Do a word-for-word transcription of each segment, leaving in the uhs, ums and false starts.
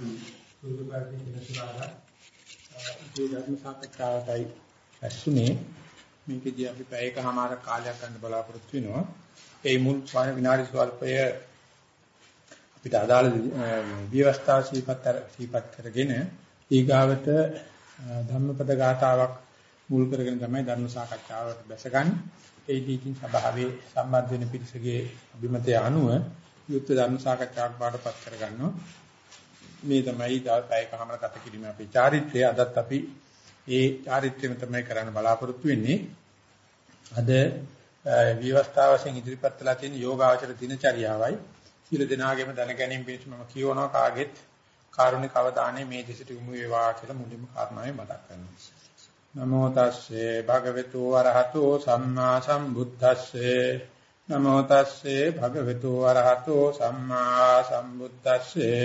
අපි සූදු කරගෙන ඉඳලා ඒ ධර්ම සාකච්ඡාවටයි ඇසුනේ මේකදී අපි පැයකමාර කාලයක් ගන්න බලාපොරොත්තු වෙනවා. ඒ මුල් විනාඩි ස්වල්පය අපිට අදාළ විවස්ථා සීපත් සීපත් කරගෙන ඊගාවට ධම්මපද ගාථාවක් මුල් කරගෙන තමයි ධර්ම සාකච්ඡාවට බැසගන්නේ. ඒ දීකින් සභාවේ සම්බන්ධ වෙන පිරිසගේ අභිමතය අනුව යුක්ත ධර්ම සාකච්ඡාවක් බාටපත් කරගන්නවා. මේ තමයි පැයකමාර ගත කිරීම අපේ චාරිත්‍රය. අදත් අපි ඒ චාරිත්‍රයම තමයි කරන්න බලාපොරොත්තු වෙන්නේ. අද විවස්ථාව වශයෙන් ඉදිරිපත් කළා තියෙන යෝගාචර දිනචරියාවයි සියලු දෙනාගේම දැන ගැනීම පිණිස මම කියවනවා කාගෙත් කාරුණික අවධානය මේ දෙසට යොමු වේවා කියලා මුලින්ම කාරණාවෙන් මතක් කරනවා. නමෝ තස්සේ භගවතු වරහතෝ සම්මා සම්බුද්දස්සේ නමෝ තස්සේ භගවතු වරහතෝ සම්මා සම්බුද්දස්සේ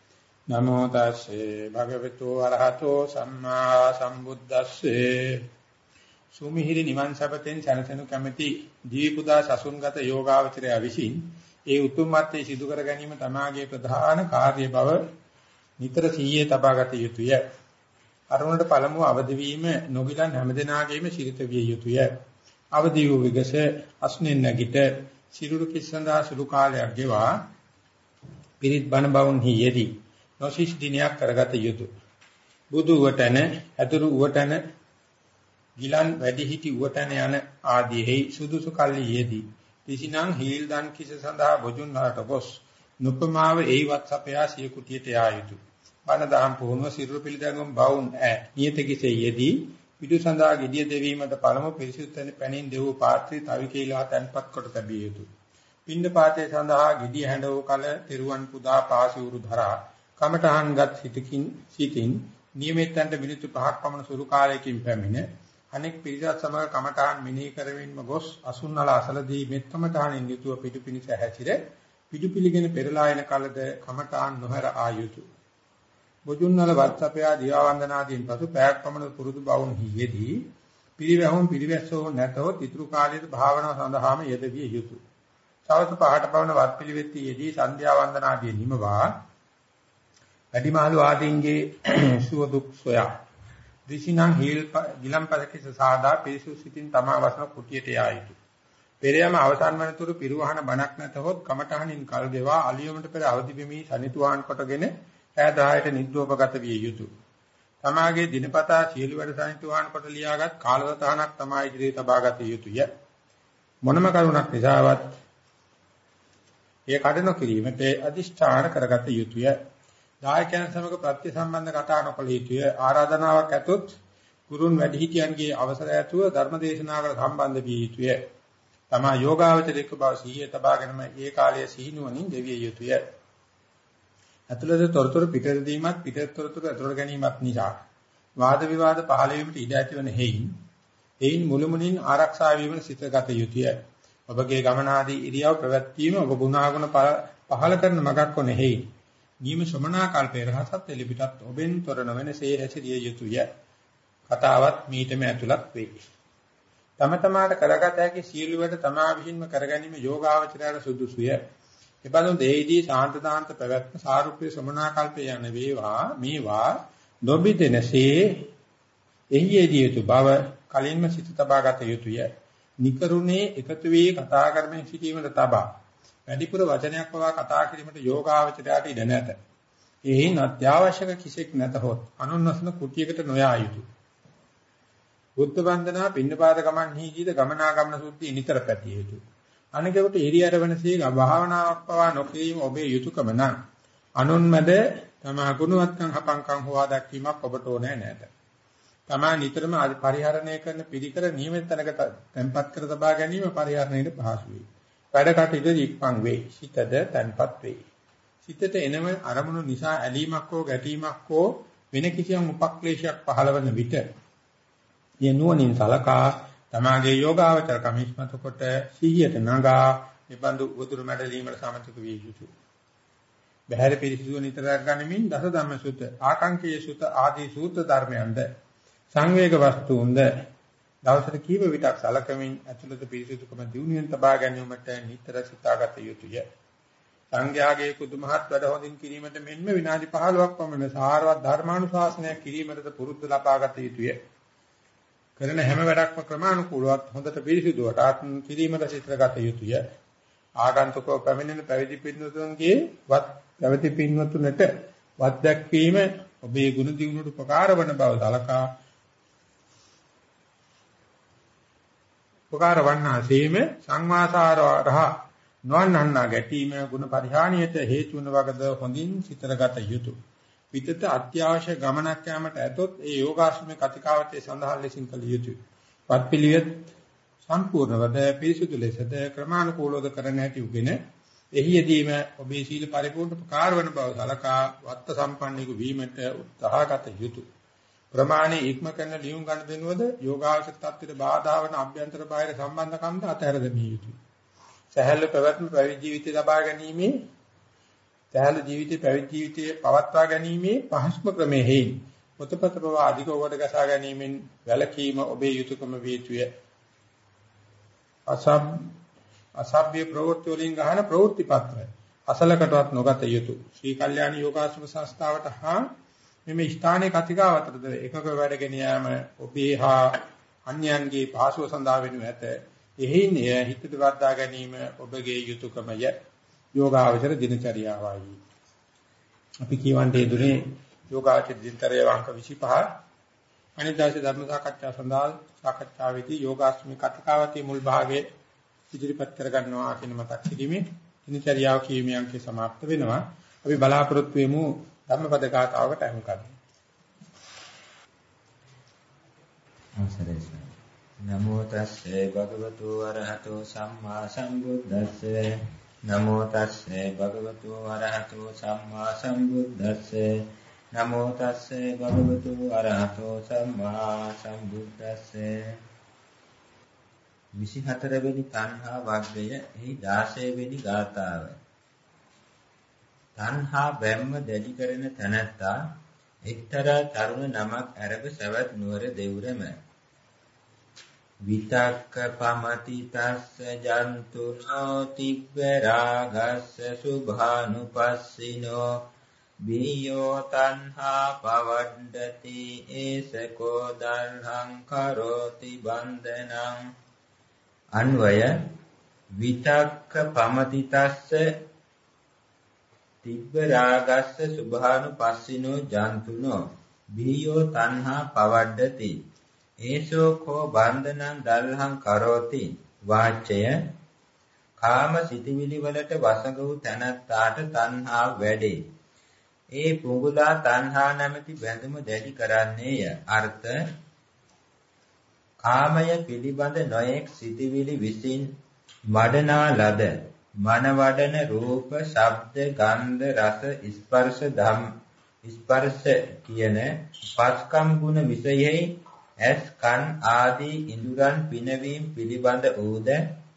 නමෝ තස්සේ භගවතු වරහතෝ සම්මා සම්බුද්දස්සේ සුමිහිරි නිවන් සපතෙන් සැනසෙනු කැමැති ජීවිපුදා සසුන්ගත යෝගාවචරය විසින් ඒ උතුම් මාර්ගයේ සිදු කර ගැනීම තමාගේ ප්‍රධාන කාර්ය බව නිතර සීයේ තබාගත යුතුය. අරුණට පළමුව අවදි වීම නොගිලන් හැමදෙනාගේම සිරිත විය යුතුය. අවදි වූ විගස අස්නෙන් නැගිට සිරුරු කිස්සඳා සුළු කාලයක් ගෙවා පිරිත් බණ බවුන්හි යෙදී නොසිස් දිනයක් කරගත යුතුය. බුදු වටන අතුරු වටන ගිලන් වැඩිහිටි වටන යන ආදීෙහි සුදුසු කල්ලි යෙදී තිසිනම් හීල් දන් කිස සඳහා බොජුන් වලට ගොස් නුපමාව ඒවත් සපයා සිය කුටියට යා යුතුය. බණ දහම් පුහුණුව සිරුරු පිළිදඟුම් බවුන් ඈ නියත කිසේ යෙදී පිටු සඳහා gediya දෙවීමට පළමු පිරිසුත්තන පැනින් දෙවූ පාත්‍රය තවි කීලා තන්පත් කොට තැබිය යුතුය. පින්ඳ පාතේ සඳහා gediya හැඬව කල තෙරුවන් පුදා පාසිවුරු ධරා කමඨහන්ගත් සිතකින් සිතින් නියමිතන්ට මිනිත්තු පහක් පමණ සුළු කාලයකින් පැමිණ අනෙක් පිරිසත් සමග කමඨහන් මෙනෙහි කරමින්ම ගොස් අසුන්නල අසලදී මෙත් කමඨහනින් යුතුව පිටු පිනිස හැසිර පිටු පිළිගෙන පෙරලා එන කලද කමඨහන් නොහැර ආයුතු බොජුන්නල වත්සපයා දිවා වන්දනාදීන් පසු පැයක් පමණ පුරුදු බවුන් හියේදී පිරිවැහුම් පිරිවැස්සෝ නැතොත් ඊතුරු කාලයේ භාවනාව සඳහාම යෙදවිය යුතුය. සවස් පහට පමණ වත් පිළිවෙත්දී යෙදී සන්ධ්‍යා වන්දනාදී නිමවා වැඩිමහලු ආදීන්ගේ සුව දුක් සොයා දිසිනම් හීල් ගිලම්පසකේ සාදා පිරිසු සිතින් තමා වසන කුටියට යා යුතුය. පෙරයම අවසන් වනතුරු පිරුවහන බණක් නැතහොත් කමඨහනින් කල් ගෙවා අලියොමට පෙර අවදි වෙමි සනිතුවාන් කොටගෙන ඈ දහයට නිද්‍රෝපගත විය යුතුය. තමාගේ දිනපතා සියලු වැඩ සනිතුවාන් කොට ලියාගත් කාලසටහනක් තමා ඉදිරියේ තබාගත යුතුය. මොනම කරුණක් නිසාවත් එය කඩන කිරීමට අදිෂ්ඨාන කරගත යුතුය. දායකයන් සමග ප්‍රත්‍ය සම්බන්ධ කතා නොකළ යුතුය. ආරාධනාවක් ඇතොත් ගුරුන් වැඩිහිටියන්ගේ අවසරය ඇතුව ධර්ම දේශනාවකට සම්බන්ධ විය යුතුය. තමා යෝගාවචරික බව සිහිය තබාගෙනම ඒ කාලයේ සිහිනුවණින් දෙවිය යුතුය. අතුලද තොරතුරු පිටර දීමත් පිටර තොරතුරු අතුලට ගැනීමත් නිසා වාද විවාද පහළ වීමට ඉඩ ඇතිවන හේයින් එයින් මුළුමනින් ආරක්ෂා වීමට සිතගත යුතුය. ඔබගේ ගමන ආදී ඉරියව් ප්‍රවැත්වීම ඔබ ගුණාගුණ පහළ කරන මගක් වන හේයින් නියම ශ්‍රමණා කල්පේ රහසත් එලිපිටත් ඔබෙන් තොර නොවනසේ හැසිරිය යුතුය. කතාවත් මීටම ඇතුළත් වේ. තම තමාට කරගත හැකි සියලු වැඩ තමා විසින්ම කරගැනීම යෝගාවචරයට සුදුසුය. එබඳු දෙහිදී ශාන්ත දාන්ත පැවැත්ම සාරුප්‍ය ශ්‍රමණා කල්පේ යන වේවා මේවා නොබිදෙනසේ එහිදී යුතු බව කලින්ම සිත තබාගත යුතුය. නිකරුණේ එකතු වී කතා කරමින් සිටීමට තබා වැඩිපුර වචනයක් පවා කතා කිරීමට යෝගාවචරයට ඉඩ නැත. එයින් අත්‍යවශ්‍යක කිසික් නැතහොත් අනුන්වසන කුටියකට නොයා යුතුය. බුද්ධ වන්දනා පින්නපාත ගමන් හිදීද ගමනාගමන සුද්ධිය නිතර පැතිය යුතුය. අනිකවට එරියරවනසේ භාවනාවක් පවා නොකිරීම ඔබේ යුතුයකම නම් අනුන්මද තමා ගුණවත්කම් හපංකම් හොවා දැක්වීමක් ඔබට ඕනේ නැත. තමා නිතරම පරිහරණය කරන පිළිකර නියමිත තැනකට තැන්පත් කර තබා ගැනීම පරිහරණයට පහසු වේ. වැඩ කටයුතු ඉක්මන් වේ. සිතද තැන්පත් වේ. සිතට එනම අරමුණු නිසා ඇලීමක් හෝ ගැටීමක් හෝ වෙන කිසියම් උපක්ලේශයක් පහළවන විට යනුවනින් සලකා තමාගේ යෝගාවචර කමිස්මත කොට සිහියට නගා නිබඳු උතුරු මැඩලීමට සමතික විය යුතුය. බහැර පිරිසිදු නිතර ගනිමින් දස ධම්ම සුත ආකාංකයේ සුත ආදී සූත්‍ර ධර්මයන්ද සංවේග වස්තුන්ද දවසට කීප විටක් සලකමින් ඇතුළත පිරිසිදුකම දිනුවෙන් තබා ගැනීමට නිතර සිතාගත යුතුය. සංඝයාගේ කුදුමහත් වැඩ හොඳින් කිරීමට මෙන්ම විනාඩි පහළොවක් පමණ සාරවත් ධර්මානුශාසනයක් කිරීමටද පුරුද්ද ලබාගත යුතුය. කරන හැම වැඩක්ම ක්‍රමානුකූලව හොඳට පිළිසිදුවට ආත්ම කිරීමට සිතගත යුතුය. ආගන්තුකව පැමිණෙන පැවිදි පින්වතුන්ගේ වත් පැවිදි පින්වතුන්ට වත් දැක්වීම ඔබේ ගුණ දියුණුවට උපකාර වන බව සලකා උපකාර වන්නාseම සංවාසාරහ නොවන්නා ගැටීම ගුණ පරිහානියට හේතු වන වගද හොඳින් සිතරගත යුතුය. විතත අත්‍යවශ්‍ය ගමනක් යාමට ඇතොත් ඒ යෝගාශ්‍රමයේ කතිකාවතේ සඳහන් ලෙසින් කළ යුතුය. පත්පිලිවෙත් සම්පූර්ණවද පිරිසුදු ලෙසද ක්‍රමානුකූලව කරන හැටි උගෙන එහියදීම ඔබේ සීල පරිපූර්ණ ප්‍රකාර වන බව සලකා වත්ත සම්පන්නික වීමට උත්සාහගත යුතුය. ප්‍රමාණී ඉක්ම කරන ලියුම් ගන්න දෙනවද යෝගාවචර තත්ත්වයට බාධා වන අභ්‍යන්තර බාහිර සම්බන්ධකම්ද අතහැර දැමිය යුතුය. සහැල්ලු පැවැත්ම පැවිදි ජීවිතය ලබා ගැනීමේ සහැල්ලු ජීවිතේ පැවිදි ජීවිතයේ පවත්වා ගැනීමේ පහසුම ක්‍රමයේ හේයි. පොතපත බව අධික කොට ගසා ගැනීමෙන් වැළකීම ඔබේ යුතුයකම වේතුය. අසබ් අසභ්‍ය ප්‍රවෘත්ති වලින් ගහන ප්‍රවෘත්ති පත්‍රය අසලකටවත් නොගත යුතුය. ශ්‍රී කල්යාණ යෝගාශ්‍රම සංස්ථාවට හා මෙම ස්ථානයේ කතිකාවතරද එකක වැඩගෙන යාම ඔබේ හා අන්‍යයන්ගේ පහසුව සඳහා වෙනු ඇත. එහින් හිතට වර්ධා ගැනීම ඔබගේ යුතුයකමය. යෝගාචර දිනචරියාවයි. අපි කියවන්නේ දුනේ යෝගාචර දිනචරියාව අංක විසිපහ. අනිදාසේ ධර්ම සාකච්ඡා සඳහා සාකච්ඡාවේදී යෝගාශ්‍රමී කතිකාවතී මුල් භාගයේ ඉදිරිපත් කර ගන්නවා කියන මතක් කිරීමේ දිනචරියාව කීමේ අංකේ સમાપ્ત වෙනවා. අපි බලාපොරොත්තු වෙමු ධම්මපද ගාථාවකට අහුම්කම්. අවසරයි. නමෝ තස්සේ භගවතු වරහතෝ සම්මා සම්බුද්දස්සේ නමෝ තස්සේ භගවතු වරහතෝ සම්මා සම්බුද්දස්සේ නමෝ තස්සේ භගවතු වරහතෝ සම්මා සම්බුද්දස්සේ විසිහතර වෙනි තණ්හා වර්ගය එහි දාසය වෙනි ගාථාව. තණ්හා බැම්ම දැඩි කරන තැනැත්තා එක්තරා තරුණ නමක් අරබ සවැත් නුවර දෙවුරම විතක්ක පමති තස්ස ජන්තුනෝ තිබ්බ රාගස්ස සුභානුපස්සිනෝ බියෝ තණ්හා පවණ්ඩති ඒසකෝ දල්හං කරෝති බන්ධනං. අන්වය විතක්ක පමති තස්ස තිබ්බ රාගස්ස සුභානුපස්සිනෝ ජන්තුනෝ බියෝ තණ්හා පවණ්ඩති ඒසෝ කෝ බන්ධනං දල්හං කරෝති. වාචය කාම සිතිවිලි වලට වසඟ වූ තැනැත්තාට තණ්හා වැඩේ. ඒ පුඟුලා තණ්හා නැමැති බැඳුම දැඩි කරන්නේය. අර්ථ කාමය පිළිබඳ නොයෙක් සිතිවිලි විසින් මඩනා ලද මනවඩන රූප, ශබ්ද, ගන්ධ, රස, ස්පර්ශ ධම් ස්පර්ශ කියන පස්කම් ගුණ විෂයෙහි ඇස් කන් ආදී ඉඳුරන් පිනවීම පිළිබඳ ඌද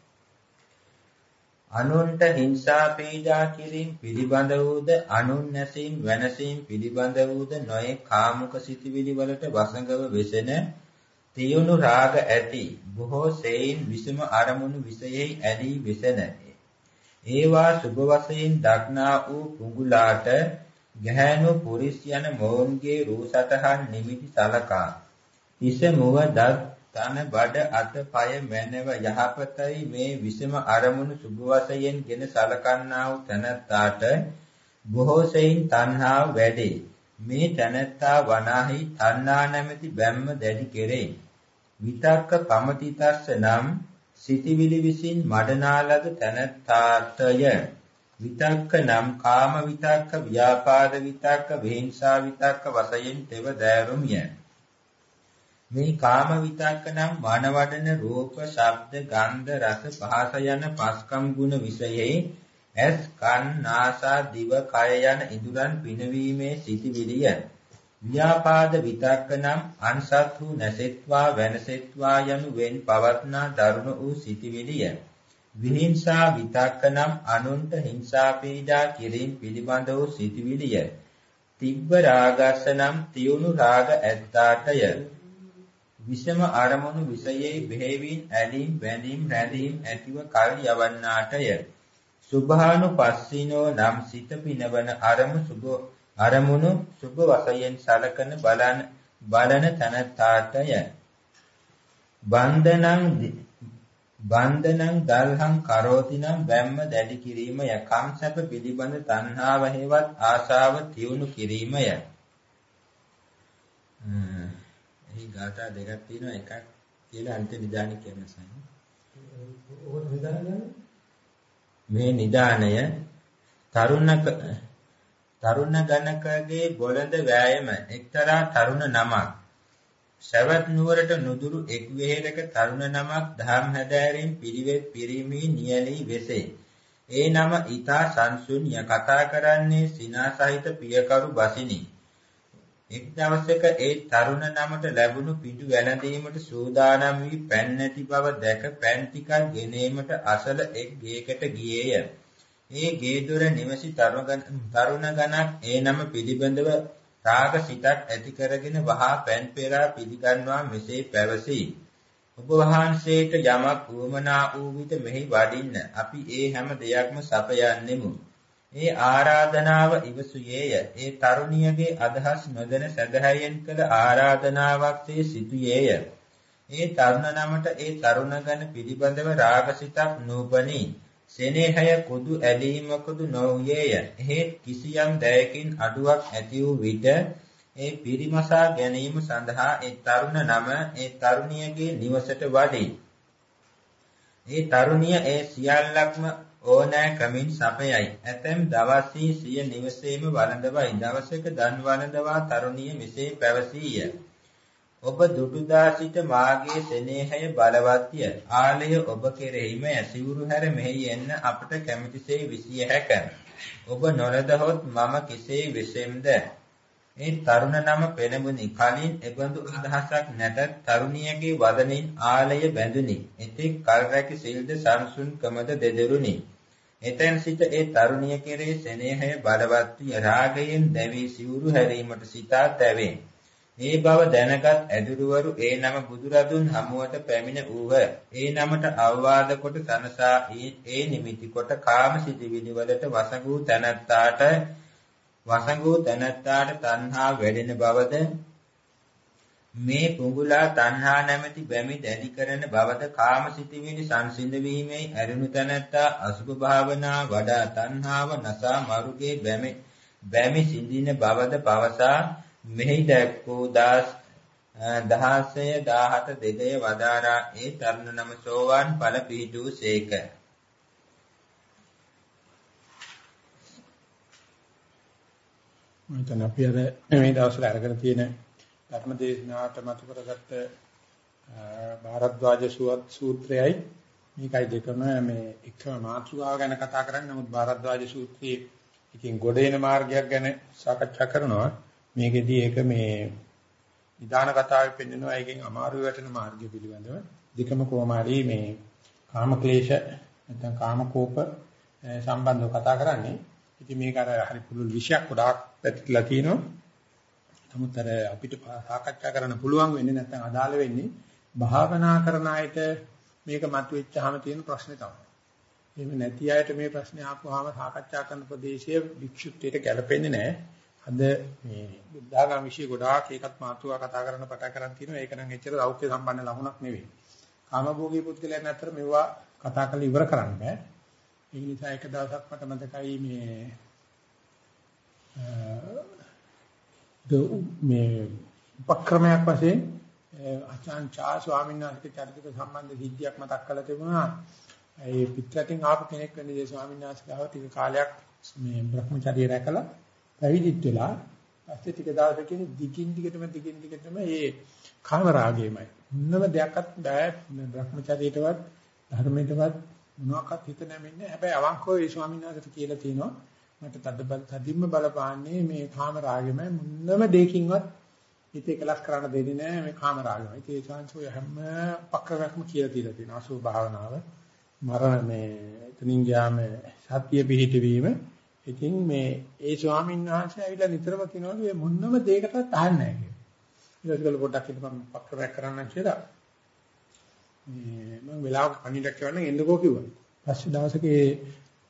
අනුන්ට හිංසා පීඩා කිරීම පිළිබඳ ඌද අනුන් නැසීම වෙනසීම පිළිබඳ ඌද නොයෙක් කාමුක සිතිවිලි වලට වසඟව වෙසෙන තියුණු රාග ඇති බොහෝ සෙයින් විසම අරමුණු විෂයෙහි ඇලී වෙසෙන ඒවා සුභ වශයෙන් දක්නා වූ පුඟුලාට ගැහැණු පුරිස් යන මොවුන්ගේ රූ සතහන් නිමිති සලකා ඉස මුව දත් තන බඩ අත පය මැනව යහපතයි මේ විසම අරමුණු සුභ වශයෙන් ගෙන සලකන්නා වූ තැනැත්තාට බොහෝ සෙයින් තණ්හාව වැඩේ. මේ තැනැත්තා වනාහි තණ්හා නැමැති බැම්ම දැඩි කෙරේ. විතක්ක පමතිතස්ස නම් සිතිවිලි විසින් මඩනා ලද තැනැත්තාටය. විතක්ක නම් කාම විතක්ක, ව්‍යාපාද විතක්ක, විහිංසා විතක්ක වශයෙන් තෙව දෑරුමිය. මේ කාම විතක්ක නම් මනවඩන රූප, ශබ්ද, ගන්ධ, රස, පහස යන පස්කම් ගුණ විෂයෙහි ඇස්, කන්, නාසා, දිව, කය යන ඉඳුරන් පිනවීමේ සිටිවිලිය. ව්‍යාපාද විතක්ක නම් අන්සත් වූ නැසෙත්වා වෙනසෙත්වා යනු වෙන් පවත්නා දරුණු වූ සිටිවිලිය. විහිංසා විතක්ක නම් අනුන්ට හිංසා පීඩා කිරීම පිළිබඳ වූ සිටිවිලිය. තිබ්බ රාගස්ස නම් තියුණු රාග ඇත්තාටය. විෂම අරමුණු විෂයෙහි බෙහෙවින් ඇලීම්, බැඳීම්, රැඳීම් ඇතිව කල් යවන්නාටය. සුභානුපස්සිනෝ නම් සිත පිනවන අරමු සුභ අරමුණු සුභ වශයෙන් සලකන බලන බලන තනතාටය. බන්ධනං බන්ධනං දල්හං කරෝති නම් බැම්ම දැඩි කිරීමය. කම්සප පිළිබඳ තණ්හාව හේවත් ආශාව තියුණු කිරීමය. එහි ගාථා දෙකක් තියෙනවා. එකක් කියලා අන්ත නිදාන කියන සයින්. ඔබ නිදාන මේ නිදානය තරුණ තරුණ ගණකගේ බොළඳ වෑයම එක්තරා තරුණ නමක් සවැත් නුවරට නුදුරු එක් වෙහෙරක තරුණ නමක් දහම් හැදෑරීම් පිළිවෙත් පිරීමේ නියැලී වෙසේ. ඒ නම ඊතා සංසුන්්‍ය කතා කරන්නේ සිනාසහිත පියකරු බසිනි. එක් දවසක ඒ තරුණ නමට ලැබුණු පිටු වැළඳීමට සූදානම් වී පැන් නැති බව දැක පැන් ටිකක් ගෙනීමට අසල එක් ගේකට ගියේය. ඒ ගේ දොර නිවසි තරුණ ගණක් ඒ නම පිළිබඳව රාග සිතක් ඇති කරගෙන වහා පැන් පෙරා පිළිගන්වා මෙසේ පැවසී. ඔබ වහන්සේට යමක් වුමනා වූ විට මෙහි වඩින්න. අපි ඒ හැම දෙයක්ම සපයන්නෙමු. ඒ ආරාධනාව ඉවසුයේය. ඒ තරුණියගේ අදහස් නොදැන සැදැහැයෙන් කළ ආරාධනාවක් සේ සිටුයේය. ඒ තරුණ නමට ඒ තරුණ ගණ පිළිබඳව රාගසිතක් නූපනී. සෙනෙහය කුදු ඇලීමකුදු නොවුයේය. එහෙත් කිසියම් දයකින් අඩුවක් ඇති වූ විට ඒ පිරිමසා ගැනීම සඳහා ඒ තරුණ නම ඒ තරුණියගේ නිවසට වඩී. ඒ තරුණිය ඒ සියල්ලක්ම ඕනෑ ක්‍රමින් සපයයි. ඇතැම් දවස්හි සිය නිවසේම වළඳවයි. දවසක දන් වළඳවා තරුණිය මෙසේ පැවසීය. ඔබ දුටුදා සිට මාගේ සෙනෙහය බලවත්ය. ආලය ඔබ කෙරෙහිමය. සිවුරු හැර මෙහි එන්න අපට කැමැතිසේ විසිය හැක. ඔබ නොලදහොත් මම කෙසේ වෙසෙම්ද? ඒ තරුණ නම පෙළඹුණි. කලින් එබඳු අදහසක් නැතත් තරුණියගේ වදනින් ආලය බැඳුනි. එතෙක් කල් රැකි සිල්ද සංසුන්කමද දෙදරුනි. එතෙන් සිට ඒ තරුණිය කෙරෙහි සෙනෙහය බලවත් වී රාගයෙන් දැවී සිවුරු හැරීමට සිතා තැවේ. ඒ බව දැනගත් ඇදුරුවරු ඒ නම බුදුරදුන් හමුවට පැමිණ වූහ. ඒ නමට අවවාද කොට සනසා ඒ නිමිති කොට කාම සිතිවිලි වලට වසඟූ තැනැත්තාට වසඟූ තැනැත්තාට තණ්හා වැඩෙන බවද මේ පුඟුලා තණ්හා නැමැති බැමි දැඩි කරන බවද කාම සිතිවිලි සංසිඳ වීමේ අරුණු තැනැත්තා අසුභ භාවනා වඩා තණ්හාව නසා මරුගේ බැමි බැමි සිඳින බවද පවසා මෙහි දැක්වූ දාස් දහසය දාහත දෙදය වදාරා ඒ තරුණ නම සෝවාන් ඵල පිහිටූ සේක. මම හිතන්නේ අපි අර මේ දවස්වල අරගෙන තියෙන ධර්ම දේශනාවට මතු කරගත්ත භාරද්වාජ සූත්‍රයයි මේකයි දෙකම මේ එකම මාතෘකාව ගැන කතා කරන්නේ. නමුත් භාරද්වාජ සූත්‍රයේ එකකින් ගොඩ එන මාර්ගයක් ගැන සාකච්ඡා කරනවා. මේකෙදී ඒක මේ නිදාන කතාවේ පෙන්නනවා. ඒකෙන් අමාරු වැටෙන මාර්ගය පිළිබඳව දෙකම කොහොම හරි මේ කාම ක්ලේශ නැත්නම් කාම කෝප සම්බන්ධව කතා කරන්නේ. ඉතින් මේක අර හරි පුළුල් විශයක් ගොඩාක් පැතිරලා තිනවා. නමුත් අර අපිට සාකච්ඡා කරන්න පුළුවන් වෙන්නේ නැත්නම් අදාළ වෙන්නේ භාවනා කරන අයට මේක මතුවෙච්චාම තියෙන ප්‍රශ්නේ තමයි. එහෙම නැති අයට මේ ප්‍රශ්නේ ආපුවාම සාකච්ඡා කරන ප්‍රදේශයේ වික්ෂුප්තයට ගැලපෙන්නේ නැහැ. අද මේ බුද්ධාගම විශ්ය ගොඩාක් ඒකත් මාතෘකා කතා කරන්න පටන් ගන්න තියෙනවා. ඒක නම් එච්චර සෞඛ්‍ය සම්පන්න ලකුණක් නෙවෙයි. කාමභෝගී පුද්ගලයන් අතර මේවා කතා කරලා ඉවර කරන්න බෑ. ඒ නිසා එක දවසක් මට මතකයි මේ මේ උපක්‍රමයක් වශයෙන් ආචාර්ය ස්වාමීන් වහන්සේගේ චරිත සම්බන්ධ විද්‍යාවක් මතක් කරලා තිබුණා. ඒ පිටරටින් ආපු කෙනෙක් වෙන්නේ ස්වාමීන් වහන්සේ ගාව ටික කාලයක් මේ බ්‍රහ්මචර්යය රැකලා පැවිදිත් වෙලා පස්සේ ටික දවසකින් දිගින් දිගටම දිගින් දිගටම මේ කාම රාගයමයි. මොනම දෙයක්වත් බෑ බ්‍රහ්මචර්යයටවත් ධර්මයටවත් මොනවාක්වත් හිත නැමෙන්නේ. හැබැයි අවංකව ඒ ස්වාමීන් වහන්සේට කියලා තියෙනවා මට තද බල තදින්ම බලපාන්නේ මේ කාම රාගෙමයි. මොනම දෙයකින්වත් හිත එකලස් කරන්න දෙන්නේ නැහැ මේ කාම රාගෙමයි. ඒ chance ඔය හැම පක්‍රයක්ම කියලා තියලා තියෙනවා. අසුභ භාවනාව මරණ මේ එතනින් ගියාම සත්‍ය පිහිටවීම. ඉතින් මේ ඒ ස්වාමීන් වහන්සේ ඇවිල්ලා නිතරම කියනවලු මේ මොනම දෙයකටවත් අහන්නේ නැහැ කියලා. ඊට පස්සේ පොඩ්ඩක් හිටපන් පක්‍රයක් කරන්න කියලා. මේ මම වෙලාවක කණිඩක් කියවන්න එන්නකෝ කිව්වා. පස්සේ දවසක ඒ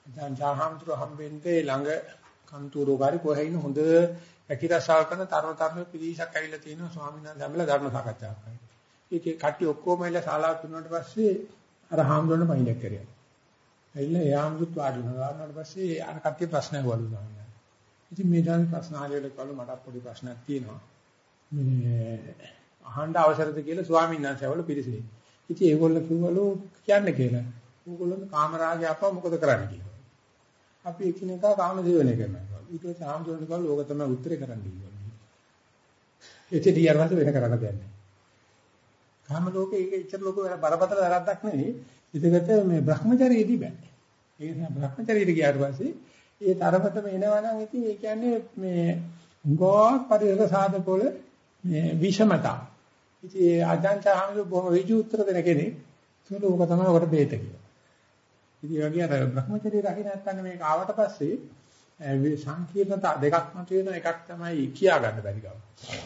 දැන් ජාහම්තුරු හම්බෙන්නේ ළඟ කන්තුරෝගාරි කොහේ ඉන්න හොඳ පැකිරසාව කරන තරුණ තරුණ පිරිසක් ඇවිල්ලා තියෙනවා ස්වාමීන් වහන්සේ හැමලා ධර්ම සාකච්ඡාවක් කරනවා. ඒකේ කට්ටිය ඔක්කොම ඇවිල්ලා ශාලාවට දුන්නාට පස්සේ අර හාමුදුරනේ මයින්ඩ් කරේ. ඇවිල්ලා යාම්දුත් වාඩි වෙනවා. වාඩි වුණාට පස්සේ අර කට්ටිය ප්‍රශ්න අහවලු ගන්නවා. ඉතින් මේ දැන් ප්‍රශ්න අහලා කවලු මට පොඩි ප්‍රශ්නක් තියෙනවා. මේ අහන්න අවසරද කියලා ස්වාමීන් වහන්සේ අවල පිළිසෙයි. ඉතින් ඒගොල්ලෝ කිව්වලු කියන්න කියලා. ඕගොල්ලෝ කාමරාගය අපව මොකද කරන්න කියලා. අපි එකිනෙකා කාම ජීවනය කරනවා. ඊට පස්සේ ආම්දෝලන කවල ඕක තමයි උත්තරේ කරන්න ඉන්නේ. එතෙන් ඊයරවස වෙන කරන්න දෙන්නේ. කාම ලෝකේ ඒක ඉච්ඡර ලෝකේ බරපතල වැරද්දක් නෙවෙයි. ඒකට මේ Brahmacharyaදී බෑ. ඒ නිසා Brahmacharyaදී ගියාට පස්සේ ඒ තරමටම එනවා නම් ඉතින් ඒ කියන්නේ මේ ගෝක් පරිසර සාධකවල මේ විෂමතා. ඉතින් ආජාන්චාහමු බොහොම ඍජු උත්තර දෙන කෙනෙක්. ඒක ඕක තමයි ඔකට බේත කියලා. ඉතින් ඒ වගේ අර Brahmacharya රකින්න නැත්නම් මේක ආවට පස්සේ සංකීර්ණතා දෙකක් මත වෙන එකක් තමයි කියා ගන්න බැරි ගම.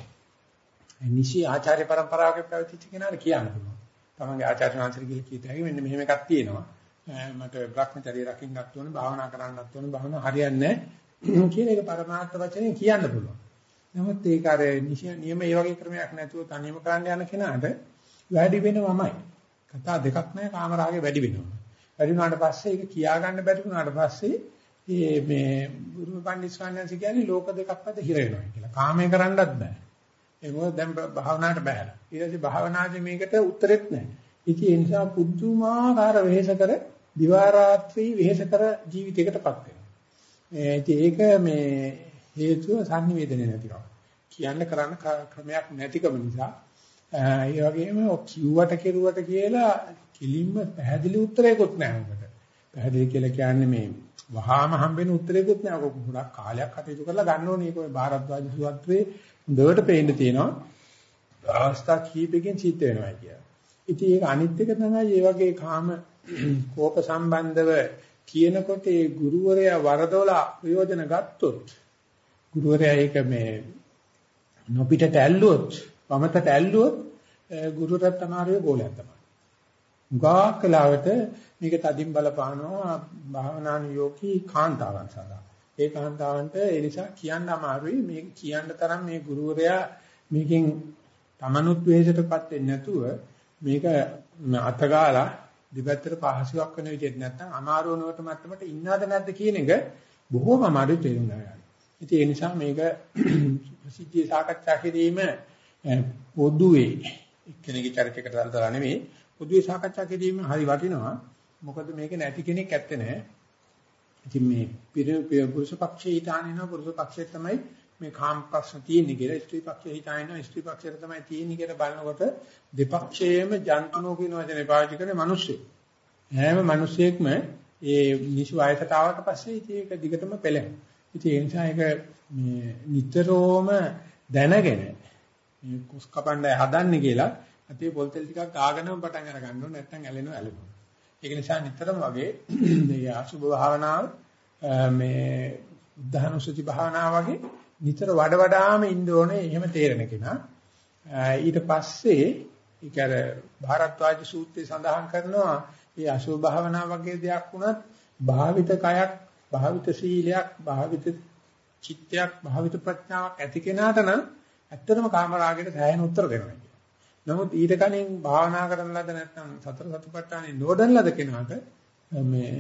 නිසි ආචාර්ය પરම්පරාවක පැවතිච්ච කෙනාට කියන්න පුළුවන්. තමන්ගේ ආචාර්ය වංශය කියලා කීත හැකි මෙන්න මෙහෙම එකක් තියෙනවා. මට Brahmacharya රකින්නත් ඕනේ, භාවනා කරන්නත් ඕනේ, භාවනා හරියන්නේ නැහැ කියන එක පරමාර්ථ වචනේ කියන්න පුළුවන්. නමුත් ඒක අර නියම ඒ වගේ ක්‍රමයක් නැතුව තනියම කරන්න යන කෙනාට වැඩි වෙනවමයි. කතා දෙකක් නැහැ කාමරාගේ වැඩි වෙනවා. වැඩි වුණාට පස්සේ ඒක කියා ගන්න බැරි වුණාට පස්සේ මේ මේ ගුරු පඬිස් ස්වාමීන් කියන්නේ ලෝක දෙකක් මැද හිර වෙනවා කියලා. කාමයේ කරන්නත් බෑ. ඒ මොකද දැන් භාවනාවට බහැලා. ඊට පස්සේ භාවනාවේ මේකට උත්තරෙත් නැහැ. ඉතින් ඒ නිසා පුදුමාකාර වෙහෙස කර දිවා රාත්‍රී වෙහෙස කර ජීවිතයකටපත් වෙනවා. ඒක මේ හේතුව සංනිවේදනය නැතිකම. කියන්න කරන්න ක්‍රමයක් නැතිකම නිසා ඒ වගේම කිව්වට කෙරුවට කියලා කිලින්ම පැහැදිලි උත්තරයක්වත් නැහැ උකට. පැහැදිලි කියලා කියන්නේ මේ වහාම හම්බෙන උත්තරයක්වත් නැහැ. ඔක ගොඩක් කාලයක් කටයුතු කරලා ගන්න ඕනේ. ඒක ඔය භාරද්වාජ සූත්‍රයේ හොඳට පේන්න තියෙනවා. අවස්ථා කීපකින් සිද්ධ වෙනවා කියලා. ඉතින් ඒක අනිත් එක තමයි මේ වගේ කාම කෝප සම්බන්ධව කියනකොට ඒ ගුරුවරයා වරදොලා ප්‍රයෝජන ගත්තොත් ගුරුවරයා ඒක මේ නොපිටට ඇල්ලුවොත් වමතට ඇල්ලුවොත් ගුරුවරයා තමයි ගෝලයක් තමයි. ගාකලාවට මේක තදින් බලපානවා භාවනානුයෝගී කාන්තාවන් සඳහා. ඒ කාන්තාවන්ට ඒ නිසා කියන්න අමාරුයි මේක කියන්න තරම් මේ ගුරුවරයා මේකෙන් තමනුත් වෙහෙසටපත් වෙන්නේ නැතුව මේක අතගාලා දෙපැත්තට පහසුවක් වෙන විදිහට නැත්නම් අමාරු වෙනවට මට්ටමට ඉන්නවද නැද්ද කියන එක බොහෝම අමාරු තේරුම් ගන්න. ඉතින් ඒ නිසා මේක ප්‍රසිද්ධිය සාකච්ඡා කිරීම පොදුවේ එක්කෙනෙකුගේ චරිතයකට දාලා නෙමෙයි පොදුවේ සාකච්ඡා කිරීම හරි වටිනවා. මොකද මේක නැති කෙනෙක් ඇත්තේ නැහැ. ඉතින් මේ පුරුෂ පක්ෂයේ හිතානිනවා පුරුෂ පක්ෂයේ තමයි මේ කාම ප්‍රශ්න තියෙන්නේ කියලා ස්ත්‍රී පක්ෂයේ හිතානිනවා ස්ත්‍රී පක්ෂයේ තමයි තියෙන්නේ කියලා බලනකොට දෙපක්ෂයේම ජන්තුනෝ කියන වචනේ පාවිච්චි කරන්නේ මිනිස්සු. හැම මිනිසෙක්ම ඒ නිසු වයසට ආවට පස්සේ ඉතින් ඒක දිගටම පෙළෙනවා. ඉතින් ඒ නිසා ඒක මේ නිතරම දැනගෙන මේ කුස් කපන්නයි හදන්නේ කියලා අතේ පොල් තෙල් ටිකක් ගාගෙනම පටන් අර ගන්න ඕනේ නැත්නම් ඇලෙනවා ඇලෙනවා. ඒක නිසා නිතරම වගේ මේ අසුභ භාවනාව මේ උද්ධානුසති භාවනාව වගේ නිතර වඩ වඩාම ඉන්න ඕනේ එහෙම තේරෙන කෙනා. ඊට පස්සේ ඒක අර භාරද්වාජ සූත්‍රයේ සඳහන් කරනවා මේ අසුභ භාවනාව වගේ දෙයක් වුණත් භාවිත කයක්, භාවිත සීලයක්, භාවිත චිත්තයක්, භාවිත ප්‍රඥාවක් ඇති කෙනාට නම් ඇත්තටම කාමරාගයට සෑහෙන උත්තර දෙනවා. නමුත් ඊට කලින් භාවනා කරන ලද නැත්නම් සතර සතිපට්ඨානෙ නොදන්න ලද කෙනාට මේ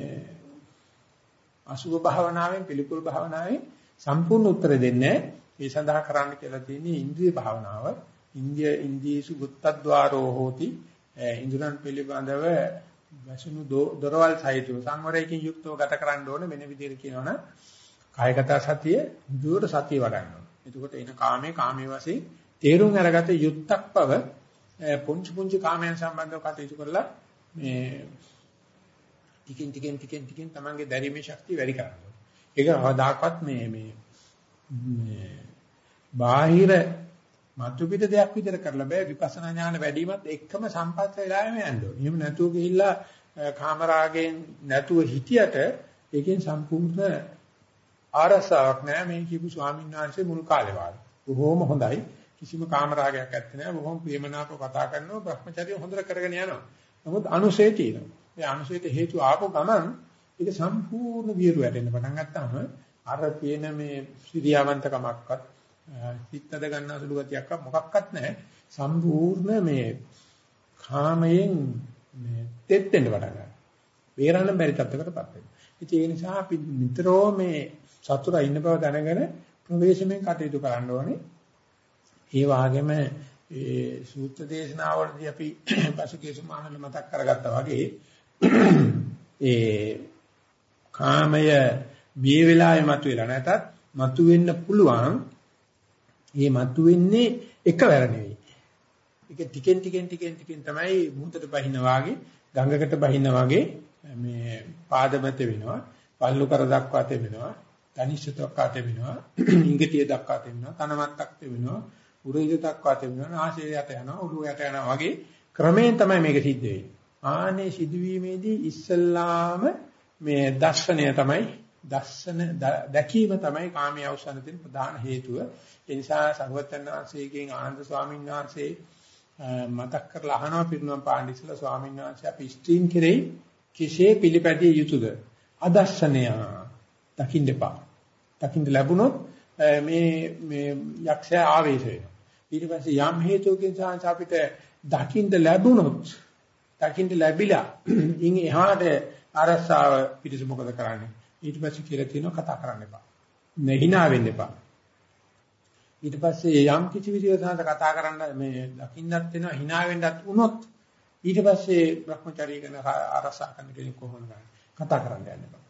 අසුභ භාවනාවෙන් පිළිකුල් භාවනාවෙන් සම්පූර්ණ උත්තර දෙන්නේ ඒ සඳහා කරන්න කියලා තියෙන්නේ ඉන්ද්‍රිය භාවනාව. ඉන්ද්‍රිය ඉන්ද්‍රියසු ගුත්තද්වාරෝ හෝති ඉන්ද්‍රයන් පිළිබඳව වසුණු දොරවල් සහිතව සංවරයකින් යුක්තව ගත කරන්න ඕනේ. වෙන විදිහට කියනවනම් කායගත සතිය දුර සතිය වඩන්න ඕනේ. එතකොට එන කාමයේ කාමයේ වශයෙන් තේරුම් අරගත යුක්තක් බව පුංචි පුංචි කාමයන් සම්බන්ධව කටයුතු කරලා මේ ටිකින් ටිකින් ටිකින් ටිකින් තමන්ගේ දැරීමේ ශක්තිය වැඩි කරනවා. ඒක අවදාකවත් මේ මේ මේ බාහිර මතු පිට දෙයක් විතර කරලා බෑ විපස්සනා ඥාන වැඩිමත් එක්කම සම්පත් වෙලාවෙම යන්න ඕනේ. එහෙම නැතුව ගිහිල්ලා කාමරාගෙන් නැතුව හිටියට ඒකෙන් සම්පූර්ණ ආරසාවක් නෑ මේ කියපු ස්වාමීන් වහන්සේ මුල් කාලේ වාගේ. බොහොම හොඳයි. කිසිම කාමරාගයක් නැත්තේ නෑ. බොහොම ප්‍රේමනාපව කතා කරනවා. Brahmacharya හොඳට කරගෙන යනවා. නමුත් අනුසය තියෙනවා. ඒ අනුසයට හේතු ආපු ගමන් ඒක සම්පූර්ණ විහිළු වැටෙන්න පටන් ගත්තාම අර තියෙන මේ ශ්‍රීයාවන්තකමක්වත් සිත්තද ගන්න අසුළු ගතියක්වත් මොකක්වත් නැහැ. සම්පූර්ණ මේ කාමයෙන් මේ තෙත් වෙන්න පටන් ගන්නවා. බේරන්න බැරි තත්යකටපත් වෙනවා. ඉතින් ඒ නිසා අපි නිතරම මේ සතුරා ඉන්න බව දැනගෙන ප්‍රවේශමෙන් කටයුතු කරන්න ඕනේ. ඒ වගේම ඒ සූත්‍ර දේශනාවලදී අපි පසුගිය සමානල මතක් කරගත්තා වගේ ඒ කාමය මේ වෙලාවේ මතුවෙලා නැතත් මතුවෙන්න පුළුවන්. මේ මතුවෙන්නේ එකවර නෙවෙයි. ඒක ටිකෙන් ටිකෙන් ටිකෙන් ටිකෙන් තමයි මුහුදට බහින්න වාගේ ගඟකට බහින්න වාගේ මේ පාදමත වෙනවා. පල්ලු කර දක්වා තෙමෙනවා. තනිෂ්ඨ දක්වා තෙමෙනවා. ඉංගිතිය දක්වා තෙමෙනවා. තනමත්තක් තෙමෙනවා. උරුයිද දක්වා තෙමෙනවා. නාසය යට යනවා. උඩු යට යනවා වගේ ක්‍රමයෙන් තමයි මේක සිද්ධ වෙන්නේ. ආනේ සිදුවීමේදී ඉස්සල්ලාම මේ දර්ශනය තමයි දර්ශන දැකීම තමයි කාමයේ අවසන් තියෙන ප්‍රධාන හේතුව. ඒ නිසා සර්වඥාන් වහන්සේගෙන් ආනන්ද ස්වාමීන් වහන්සේ මතක් කරලා අහනවා පිරිනුවම් පාණ්ඩිස්ලා ස්වාමීන් වහන්සේ අපි ස්ත්‍රීන් කෙරෙහි කෙසේ පිළිපැදිය යුතුද? අදර්ශනය දකින්න එපා. දකින්න ලැබුණොත් මේ මේ යක්ෂයා ආවේශ වෙනවා. ඊට පස්සේ යම් හේතුවකින් සාංශ අපිට දකින්න ලැබුණොත් දකින්න ලැබිලා ඉන් එහාට අරසාව පිටිස මොකද කරන්නේ? ඊට පස්සේ කියලා තියෙනවා කතා කරන්න එපා. නැහිනා වෙන්න එපා. ඊට පස්සේ යම් කිසි විදිහකට කතා කරන්න මේ දකින්නත් වෙනවා hina වෙන්නත් උනොත් ඊට පස්සේ Brahmacharya කරන අරසා කරන කෙනෙක් කොහොමද කතා කරන්න යන්නේ බා.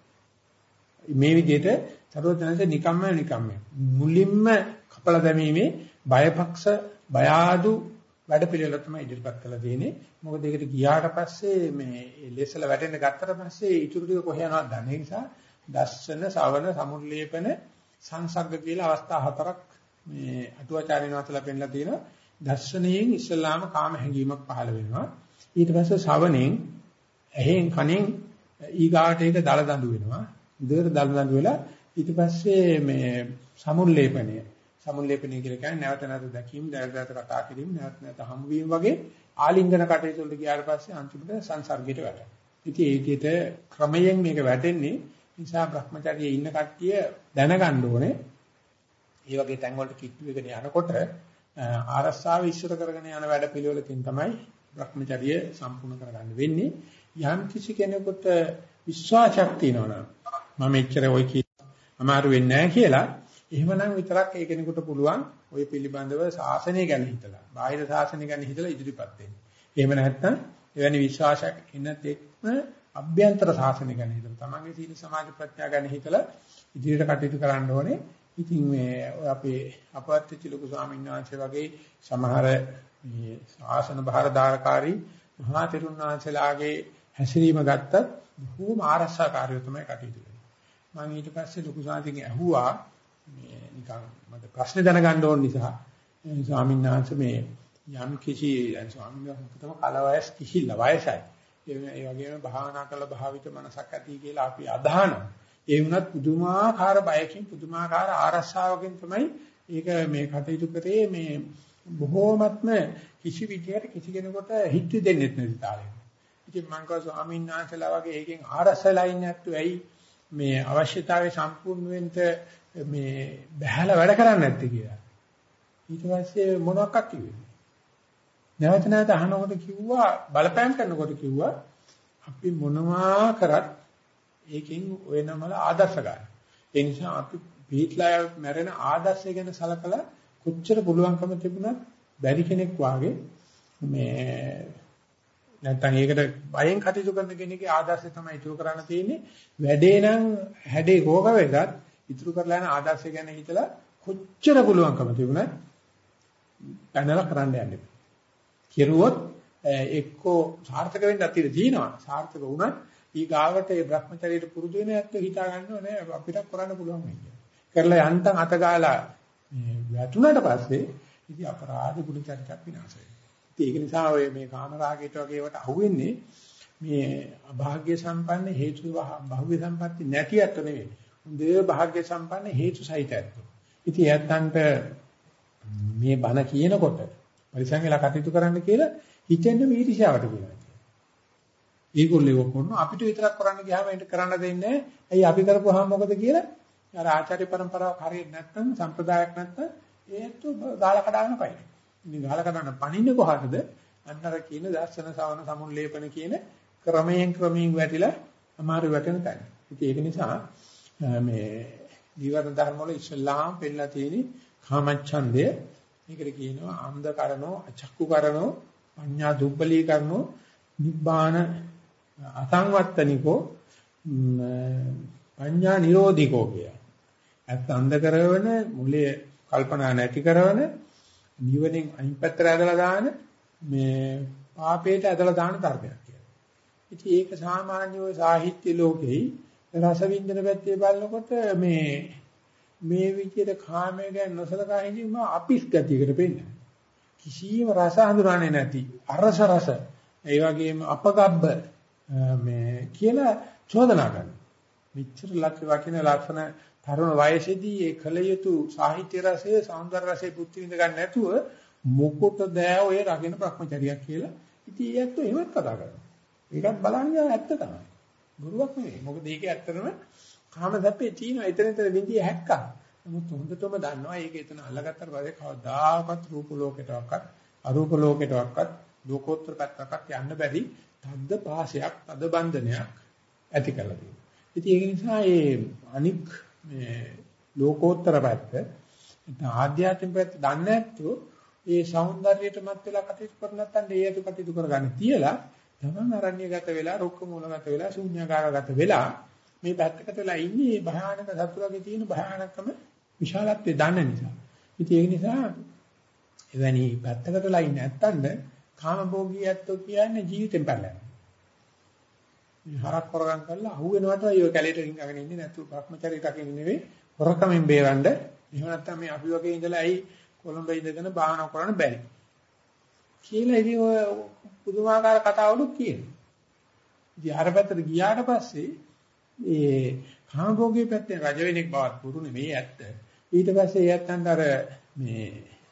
මේ විදිහට සර්වඥාන්සේ නිකම්ම නිකම්ම මුලින්ම කපලා දැමීමේ බයපක්ෂ බය ආදු වැඩ පිළිවෙල තමයි ඉදිරිපත් කළා දෙන්නේ. මොකද ඒකට ගියාට පස්සේ මේ ලෙසල වැටෙන්න ගත්තට පස්සේ ඊටු ටික කොහේ යනවද දන්නේ නිසා දස්සන, ශවන, සමුල්ලේපන, සංසග්ග කියලා අවස්ථා හතරක් මේ අටුවාචාර්යන් වහන්සේලා පෙන්නලා තියෙනවා. දර්ශනයෙන් ඉස්ලාම කාම හැඟීමක් පහළ වෙනවා. ඊට පස්සේ ශවණෙන් ඇහෙන් කනෙන් ඊගාට ඒක දල දඬු වෙනවා. දෙකට දල දඬු වෙලා ඊට පස්සේ මේ සමුල්ලේපණය. සමුල්ලේපණය කියලා කියන්නේ නැවත නැවත දැකීම, නැවත නැවත කතා කිරීම, නැවත නැවත හමු වීම වගේ ආලිංගන කටයුතු වලට ගියාට පස්සේ අන්තිමට සංසර්ගයට වැටෙනවා. ඉතින් ඒකෙට ක්‍රමයෙන් මේක වැටෙන්නේ නිසා Brahmacharya ඉන්න කට්ටිය දැනගන්න ඕනේ. ඒ වගේ තැන් වලට කිට්ටු එකගෙන යනකොට ආරස්සාව ඉස්සර කරගෙන යන වැඩ පිළිවෙලකින් තමයි Brahmacharya සම්පූර්ණ කරගන්න වෙන්නේ. යම් කිසි කෙනෙකුට විශ්වාසයක් තියෙනවා නම් මම එච්චර ඔය කී අමාරු වෙන්නේ නැහැ කියලා එහෙමනම් විතරක් ඒ කෙනෙකුට පුළුවන් ඔය පිළිබඳව ශාසනය ගැන හිතලා, බාහිර ශාසනය ගැන හිතලා ඉදිරිපත් වෙන්න. එහෙම නැත්නම් එවැනි විශ්වාසයක් එන තෙක්ම අභ්‍යන්තර ශාසනය ගැන හිතලා, තමන්ගේ සීල සමාධි ප්‍රඥා ගැන හිතලා ඉදිරියට කටයුතු කරන්න ඕනේ. ඉතින් මේ අපේ අපවත්ති ලොකු ස්වාමීන් වහන්සේ වගේ සමහර මේ ශාසන භාරදාරකාරී මහා තෙරුන් වහන්සේලාගේ හැසිරීම ගත්තත් බොහෝම ආරක්ෂාකාරීව තමයි කටයුතු කරන්නේ. මම ඊට පස්සේ ලොකු ස්වාමීන්ගෙන් ඇහුවා මේ නිකන් මට ප්‍රශ්න දැනගන්න ඕන නිසා ස්වාමීන් වහන්සේ මේ යම් කිසි ස්වාමීන් වහන්සේටම කලවයස් කිහිල්ල වයසයි. ඒ වගේම භාවනා කළ භාවිත මනසක් ඇති කියලා අපි අදහනවා. ඒ වුණත් පුදුමාකාර බයකින් පුදුමාකාර ආරක්ෂාවකින් තමයි ඒක මේ කටයුතු කරේ මේ බොහෝමත්ම කිසි විදියට කිසි කෙනෙකුට හිත දෙන්නේ නැති තාලෙ. ඉතින් මම කව ස්වාමීන් වහන්සේලා වගේ ඒකෙන් ආරක්ෂලා ඉන්නේ නැත්තු ඇයි මේ අවශ්‍යතාවය සම්පූර්ණ වෙන්න මේ බහැලා වැඩ කරන්නේ නැත්තේ කියලා. ඊට පස්සේ මොනවක් කිව්වේ? නැවත නැවත අහනකොට කිව්වා බලපෑම් කරනකොට කිව්වා අපි මොනවා කරත් ඒකෙන් ඔය නමල ආදර්ශ ගන්න. ඒ නිසා අපි පිටලා මැරෙන ආදර්ශය ගැන සලකලා කොච්චර පුළුවන්කම තිබුණත් බැරි කෙනෙක් වාගේ මේ නැත්නම් ඒකට බයෙන් කටයුතු කරන කෙනෙක්ගේ ආදර්ශය තමයි ඉතුරු කරන්න තියෙන්නේ. වැඩේ නම් හැඩේ කෝක වෙගත් ඉතුරු කරලා යන ආදර්ශය ගැන හිතලා කොච්චර පුළුවන්කම තිබුණත් පැනලා කරන්න යන්න. කෙරුවොත් එක්කෝ සාර්ථක වෙන්න ඇති තියෙනවා. සාර්ථක වුණත් ඊ ගාවට ඒ Brahmacharyaට පුරුදු වෙන ඇත්ත හිතා ගන්නව නෑ අපිට කරන්න පුළුවන් මේක. කරලා යන්තම් අත ගාලා වැටුණාට පස්සේ ඉතින් අපරාධ ගුණ චරිතයක් විනාශ වෙනවා. ඉතින් ඒක නිසා ඔය මේ කාම රාගයට වගේ ඒවට අහුවෙන්නේ මේ අභාග්‍ය සම්පන්න හේතු බහුවේ සම්පatti නැති අත නෙවෙයි. හොඳේ භාග්‍ය සම්පන්න හේතු සහිත ඇත්ත. ඉතින් යත්තන්ට මේ බණ කියනකොට පරිසං වෙලා කටයුතු කරන්න කියලා හිතෙන්නේ මේ ඊර්ෂ්‍යාවට කියලා. ඒගොල්ලෝ කරනවා අපිට විතරක් කරන්න ගියාම ඒක කරන්න දෙන්නේ නැහැ. ඇයි අපි කරපුවාම මොකද කියලා අර ආචාර්ය પરම්පරාවක් හරියට නැත්නම් සම්ප්‍රදායක් නැත්නම් ඒත් ගාලා කඩාගෙන පයින්. ඉතින් ගාලා කඩන පණින්නේ කොහටද? අන්නර කියන දර්ශන සවන සමුල්ලේපන කියන ක්‍රමයෙන් ක්‍රමයෙන් වැටිලා අමාරු වැටෙන තැන. ඉතින් ඒක නිසා මේ ජීවන ධර්ම වල ඉස්ලාම් පෙන්නලා තියෙන කාමච්ඡන්දය මේකට කියනවා අන්ධ කරනෝ අචක්කු කරනෝ පඤ්ඤා දුබ්බලී කරනෝ නිබ්බාන අසංවත්තනිකෝ පඤ්ඤා නිරෝධිකෝ කිය. ඇත්ත අන්ධ කරවන මුලේ කල්පනා නැති කරවන නිවනින් අනිත් පැත්තට ඇදලා දාන මේ පාපයට ඇදලා දාන ධර්මයක් කියලා. ඉතින් ඒක සාමාන්‍ය ඔය සාහිත්‍ය ලෝකෙයි රසවින්දන පැත්තේ බලනකොට මේ මේ විදිහට කාමයේ ගැන නොසලකා හිඳීම අපිස් ගතියකට පෙන්නනවා. කිසියම් රස හඳුනන්නේ නැති අරස රස ඒ වගේම අපගබ්බ මේ කියලා චෝදනා කරනවා. මෙච්චර ලක්ෂ වටින ලක්ෂණ තරුණ වයසේදී ඒ කල යුතු සාහිත්‍ය රසය සෞන්දර්ය රසය පුත්‍ති විඳ ගන්න නැතුව මොකටද ඔය රකින්න භ්‍රමචරියක් කියලා. ඉතින් ඒත් එහෙමත් කතා කරනවා. ඒකත් බලන්නේ ඇත්ත තමයි. ගුරුවක් නෙවෙයි. මොකද ඒක ඇත්තටම කාම සැපේ තියෙනවා. එතන එතන විඳිය හැක්කක්. නමුත් හොඳටම දන්නවා ඒක එතන අල්ලගත්තට පස්සේ කවදාකවත් රූප ලෝකයටවත් අරූප ලෝකයටවත් ලෝකෝත්තර පැත්තකට යන්න බැරි තද්ද පාසයක් තද බන්ධනයක් ඇති කරලා තියෙනවා. ඉතින් ඒක නිසා මේ අනික් මේ ලෝකෝත්තර පැත්ත ආධ්‍යාත්මික පැත්ත දන්නේ නැත්නම් ඒ సౌందර්යයටමත් වෙලා කටයුතු කර නැත්නම් ඒ යතු කටයුතු කරගන්න තියලා තමන් අරණ්‍යගත වෙලා රුක්ක මූලගත වෙලා ශුන්‍යකාරගත වෙලා මේ පැත්තකට වෙලා ඉන්නේ භයානක සතුරගේ තියෙන භයානකම විශාලත්වය දන්න නිසා. ඉතින් ඒ නිසා එවැනි පැත්තකට වෙලා ඉන්නේ නැත්තඳ කාමභෝගී ඇත්තෝ කියන්නේ ජීවිතෙන් පැනලා යනවා. මේ හරක් කරගම් කරලා අහු වෙනවට ඔය කැලේට රින්ගගෙන ඉන්නේ නැතු භ්‍රමචරි රකින්න නෙවෙයි හොරකමින් බේරන්න. එහෙම නැත්නම් මේ අපි වගේ ඉඳලා ඇයි කොළඹ ඉඳගෙන බාහන කරන්න බැරි. කියලා ඉතින් ඔය පුදුමාකාර කතාවලුත් කියනවා. ඉතින් අර පැත්තට ගියාට පස්සේ ඒ කාමභෝගී පැත්තේ රජ වෙනෙක් බවත් පුරු නෙමෙයි ඇත්ත. ඊට පස්සේ එයත්න්ට අර මේ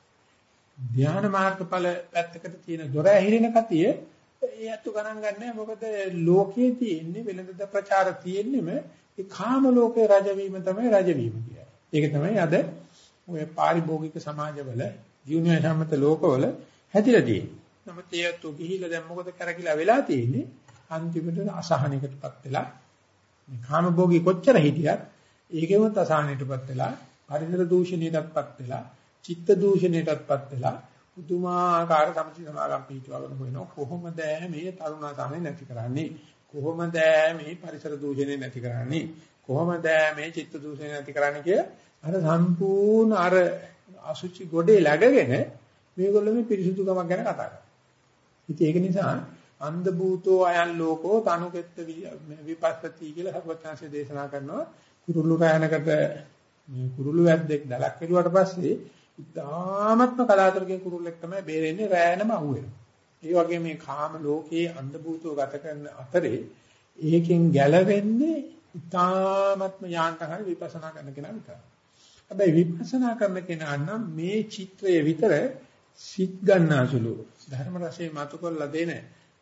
ධ්‍යාන මාර්ගඵල පැත්තකට තියෙන දොර ඇහිරෙන කතිය ඒත් ගණන් ගන්නෑ. මොකද ලෝකයේ තියෙන්නේ වෙළඳ ප්‍රචාර තියෙන්නේම ඒ කාම ලෝකේ රජ වීම තමයි රජ වීම කියන්නේ. ඒක තමයි අද ඔය පාරිභෝගික සමාජවල ජීවන සම්මත ලෝකවල හැදිලා තියෙන්නේ. නමුත් ඒත් ගිහිලා දැන් මොකද කරකිලා වෙලා තියෙන්නේ? අන්තිමට අසහනයකටපත් වෙලා මේ කාමභෝගී කොච්චර හිටියත් ඒකෙවත් අසහනයටපත් වෙලා පරිසර දූෂණයටපත් වෙලා චිත්ත දූෂණයටපත් වෙලා පුදුමාකාර සම්පති සමාගම් පිටවගෙන හොයනවා. කොහොමද මේ තරුණාසහනේ නැති කරන්නේ? කොහොමද මේ පරිසර දූෂණය නැති කරන්නේ? කොහොමද මේ චිත්ත දූෂණය නැති කරන්නේ කිය අර සම්පූර්ණ අර අසුචි ගොඩේ läගගෙන මේගොල්ලෝ මේ පිරිසුදුකමක් ගැන කතා කරනවා. ඉතින් ඒක නිසා අන්ධ භූතෝ අයන් ලෝකෝ තනුකෙත්ත විපස්සති කියලා සර්වඥාන්සේ දේශනා කරනවා. කුරුළු රැනකට මේ කුරුළු වැද්දෙක් දැලක් කෙරුවාට පස්සේ ඉතාමත්ම කලාතුරකින් කුරුල්ලෙක් තමයි බේරෙන්නේ රැනම අහුවෙනවා. ඒ වගේ මේ කාම ලෝකයේ අන්ධ භූතෝ ගත කරන අතරේ ඒකෙන් ගැලවෙන්නේ ඉතාමත්ම යාන්ත හරි විපස්සනා කරන කෙනා විතරයි. හැබැයි විපස්සනා කරන කෙනා නම් මේ චිත්‍රය විතර සිත් ගන්නාසුළු ධර්ම රසයේ මතු කරලා දෙන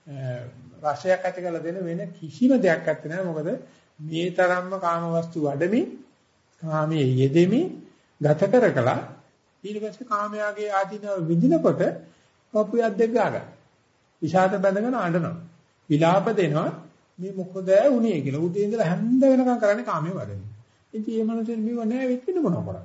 රසයක් ඇති කරලා දෙන වෙන කිසිම දෙයක් නැත්තේ නෑ. මොකද මේ තරම්ම කාම වස්තු වඩමින් කාමයේ යෙදෙමින් ගත කරකලා ඊට පස්සේ කාමයාගේ ආධිනව විඳිනකොට කපුයක් දෙක ගන්න. විෂාද බැඳගෙන අඬනවා. විලාප දෙනවා. මේ මොකද වුනේ කියලා. උදේ ඉඳලා හැන්ද වෙනකම් කරන්නේ කාමයේ වඩන්නේ. ඉතින් මේ මනසෙන් මේව නෑ වෙන්නේ මොනවා කරන්නේ.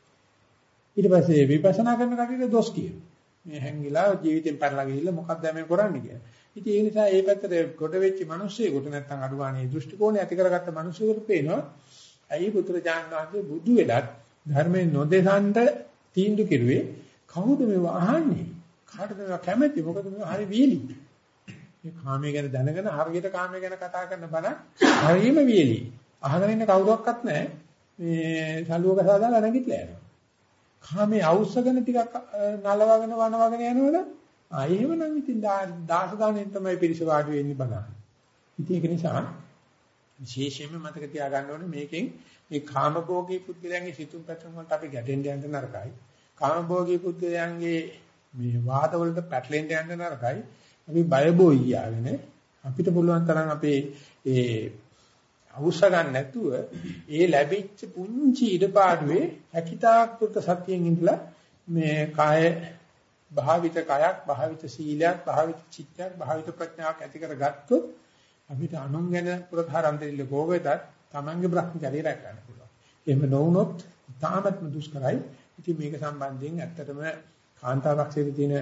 ඊට පස්සේ විපස්සනා කරන කටියට දොස් කියනවා. මේ හැංගිලා ජීවිතෙන් පරලා ගිහිල්ලා මොකක්ද මේ කරන්නේ කියලා. ඉතින් ඒ නිසා මේ පැත්තට කොට වෙච්ච මිනිස්සෙකුට නැත්තම් අඩුවානේ දෘෂ්ටි කෝණය ඇති කරගත්ත මිනිස්සුන්ට පේනවා ඇයි පුත්‍රජාන විශ්වසේ බුදු වෙලත් ධර්මයේ නොදෙසන්ට තීන්දුව කෙරුවේ කවුද මේව අහන්නේ කාටද මේව කැමති මොකද මේව හරි වියලි මේ කාමයේ ගැන දැනගෙන හරියට කාමයේ ගැන කතා කරන බණ හරියම වියලි අහගෙන ඉන්න කවුරක්වත් නැහැ මේ සලුවක සාදාලා නැගිටලා යනවා කාමයේ අවශ්‍යගෙන ටිකක් නලවගෙන වනවගෙන යනවනේ ආ එහෙමනම් ඉතින් දාස ගානෙන් තමයි පිරිස වාඩි වෙන්නේ බලන්න. ඉතින් ඒක නිසා විශේෂයෙන්ම මතක තියාගන්න ඕනේ මේකෙන් මේ කාමභෝගී පුද්ගලයන්ගේ සිතුම් පැතුම් වලට අපි ගැටෙන්න යන්න නරකයි. කාමභෝගී පුද්ගලයන්ගේ මේ වාද වලට පැටලෙන්න යන්න නරකයි. අපි බය බොයියාගෙන අපිට පුළුවන් තරම් අපේ ඒ අවශ්‍ය ගන්න නැතුව ඒ ලැබිච්ච පුංචි ඉඩපාඩුවේ හැකිතාක් පුත සතියෙන් ඉඳලා මේ කාය භාවිත කයක් භාවිත සීලයක් භාවිත චිත්තයක් භාවිත ප්‍රඥාවක් ඇති කරගත්තොත් අපිට අනුන් ගැන පුරතරම් දෙන්න කෝවෙතත් තමන්ගේ බ්‍රහ්මචර්යය රැක ගන්න පුළුවන්. එහෙම නොවුනොත් තාමත්ම දුෂ්කරයි. ඉතින් මේක සම්බන්ධයෙන් ඇත්තටම කාන්තාවක්ෂයේ තියෙන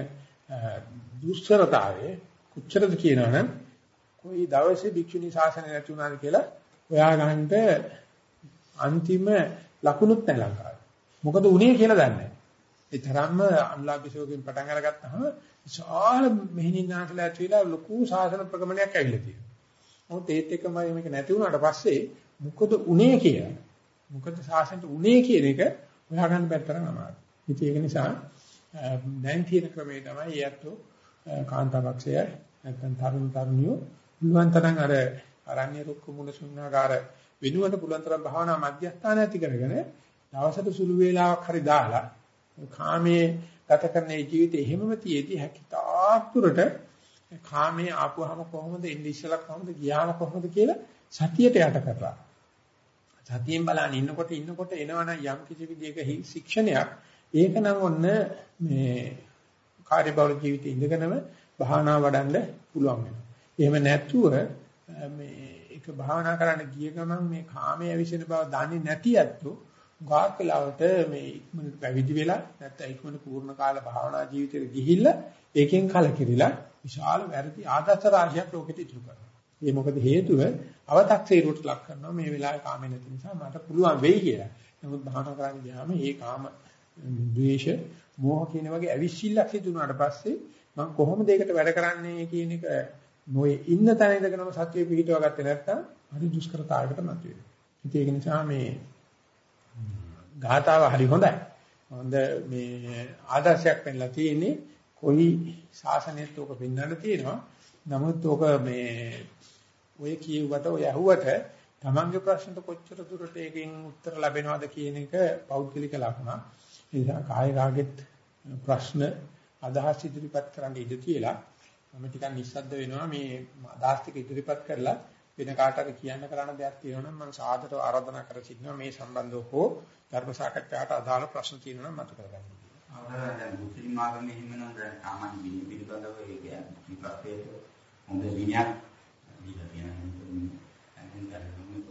දුෂ්කරතාවය කොච්චරද කියනවනම් කොයි දවසේ භික්ෂුණී ශාසනය නැති වුණාද කියලා ඔයා ගන්නට අන්තිම ලකුණුත් නැහැ ලංකාවේ. මොකද උනේ කියලා දන්නේ නැහැ. ඒ තරම්ම අනුලාභිසෝකෙන් පටන් අරගත්තාම විශාල මෙහිණින්නාටලා ඇතුළේ ලොකු ශාසන ප්‍රගමනයක් ඇවිල්ලා තියෙනවා. මොකද ඒත් එක්කම මේක නැති වුණාට පස්සේ මොකද උනේ කියලා. මොකද ශාසනයට උනේ කියන එක හොයාගන්න බැතරම් අමාරුයි. ඉතින් ඒක නිසා දැන් තියෙන ක්‍රමය තමයි යැත්තෝ කාන්තාවක්ෂය නැත්නම් තරුණ තරුණියෝ පුළුවන් තරම් අර අරණ්‍ය රුක්ක මුල ශුන්‍යාකාර වෙනුවට පුළුවන් තරම් භාවනා මධ්‍යස්ථාන ඇති කරගෙන දවසට සුළු වේලාවක් හරි දාලා කාමයේ ගත කරන ජීවිතේ එහෙමම තියේදී හැකිතාක් දුරට කාමයේ ආපුවාම කොහොමද ඉන්නේ ඉස්සලා කොහොමද ගියාම කොහොමද කියලා සතියට යට කරලා සතියෙන් බලන්න ඉන්නකොට ඉන්නකොට එනවනම් යම් කිසි විදියක ශික්ෂණයක් ඒක නම් ඔන්න මේ කාර්යබහුල ජීවිතේ ඉඳගෙනම භාවනා වඩන්න පුළුවන් වෙනවා. එහෙම නැතුව මේ එක භාවනා කරන්න ගිය ගමන් මේ කාමයේ විසින බව දන්නේ නැති ඇත්තෝ ගාක් වෙලාවට මේ ඉක්මනට පැවිදි වෙලා නැත්නම් ඉක්මනට පූර්ණ කාල භාවනා ජීවිතේට ගිහිල්ලා ඒකෙන් කලකිරිලා විශාල වැරදි ආදර්ශ රාශියක් ලෝකෙට ඉතුරු කරනවා. ඒ මොකද හේතුව අව탁සීරුවට ලක් කරනවා මේ වෙලාවේ කාමේ නැති නිසා මට පුළුවන් වෙයි කියලා. නමුත් භාවනා කරන්න ගියාම මේ කාම ද්වේෂ මෝහ කියන වගේ අවිශ්සිල්ලක් සිදු වුණාට පස්සේ මම කොහොමද ඒකට වැඩ කරන්නේ කියන එක නොයේ ඉන්න තැන ඉඳගෙනම සත්‍ය පිහිටව ගත්තේ නැත්නම් හරි දුෂ්කරතාවයකට මත වෙනවා. ඉතින් ඒක නිසා මේ ගාතාව හරි හොඳයි. හොඳ මේ ආදර්ශයක් වෙන්නලා තියෙන්නේ කොයි ශාසනයත් ඔක පෙන්වන්න තියෙනවා. නමුත් ඔක මේ ඔය කියුවට ඔය ඇහුවට තමන්ගේ ප්‍රශ්නට කොච්චර දුරට ඒකෙන් උත්තර ලැබෙනවද කියන එක පෞද්ගලික ලකුණක්. ඒ නිසා කාය රාගෙත් ප්‍රශ්න අදහස් ඉදිරිපත් කරන්න ඉඩ තියලා මම ටිකක් නිස්සද්ද වෙනවා මේ අදහස් ටික ඉදිරිපත් කරලා වෙන කාට හරි කියන්න කරන්න දෙයක් තියෙනවා නම් මම සාදරව ආරාධනා කර සිටිනවා මේ සම්බන්ධව හෝ ධර්ම සාකච්ඡාවට අදාළ ප්‍රශ්න තියෙනවා නම් මතු කරගන්න. අවදාන දැන් මුස්ලිම් ආගමේ හිමිනොත් දැන් සාමාන්‍ය විනය පිළිබඳව ඒ කියන්නේ විපස්සයට හොඳ විනයක් දීලා තියෙනවා.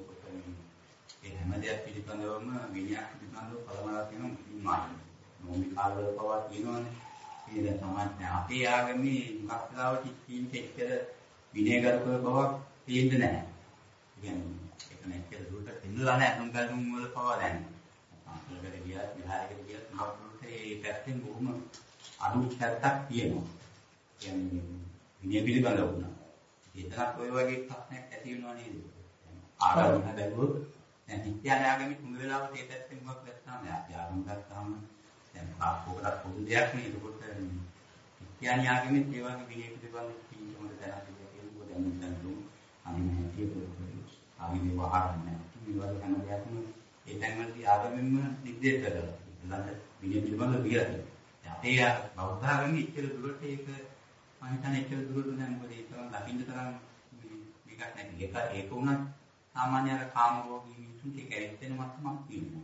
ඒ හැම දෙයක් පිළිබඳවම විනයක් පිළිබඳව පළමලා තියෙනවා මුස්ලිම් ආගම. මොම්බි කාලවල පවා තියෙනවානේ. ඒ දැන් සමාජයේ අපේ ආගමේ මුස්ලාවට කීිට එක්තර විනයගරුක බවක් තියෙන්නේ නැහැ. කියන්නේ ඒක නැතිව දුරට දෙන්නලා නැහැ අනුගමන වල පවා දැන්. අන්තිමට ගියා විහාරයකට ගියත් මහත්මුත් ඒ පැත්තෙන් බොහොම අඩු පැත්තක් තියෙනවා. කියන්නේ විනය පිළිබඳව වුණා. ඒතරක් ඔය වගේ ප්‍රශ්නයක් ඇති වෙනවා නේද? ආගම බැලුවොත් දැන් විද්‍යාලයාගෙම තුන් වෙලාවට ඒ පැත්තෙන් මොකක් නැත්නම් නෑ. ආගම ගත්තාම දැන් ආපෝකට පොදු දෙයක් නේ. ඒකකොට විද්‍යාලයාගෙම ඒ වගේ විනය පිළිබඳව කීමකට දැනගන්න තියෙනවා. දැන් දැන් අනිත් කීපයක් ආගමේ වහරන්නේ. මේ වගේ හැම දෙයක්ම ඒ තැන්වලදී ආගමෙන්ම නිර්දේශ කරලා. ඊළඟ විනය පිළිබඳව කියලා තියෙනවා. අපේ බෞද්ධ ආගමේ ඉච්ඡර දුරට ඒක මම හිතන්නේ ඉච්ඡර දුරට නෑ මොකද ඒක ලකින්න තරම් මේකක් නැති. ඒක ඒක උනත් සාමාන්‍ය අර කාම රෝගී මිනිසුන්ට ඒක ඇත්තෙන මට්ටමක් තියෙනවා.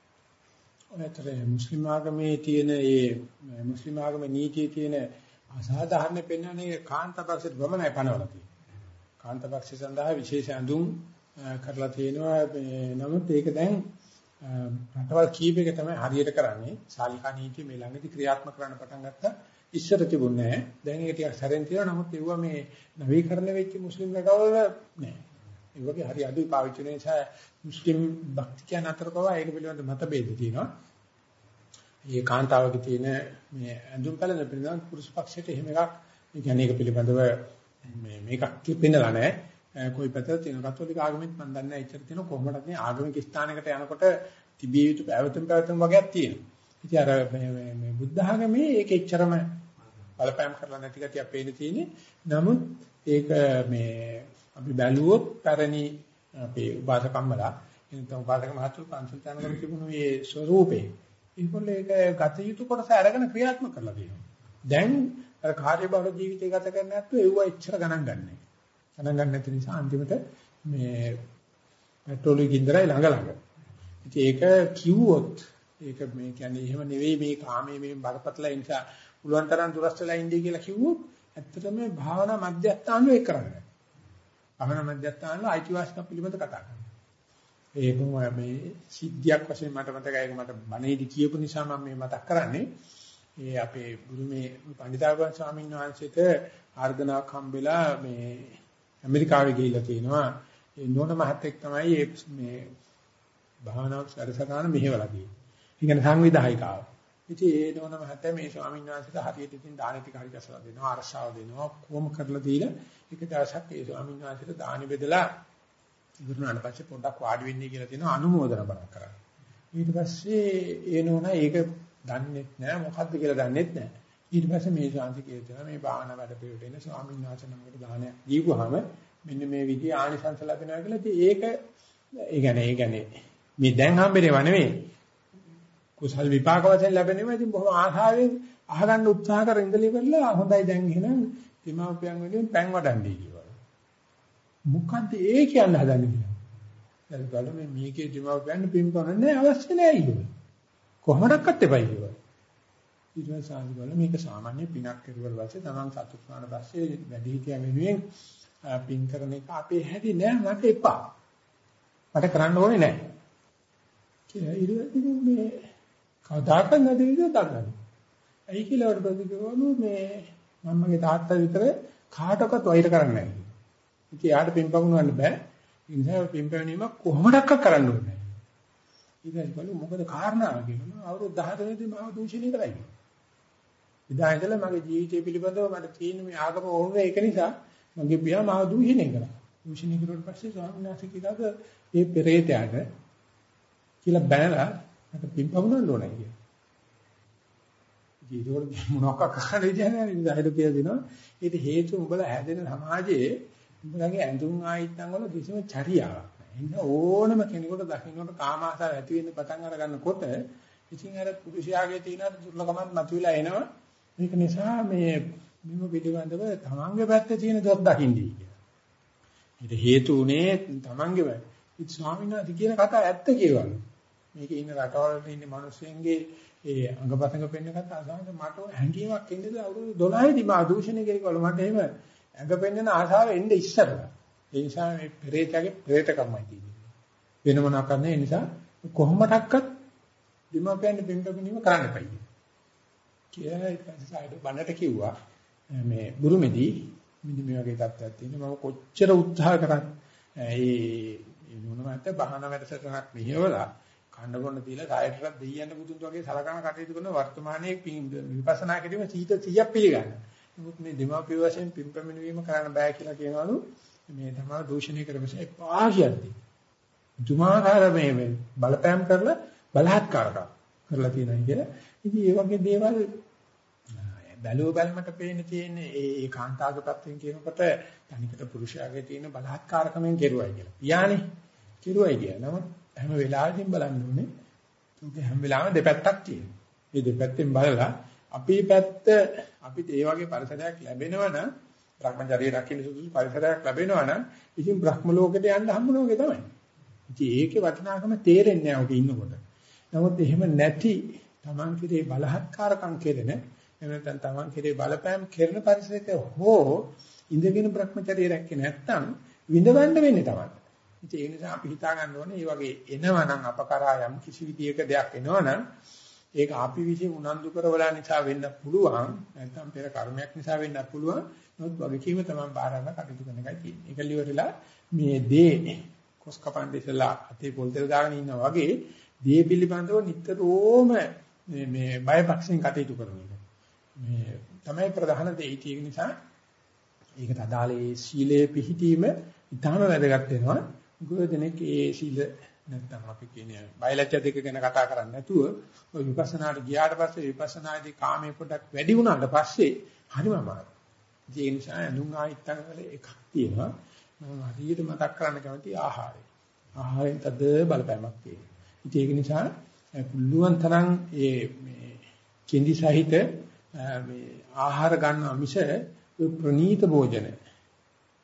ඔයතර මුස්ලිම් ආගමේ තියෙන ඒ මුස්ලිම් ආගමේ නීතියේ තියෙන අසාධාරණ පෙන්වන්නේ කාන්තාපක්ෂයට වමනයි පනවලා තියෙනවා. කාන්තාපක්ෂ සඳහා විශේෂ අඳුම් කරලා තියෙනවා. නමුත් ඒක දැන් රටවල් කීපයක තමයි හරියට කරන්නේ. ශාලිකා නීතිය මේ ළඟදී ක්‍රියාත්මක කරන්න පටන් ගත්තා. ඉස්සර තිබුණේ නැහැ. දැන් ඒක ටිකක් සැරෙන් තියෙනවා. නමුත් ඒවා මේ නවීකරණ වෙච්ච මුස්ලිම් රටවල නැහැ. ඒ වගේ හරි අඩුයි පාවිච්චි වෙන නිසා මුස්ලිම් භක්තිකයන් අතර පවා ඒක පිළිබඳ මතභේද තියෙනවා. මේ කාන්තාවගේ තියෙන මේ ඇඳුම් පැළඳ පිළිබඳ පුරුෂ පක්ෂයට එහෙම එකක් ඒ කියන්නේ ඒක පිළිබඳව මේ මේකක් පෙන්නලා නැහැ. કોઈ පැත්තක තියෙන කතෝලික ආගමෙත් මම දන්නේ නැහැ ඉච්චර තියෙන කොහොමද මේ ආගමික ස්ථානයකට යනකොට තිබිය යුතු පැවතුම් පැවතුම් වගේක් තියෙනවා. ඉතින් අර මේ මේ බුද්ධ ආගමේ ඒක එච්චරම බලපෑම් කරලා නැති ගතියක් පේන තියෙන්නේ. නමුත් ඒක මේ අපි බැලුවොත් පැරණි අපේ උපාසකම්මලා එතන උපාසක මහතුරු පන්සල් යනකොට තිබුණු මේ ස්වරූපේ ඒගොල්ලෝ ඒක ගත යුතු කොටස අරගෙන ක්‍රියාත්මක කරලා තියෙනවා. දැන් අර කාර්යබහුල ජීවිතය ගත කරන්නේ නැත්නම් ඒව එච්චර ගණන් ගන්නෑ. ගණන් ගන්න නැති නිසා අන්තිමට මේ පෙට්‍රෝල් ගින්දරයි ළඟ ළඟ. ඉතින් ඒක කිව්වොත් ඒක මේ කියන්නේ එහෙම නෙවෙයි මේ කාමයේ මේ බරපතල නිසා පුළුවන් තරම් දුරස්ත වෙලා ඉන්නේ කියලා කිව්වොත් ඇත්තටම මේ භාවනා මධ්‍යස්ථාන වේ කරන්නේ. භාවනා මධ්‍යස්ථාන වල අයිතිවාසිකම් පිළිබඳ කතා කරනවා. ඒකම මේ සිද්ධියක් වශයෙන් මට මතකයි ඒක මට බණේදී කියපු නිසා මම මේ මතක් කරන්නේ. ඒ අපේ ගුරුමේ පණ්ඩිතාගම ස්වාමීන් වහන්සේට ආර්දනාවක් හම්බෙලා මේ ඇමරිකාවේ ගිහිල්ලා තිනවා. ඒ නෝන මහත්තයෙක් තමයි මේ භාවනා සරසකාන මෙහෙवला ගියේ. ඒ කියන්නේ සංවිධායකාව. ඉතින් ඒ නෝන මහත්තයා මේ ස්වාමීන් වහන්සේට හරියට ඉතින් දාන ටික හරි ගැසලා දෙනවා, අරසාව දෙනවා, කොහොම කරලා දීලා එක දවසක් ඒ ස්වාමීන් වහන්සේට දානි බෙදලා ඉවරනාට පස්සේ පොඩ්ඩක් වාඩි වෙන්නේ කියලා තියෙනවා අනුමෝදන බණක් කරා. ඊට පස්සේ ඒ නෝනා ඒක දන්නේත් නැහැ මොකද්ද කියලා දන්නේත් නැහැ. ඊට පස්සේ මේ ශාන්ති කියනවා මේ භාවනා වැඩ පිළිවෙලට එන ස්වාමීන් වහන්සේ නමකට දානයක් දීපුවාම මෙන්න මේ විදිහේ ආනිසංස ලැබෙනවා කියලා. ඉතින් ඒක ඒ කියන්නේ ඒ කියන්නේ මේ දැන් හම්බෙන්නේව නෙවෙයි. කුසල් විපාක වශයෙන් ලැබෙනවා. ඉතින් බොහොම ආශාවෙන් අහගන්න උත්සාහ කර ඉඳලි කරලා හොඳයි දැන් එහෙනම් තිමාපියන් වලින් පැන් වඩන්නේ කියලා. මොකද්ද ඒ කියන්න හදන්නේ කියලා. දැන් බලමු මේ මේකේ තිමාපියන් පින් කරන්නේ අවශ්‍ය නැහැ ඒක. කොහොමඩක්වත් එපයි කියලා. ඊට පස්සේ ආන්දෝලන මේක සාමාන්‍ය පිනක් කරුවල් පස්සේ තමන් සතුට වුණාට පස්සේ වැඩි හිටියා වෙනුවෙන් පින් කරන එක අපේ හැටි නෑ මට එපා. මට කරන්න ඕනේ නෑ. කියලා ඊට මේ කවදාකවත් නැති විදිහට දන්නවා. ඇයි කියලා වඩ ප්‍රතිකවලු මේ මම්මගේ තාත්තා විතර කාටවත් වෛර කරන්නේ නැහැ. ඉතින් යාට පින් පමුණවන්න බෑ. ඒ නිසා පින් පැවීම කොහොමඩක්වත් කරන්න ඕනේ නෑ. ඊට පස්සේ මොකද කාරණාව කියනවා අවුරුදු දහතුනේදී මම දූෂණය කරයි. ඉදා ඉඳලා මගේ ජීවිතය පිළිබඳව මට තියෙන මේ ආගම ඕනේ ඒක නිසා මගේ පියා මාව දූෂණය කරා. දූෂණය කරුවට පස්සේ ස්වාමීන් වහන්සේ කිව්ලාද මේ පෙරේතයාට කියලා බැලලා මට පින්පමුණන්න ඕනේ කියලා. ජීවිතවල මොනවාක් කරන්න විදිහ නැහැ නේද? හිත කියලා දෙනවා. ඒක හේතු උඹලා හැදෙන සමාජයේ උඹලගේ ඇඳුම් ආයිත්තන් වල කිසිම චරියාවක් නැහැ. ඒ නිසා ඕනම කෙනෙකුට දකින්නට කාම ආසාව ඇති වෙන්න පටන් අර ගන්නකොට ඉතින් අර පුරුෂයාගේ තියෙන දුර්ලභමත් මතුවලා එනවා. මේක නිසා මේ මෙම පිළිබඳව තමන්ගේ පැත්තේ තියෙන දොස් දකින්නයි කියලා. ඊට හේතු උනේ තමන්ගේ ඉත් ස්වාමීන් වහන්සේ කියන කතාව ඇත්ත කියවලු. මේකේ ඉන්න රටවල ඉන්න මිනිස්සුන්ගේ ඒ අංගපතංග පෙන්න කතාව සමහර මට හැංගීමක් එන්නේ අවුරුදු දොළහේදී මා දූෂණය කරේකවලු මට එහෙම ඇඟ පෙන්නන ආශාව එන්නේ ඉස්සරලා. ඒ නිසා මේ පෙරේතගේ පෙරේතකම්මයි තියෙන්නේ. වෙන මොනවා කරන්නේ ඒ නිසා කොහොමඩක්වත් දෙමාපියන් පින්කමිනීම කරන්න එපයි. කියලා ඉතින් බණට කිව්වා මේ බුරුමේදී මෙන්න මේ වගේ තත්ත්වයක් තියෙනවා මම කොච්චර උත්සාහ කරත් ඒ නුනමත් බහන වැඩසටහනක් මෙහෙवला කන්න බොන්න දීලා කායයටත් දෙයියන්න බුදුන් වගේ සලකන කටයුතු කරන වර්තමානයේ විපස්සනා කිරීම සීත සීයක් පිළිගන්න. නමුත් මේ දෙමාපිය වශයෙන් පින්පැමිණීම කරන්න බෑ කියලා කියනවලු මේ තමයි දූෂණය කරපස්සේ එපා කියද්දි. ජුමාකාර මේ බලපෑම් කරලා බලහත්කාරකම් කරලා තියෙනවා කියලා. ඉතින් මේ වගේ දේවල් බැලුව බැලමට පේන තියෙන ඒ ඒ කාන්තාවගේ පැත්තෙන් කියනකොට තනිකට පුරුෂයාගේ තියෙන බලහත්කාරකමෙන් කෙරුවයි කියලා. පියානේ කෙරුවයි කියන නම හැම වෙලාවෙම බලන්න ඕනේ. ඒක හැම වෙලාවෙම දෙපැත්තක් තියෙනවා. මේ දෙපැත්තෙන් බලලා අපේ පැත්ත අපිට ඒ වගේ පරිසරයක් ලැබෙනවා නම් භ්‍රමචර්යය රකින්න සුදුසු පරිසරයක් ලැබෙනවා නම් ඉතින් බ්‍රහ්ම ලෝකෙට යන්න හම්බුන වගේ තමයි. ඉතින් ඒකේ වටිනාකම තේරෙන්නේ නැහැ ඔක ඉන්නකොට. නමුත් එහෙම නැති Taman කිරේ බලහත්කාරකම් කෙරෙන එහෙම නැත්නම් Taman කිරේ බලපෑම් කෙරෙන පරිසරයක හෝ ඉඳගෙන භ්‍රමචර්යය රැකේ නැත්නම් විඳවන්න වෙන්නේ තමයි. ඉතින් ඒ නිසා අපි හිතා ගන්න ඕනේ මේ වගේ එනවනම් අපකරා යම් කිසි විදියක දෙයක් එනවනම් ඒක අපි විසින් උනන්දු කරවලා නිසා වෙන්න පුළුවන් නැත්නම් පෙර කර්මයක් නිසා වෙන්න පුළුවන්. නමුත් වගකීම තමයි බාර ගන්න කටයුතු කරන එකයි තියෙන්නේ. ඒක liverලා මේ දේ කොස් කපන්නේ ඉතලා අතේ පොල් තෙල් දාගෙන ඉන්නා වගේ දේ පිළිබඳව නිතරම මේ මේ බයපක්ෂෙන් කටයුතු කරන එක. මේ තමයි ප්‍රධාන දේ. ඒක නිසා ඒකට අදාළේ සීලයේ පිහිටීම ඉතාම වැදගත් වෙනවා. ගොඩනෙක් ඒ සීල නැත්නම් අපි කියන්නේ බයලජ්‍ය දෙක ගැන කතා කරන්නේ නැතුව ඔය විපස්සනාට ගියාට පස්සේ විපස්සනාදී කාමයේ පොඩක් වැඩි වුණාට පස්සේ හරිම අමාරුයි. ඒ නිසා අනුන් ආයිත්තන් වල එකක් තියෙනවා. මම හරියට මතක් කරන්න කැමති ආහාරය. ආහාරයෙන් තද බලපෑමක් තියෙනවා. ඉතින් ඒක නිසා පුළුවන් තරම් ඒ මේ කෙඳි සහිත මේ ආහාර ගන්න මිස ප්‍රනීත භෝජන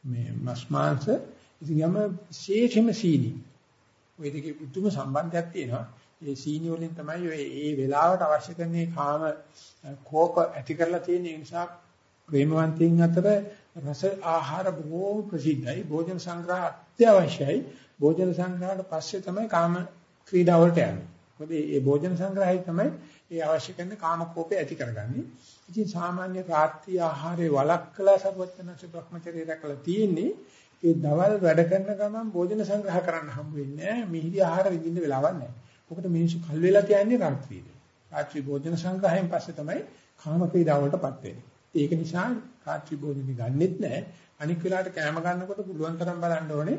මේ මස් මාංශ ඉතින් යම විශේෂම සීනි. ඔය දෙකේ පුදුම සම්බන්ධයක් තියෙනවා. ඒ සීනි වලින් තමයි ඔය ඒ වෙලාවට අවශ්‍ය කරන කාම කෝප ඇති කරලා තියෙන නිසා ප්‍රේමවන්තයින් අතර රස ආහාර බොහෝ ප්‍රසිද්ධයි. භෝජන සංග්‍රහ අත්‍යවශ්‍යයි. භෝජන සංග්‍රහයට පස්සේ තමයි කාම ක්‍රීඩා වලට යන්නේ. මොකද මේ භෝජන සංග්‍රහය තමයි ඒ අවශ්‍ය කරන කාම කෝපය ඇති කරගන්නේ. ඉතින් සාමාන්‍ය රාත්‍රී ආහාරයේ වළක්කලා සර්වඥාන්සේ බ්‍රහ්මචර්යය රැකලා තියෙන්නේ ඒ දවල් වැඩ කරන ගමන් භෝජන සංග්‍රහ කරන්න හම්බ වෙන්නේ නැහැ. මිහිරි ආහාර විඳින්න වෙලාවක් නැහැ. මොකද මිනිස්සු කල් වෙලා තියන්නේ රාත්‍රියේ. රාත්‍රී භෝජන සංග්‍රහයෙන් පස්සේ තමයි කාම ක්‍රීඩා වලටපත් වෙන්නේ. ඒක නිසා රාත්‍රී භෝජනෙ ගන්නෙත් නැහැ. අනික් වෙලාවට කැම ගන්නකොට පුළුවන් තරම් බලන්න ඕනේ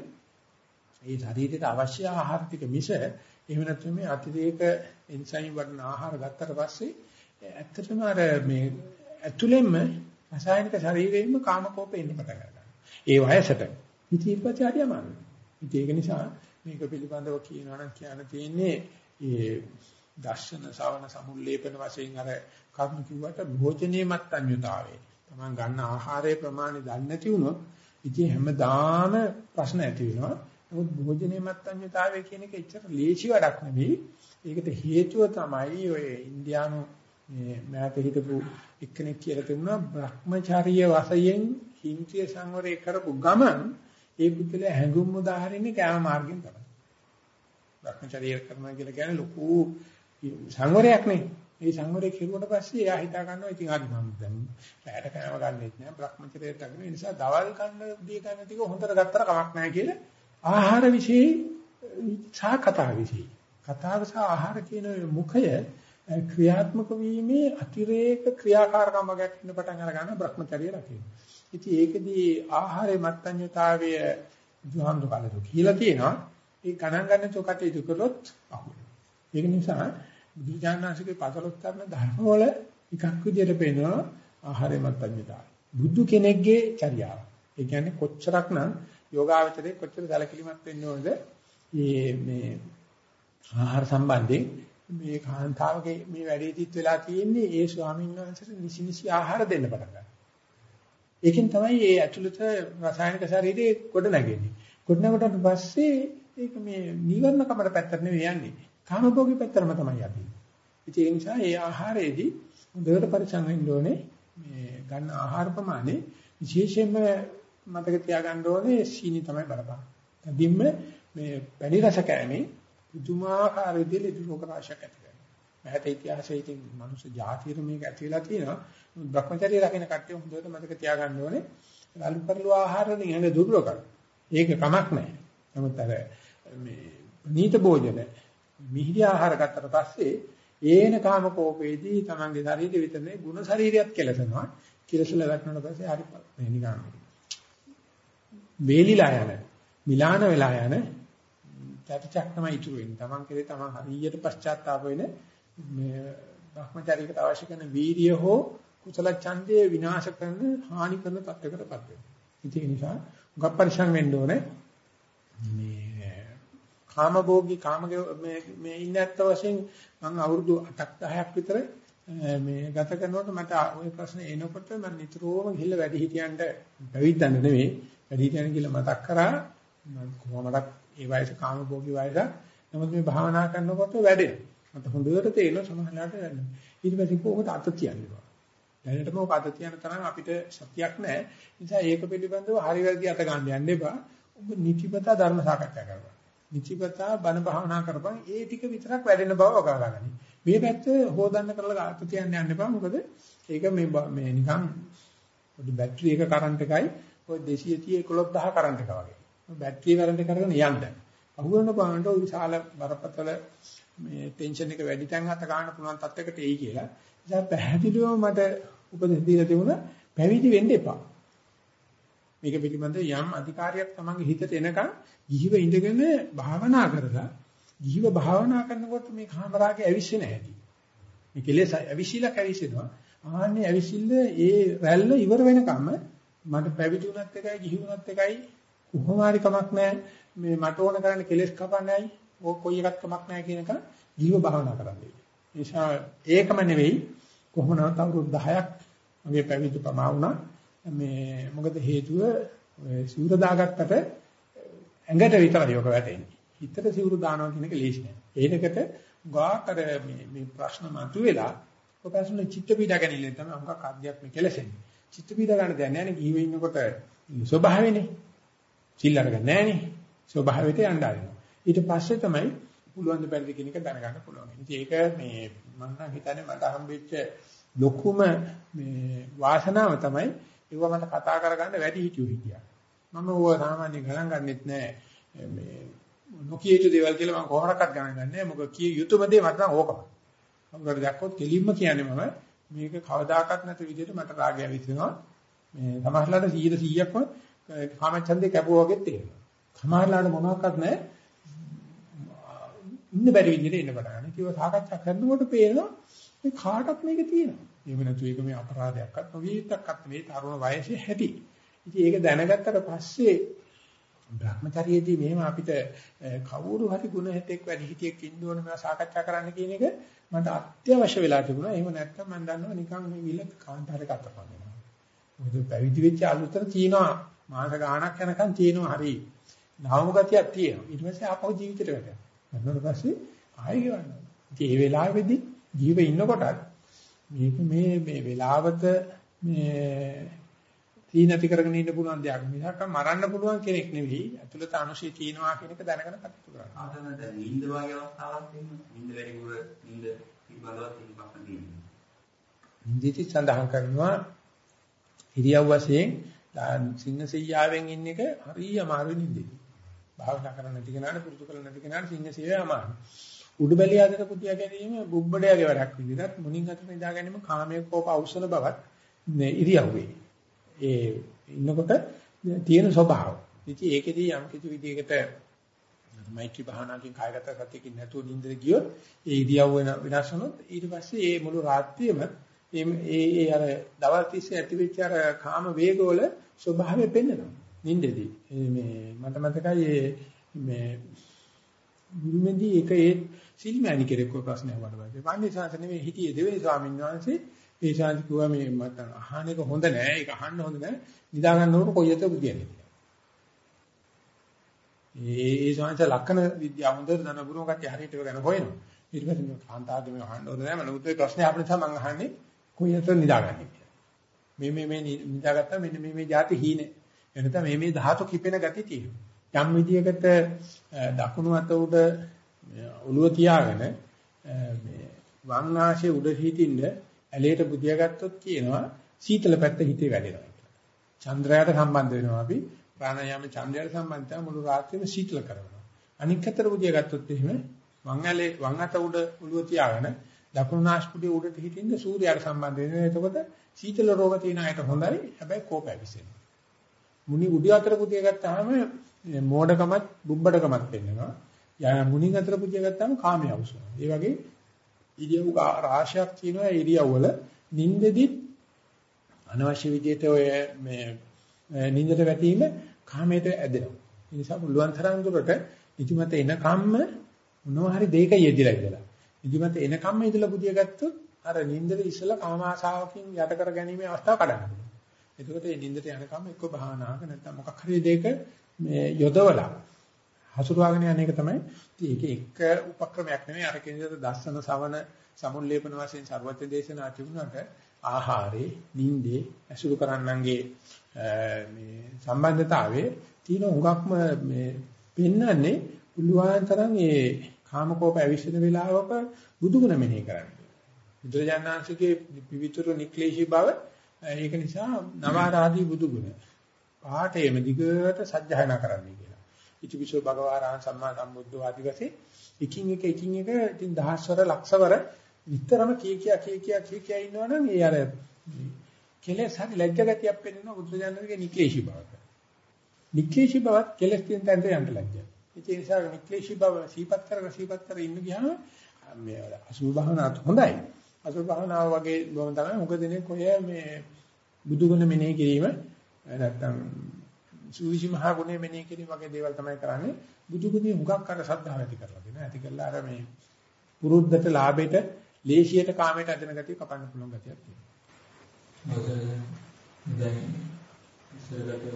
මේ ශරීරයට අවශ්‍ය ආහාර ටික මිස එහෙම නැත්නම් මේ අතිරේක එන්සයිම් වඩන ආහාර ගත්තට පස්සේ ඇත්තටම අර මේ ඇතුළෙන්ම රසායනික ශරීරයෙන්ම කාමකෝප එන්න පටන් ගන්නවා. ඒ වයසට ඉතිපචාරිය මාන. ඒක නිසා මේක පිළිබඳව කියනවා නම් කියන්න තියෙන්නේ ඒ දර්ශන ශවන සමුල්ලේපන වශයෙන් අර කර්ම කිව්වට භෝජනීය මත්ඤ්‍යතාවය. Taman ගන්න ආහාරයේ ප්‍රමාණය දන්නේ නැති වුණොත් ඉතින් හැමදාම ප්‍රශ්න ඇති වෙනවා. නමුත් භෝජනීය මත්ඤ්‍යතාවය කියන එක එච්චර ලේසි වැඩක් නෙවෙයි. ඒකට හේතුව තමයි ඔය ඉන්දියානු මේ මෑත හිටපු එක්කෙනෙක් කියලා තිබුණා බ්‍රහ්මචාරිය වශයෙන් හිංසිය සංවරය කරපු ගමන් ඒ පුද්ගලයා හැඟුම් උදාහරණේ කෑම මාර්ගෙන් තමයි. බ්‍රහ්මචාරිය කරනවා කියලා කියන්නේ ලොකු සංවරයක් නේ. මේ සංවරය කෙරුවට පස්සේ එයා හිතා ගන්නවා ඉතින් හරි මම දැන් රැයට කෑම ගන්නෙත් නෑ බ්‍රහ්මචාරියට ගන්න. ඒ නිසා දවල් කන්න දී ගන්න ටික හොඳට ගත්තට කමක් නෑ කියලා ආහාර વિશે සා කතා વિશે. කතාව සහ ආහාර කියන මුඛය ක්‍රියාත්මක වීමේ අතිරේක ක්‍රියාකාරකම් වගේක් ඉන්න පටන් අර ගන්න බ්‍රහ්මචර්යය රකින්න. ඉතින් ඒකදී ආහාරයේ මත්ඤ්‍යතාවය දුහම්දු කාලේ කියලා තියෙනවා. ඒ ගණන් ගන්න තොකටේ දුකලොත් අහුවෙනවා. ඒක නිසා බුදුජානනාංශගේ පසලොත් කරන ධර්මවල එකක් විදිහට පේනවා ආහාරයේ මත්ඤ්‍යතාවය. බුදු කෙනෙක්ගේ චර්යාව. ඒ කියන්නේ කොච්චරක්නම් යෝගාවචරයේ කොච්චර සැලකිලිමත් වෙන්න ඕනද මේ මේ ආහාර සම්බන්ධයෙන් මේ කාන්තාවගේ මේ වැඩේදීත් වෙලා තියෙන්නේ ඒ ස්වාමීන් වහන්සේට නිසිනිසි ආහාර දෙන්න පටන් ගන්නවා. ඒකෙන් තමයි මේ ඇතුළත රසායනික ශරීරයේ කොට නැගෙන්නේ. කොට නැගුණාට පස්සේ ඒක මේ නිවර්ණ කමර පැත්තට නෙවෙයි යන්නේ. කාමභෝගී පැත්තටම තමයි යන්නේ. ඉතින් ඒ නිසා මේ ආහාරයේදී හොඳට පරිසම් වෙන්න ඕනේ මේ ගන්න ආහාර ප්‍රමාණය විශේෂයෙන්ම මතක තියාගන්න ඕනේ සීනි තමයි බලපාන. තදින්ම මේ පැණි රස කෑමේ පුදුමාකාර විදිහට දුක රාශියක් ඇති වෙනවා. මහත ඉතිහාසයේ ඉතින් මනුෂ්‍ය ජාතියේ මේක ඇති වෙලා තියෙනවා. බ්‍රහ්මචර්ය රකින්න කට්ටිය හොඳට මතක තියාගන්න ඕනේ. ලලු පරිලු ආහාර වලින් එන දුර්වල කරන. ඒක කමක් නැහැ. නමුත් අර මේ නීත භෝජන මිහිරි ආහාර ගත්තට පස්සේ ඒන කාම කෝපේදී තමන්ගේ ශරීරෙ විතරනේ ගුණ ශරීරයත් කෙලසනවා. කිරසල ගන්නකොට පස්සේ හරි මේ නිකන් වේලිලා යන මිලාන වෙලා යන චර්චක් තමයි ඉතුරු වෙන්නේ. තමන් කෙරේ තමන් හරියට පශ්චාත්තාප වෙන මේ භ්‍රමචාරීකට අවශ්‍ය කරන වීර්ය හෝ කුසල ඡන්දයේ විනාශ කරන හානි කරන තත්යකටපත් වෙනවා. ඒ නිසා උගක් පරිසම් වෙන්න ඕනේ. මේ කාමභෝගී කාම මේ මේ ඉන්නත් වශයෙන් මම අවුරුදු අටක් දහයක් විතර මේ ගත කරනකොට මට ওই ප්‍රශ්නේ එනකොට මම නිතරම ගිහිල්ලා වැඩි හිටියන්ට පැවිද්දන්න නෙවෙයි වැඩි හිටියන් කියලා මතක් කරා මම කොහොමදක් ඒ වයස කාමභෝගී වයස නමුත් මේ භාවනා කරනකොට වැඩෙනවා මට හොඳට තේරෙනවා සමහරවිට වැඩෙනවා ඊට පස්සේ කොහොමද අත තියන්නේ බා දැනටම ඔක අත තියන තරම් අපිට සතියක් නැහැ නිසා ඒක පිළිබඳව හරි වැරදි අත ගන්න යන්න එපා ඔබ නිතිපතා ධර්ම සාකච්ඡා කරපන් නිතිපතා බණ භාවනා කරපන් ඒ ටික විතරක් වැඩෙන බව ඔකා ගන්න. මේ පැත්ත හොදන්න කරලා අත තියන්න යන්න එපා මොකද ඒක මේ මේ නිකන් පොඩි බැටරි එක කරන්ට් එකයි ඔය දෙසිය තිහ එකොළොස් දහස් කරන්ට් එක වගේ. බැටරි කරන්ට් එක කරගෙන යන්න. අහුවෙන පානට ওই විශාල බරපතල මේ ටෙන්ෂන් එක වැඩි තැන් අත ගන්න පුළුවන් තත්යකට එයි කියලා. ඉතින් පැහැදිලිවම මට උපදෙස් දීලා තිබුණා පැවිදි වෙන්න එපා. මේක පිළිබඳ යම් අධිකාරියක් තමන්ගේ හිතට එනකන් ගිහිව ඉඳගෙන භාවනා කරලා ගිහිව භාවනා කරනකොට මේ කාමරාගේ ඇවිස්සෙන්නේ නැහැටි. මේ කෙලෙස් ඇවිසිලා කැවිසෙනවා. ආන්නේ ඇවිසිල්ල ඒ රැල්ල ඉවර වෙනකම් මට පැවිදි වුණත් එකයි ගිහි වුණත් එකයි කොහොම හරි කමක් නැහැ. මේ මට ඕන කරන්නේ කෙලෙස් කපන්නයි. ඕක කොයි එකක් කමක් නැහැ කියන එක ගිහිව භාවනා කරන්නේ. ඒ නිසා ඒකම නෙවෙයි කොහොමද අවුරුදු දහයක් මගේ පැවිදි ප්‍රමා වුණා. මේ මොකද හේතුව ඔය සිවුර දාගත්තට ඇඟට විතරයි ඔක වැටෙන්නේ. හිතට සිවුර දානවා කියන එක ලේසි නෑ. ඒනකට ගාකර මේ මේ ප්‍රශ්න මතුවෙලා ඔය ප්‍රශ්න චිත්ත පීඩා ගැනීම තමයි අමුක ආධ්‍යාත්මික කෙලෙසෙන්නේ. චිත්ත පීඩා ගන්න දෙයක් නෑනේ ගිහිව ඉන්නකොට ස්වභාවයනේ. සිල් අරගෙන නෑනේ. ස්වභාවයට යන්න ආරිනවා. ඊට පස්සේ තමයි පුළුවන් ද බැරිද කියන එක දැනගන්න පුළුවන්. ඉතින් ඒක මේ මම නම් හිතන්නේ මට හම්බෙච්ච ලොකුම මේ වාසනාව තමයි ඒව මට කතා කරගන්න වැඩි හිටියෝ හිටියා. මම ඕව සාමාන්‍ය ගණන් ගන්නෙත් නෑ මේ නොකිය යුතු දේවල් කියලා මම කොහොමඩක්වත් ගණන් ගන්නෑ. මොකද කිය යුතුම දේ මට නම් ඕකම. මම දැක්කොත් කෙලින්ම කියන්නේ මම මේක කවදාකවත් නැති විදිහට මට රාගය විසිනවා. මේ සමහරලාට සීය සීයක්ම කාමච්ඡන්දේ කැපුවා වගේ තේරෙනවා. සමහරලාට මොනවාක්වත් නැහැ. ඉන්න බැරි විදිහට ඉන්න පටන් ගන්න. ඒක සාකච්ඡා කරනකොට පේනවා මේ කාටත් මේක තියෙනවා. එහෙම නැතු ඒක මේ අපරාධයක්වත් නොවියුක්තක්වත් මේ තරුණ වයසේ හැටි. ඉතින් ඒක දැනගත්තට පස්සේ බ්‍රහ්මචර්යයේදී මෙහෙම අපිට කවුරු හරි ගුණ හිතෙක් වැඩි හිතියෙක් ඉන්න ඕන මේවා සාකච්ඡා කරන්න කියන එක මට අත්‍යවශ්‍ය වෙලා තිබුණා. එහෙම නැත්නම් මම දන්නවා නිකන් මේ විල කාන්තාරයක අතපදිනවා. මොකද පැවිදි වෙච්ච අලුතර තියෙනවා මාස ගාණක් යනකම් තියෙනවා හරි. නවම ගතියක් තියෙනවා. ඊට පස්සේ ආපහු ජීවිතේට වැටෙනවා. ඊට පස්සේ ආයෙ ගන්නවා. ඉතින් මේ වෙලාවේදී ජීව ඉන්නකොටත් මේක මේ මේ වෙලාවත මේ තීනති කරගෙන ඉන්න පුළුවන් දෙයක්. මිසක් මරන්න පුළුවන් කෙනෙක් නෙවෙයි. අතුලත අනුශය තියනවා කියන එක දැනගෙන කටයුතු කරන්න. ආතන දැන් නිින්ද වගේ අවස්ථාවක් තියෙනවා. නිින්ද වැඩිපුර නිින්ද පිළිබඳව ඉන්නපත් නෙවෙයි. නිින්දටි සඳහන් කරනවා ඉරියව් වශයෙන් සිංහ සීයාවෙන් ඉන්න එක හරිය අමාරු නිින්දේ. භාවනා කරන්න නැති කෙනාට පුරුදු කරලා නැති කෙනාට සිංහ සීයාව අමාරු. උඩු බැලිය අතර පුතිය ගැනීම බුබ්බඩයාගේ වැඩක් විදිහට මුණින් අතට නිදා ගැනීම කාමයේ කෝප අවසන බවත් මේ ඉරියව්වේ. ඒ ඉන්නකොට තියෙන ස්වභාව. ඉතින් ඒකෙදී යම් කිසි විදිහකට මෛත්‍රී භාවනාවකින් කායගත සතියකින් නැතුව නිින්දට ගියොත් ඒ ඉරියව්ව විනාශ වුණොත් ඊට පස්සේ මේ මුළු රාත්‍රියම මේ ඒ අර දවල් තිස්සේ ඇතිවෙච්ච අර කාම වේගවල ස්වභාවය පෙන්වනවා. නිින්දේදී මේ මට මතකයි මේ ගුරුමෙන්දී එක ඒ සිල්මෑණි කෙනෙක් කො ප්‍රශ්නයක් වඩවන්නේ. වන්නේ සාසන නෙවෙයි හිටියේ දෙවෙනි ස්වාමීන් වහන්සේ ඒ ශාන්ති කිව්වා මේ මට අහන එක හොඳ නෑ. ඒක අහන්න හොඳ නෑ. නිදා ගන්නකොට කොයි යත බුදියන්නේ කියලා. ඒ ඒ ශාන්ති ලක්ෂණ විද්‍යාව හොඳට දනබුරුම කට්ටිය හරියට ඒක ගැන හොයනවා. ඊට පස්සේ මේ කාන්තාවගේ මේ අහන්න හොඳ නෑ. මම උත්තර ප්‍රශ්නේ අපිට තමයි මම අහන්නේ කොයි යත නිදාගන්නේ කියලා. මේ මේ මේ නිදාගත්තා මෙන්න මේ මේ જાති හීනේ. එනත මේ මේ ධාතු කිපෙන ගති තියෙනවා. යම් විදියකට දකුණු අත උඩ ඔළුව තියාගෙන මේ වම් ආශේ උඩ හිටින්න ඇලේට බුදියා ගත්තොත් කියනවා සීතල පැත්ත හිතේ වැඩෙනවා කියලා. චන්ද්‍රයාට සම්බන්ධ වෙනවා අපි ප්‍රාණයාම චන්ද්‍රයාට සම්බන්ධව මුළු රාත්‍රියම සීතල කරනවා. අනික් අතට බුදියා ගත්තොත් එහෙම වම් ඇලේ වම් අත උඩ ඔළුව තියාගෙන දකුණු නාස්පුඩිය උඩට හිටින්න සූර්යයාට සම්බන්ධ වෙනවා. එතකොට සීතල රෝග තියෙන අයට හොඳයි. හැබැයි කෝපය විසෙනවා. මුනි උඩ අතර බුදියා ගත්තාම මෝඩකමත් බුබ්බඩකමත් වෙනවා. යා මුණින් අතර පුදිය ගත්තාම කාමයේ අවශ්‍යයි. ඒ වගේ ඉරියව් රාශියක් තියෙනවා ඉරියව්වල නිින්දෙදි අනවශ්‍ය විදිහට ඔය මේ නිින්දට වැටීම කාමයට ඇදෙනවා. ඒ නිසා පුළුවන් තරම් දුරට නිදිමත එන කම්ම මොනවා හරි දෙයක යෙදිලා ඉඳලා. නිදිමත එන කම්ම ඉඳලා පුදිය ගත්තොත් අර නිින්දට ඉස්සලා කාම ආශාවකින් යට කර ගැනීමේ අවස්ථාව කඩන්න පුළුවන්. එතකොට මේ නිින්දට යන කම්ම එක්ක භාවනාවක නැත්නම් මොකක් හරි දෙයක මේ යොදවලා හසුරුවාගෙන යන එක තමයි. ඉතින් ඒක එක උපක්‍රමයක් නෙමෙයි. අර කියන විදිහට දස්සන සවන සමුල්ලේපන වශයෙන් ਸਰවත්‍ය දේශනා තිබුණාට ආහාරේ, නිින්දේ අසුරු කරන්නන්ගේ මේ සම්බන්ධතාවයේ තියෙන උගක්ම මේ පෙන්වන්නේ පුළුවන් තරම් මේ කාමකෝප ඇවිස්සෙන වෙලාවක බුදුගුණ මෙනෙහි කරන්න. බුදුරජාණන්සේගේ පිවිතුරු නික්ලේශී බව ඒක නිසා නවාරාදී බුදුගුණ පාඨයේම දිගට සජ්ජායනා කරන්න කියලා. ඉතිවිසෝ භගවාරහං සම්මා සම්බුද්ධ ආදී වශයෙන් එකින් එක එකින් එක ඉතින් දහස්වර ලක්ෂවර විතරම කී කියා කී කියා කී කියා ඉන්නවනම් ඒ අර කෙලෙස් හරි ලැජ්ජගතියක් පෙන්වන බුදුරජාණන්ගේ නික්ලේශී බවට. නික්ලේශී බවත් කෙලෙස් කියන තැනට යන්න ලැජ්ජා. ඒ නිසා නික්ලේශී බව සීපත් කරගෙන සීපත් කර ඉන්න ගියාම මේ අසුභ භාවනාවත් හොඳයි. අසුභ භාවනාව වගේ බව තමයි මොකද දෙන්නේ කොහේ මේ බුදුගුණ මෙනෙහි කිරීම නැත්තම් සූවිසි මහා ගුණය මෙනෙහි කිරීම වගේ දේවල් තමයි කරන්නේ. බුදුගුණේ හුඟක් අර ශ්‍රද්ධාව ඇති කරලා දෙනවා. ඇති කරලා අර මේ පුරුද්දට ලාභයට ලේසියට කාමයට අදන ගතිය කපන්න පුළුවන් ගතියක් තියෙනවා. දැන් ඉස්සරකට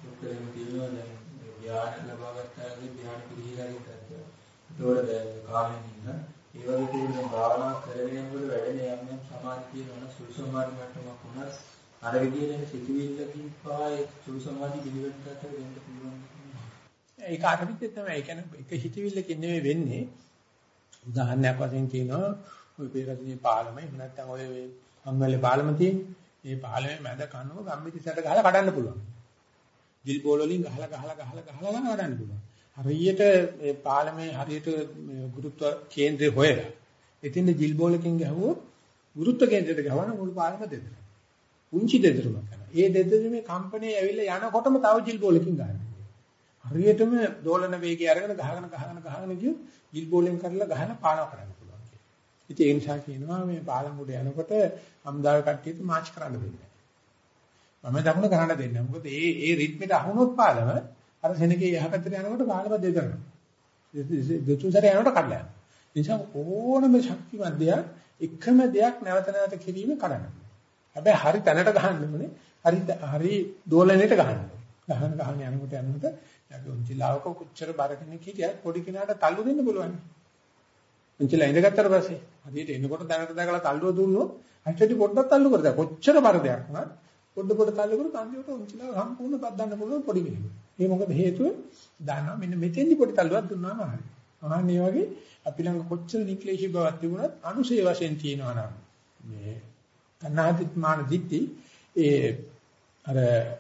උත්තරෙම තියෙනවා දැන් ධ්‍යාන ලබා ගන්නාගේ ධ්‍යාන පිළිහිලාගේ තත්ත්වය. ඒතකොට දැන් කාමෙන් ඉන්න ඒ වගේ තියෙන භාවනා කරගෙන යනකොට වැඩෙන යම් යම් සමාධි තියෙනවා සුළු සමාධි මට්ටමක් වුණත් අර විදිහේ සිතිවිල්ලකින් පවා ඒ සුළු සමාධි පිළිවෙලට වෙන්න පුළුවන්. ඒක අරවිද්ද තමයි. ඒ කියන්නේ එක හිතවිල්ලකින් නෙවෙයි වෙන්නේ. උදාහරණයක් වශයෙන් කියනවා ඔය පෙරදිනේ පාලම එහෙම නැත්නම් ඔය අංගලේ පාලම තියෙන්නේ. මේ පාලමේ මැද කනුව ගම්මිතිසට ගහලා කඩන්න පුළුවන්. දිල් බෝල වලින් ගහලා ගහලා ගහලා ගහලා කඩන්න පුළුවන්. හරියට මේ පාලමේ හරියට ගුරුත්ව කේන්ද්‍රය හොයලා. ඉතින් දිල් බෝලකින් ගහුවොත් ගුරුත්ව කේන්ද්‍රයට ගහවන මුළු පාලම දෙදෙනවා. උන්චි දෙදරුමක් කරනවා. ඒ දෙදෙමේ කම්පණය ඇවිල්ලා යනකොටම තව දිල් බෝලකින් ගන්නවා. හරියටම දෝලන වේගය අරගෙන ගහගෙන ගහගෙන ගහගෙන ගියොත් දිල් බෝලෙන් කරලා ගහන පාලම කරන්න පුළුවන් කියලා. ඉතින් ඒ නිසා කියනවා මේ පාලම උඩ යනකොට හම්දාවේ කට්ටියට මාච් කරන්න දෙන්නේ නැහැ. මම දකුණ කරන්න දෙන්නේ නැහැ. මොකද ඒ ඒ රිද්මෙට අහුනොත් පාලම අර සෙනගේ යහපැත්තට යනකොට පාලම දෙදරනවා. දෙතුන් සැරේ යනකොට කඩලා යනවා. ඒ නිසා ඕනම ශක්තිමත් දෙයක් එකම දෙයක් නැවත නැවත කිරීම කරන්න. හැබැයි හරි තැනට ගහන්න ඕනේ. හරි හරි දෝලණයට ගහන්න. ගහන ගහන යනකොට යනකොට අපි උන්චිලාවක කොච්චර බර කෙනෙක් හිටියත් පොඩි කෙනාට තල්ලු දෙන්න පුළුවන්. උන්චිලා ඉඳගත්තට පස්සේ හරියට එනකොට දැනට දැකලා තල්ලුව දුන්නොත් ඇත්තටි පොඩ්ඩක් තල්ලු කරදා. කොච්චර බර දෙයක් වුණත් පොඩ පොඩ තල්ලු කරොත් අන්තිමට උන්චිලාව සම්පූර්ණ පදන්න පුළුවන් පොඩි කෙනෙක්. ඒ මොකද හේතුව දන්නවා මෙන්න මෙතෙන්දි පොඩි තල්ලුවක් දුන්නාම හරි. අහන්නේ වගේ අපි ළඟ කොච්චර නික්ලේශී බවක් තිබුණත් අනුසේ වශයෙන් තියෙනවා නම් මේ තණ්හාදිත් මාන දිට්ටි ඒ අර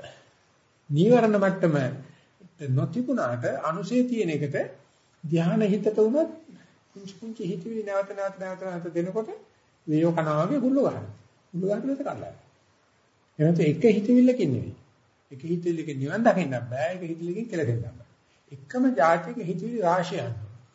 නීවරණ මට්ටම නොතිබුණාට අනුසේ තියෙන එකට ධ්‍යාන හිතට උනත් කුංචි කුංචි හිතවිලි නැවත නැවත නැවත නැවත දෙනකොට වේයෝ කනවා වගේ ගුල්ල ගන්නවා. ගුල්ල ගන්නකොට කඩලා. එහෙනම් ඒක හිතවිල්ලකින් නෙවෙයි. ඒක හිතවිල්ලකින් නිවන් දකින්න බෑ. ඒක හිතවිල්ලකින් කෙලෙන්න බෑ. එකම જાතියක හිතවිලි රාශියක්.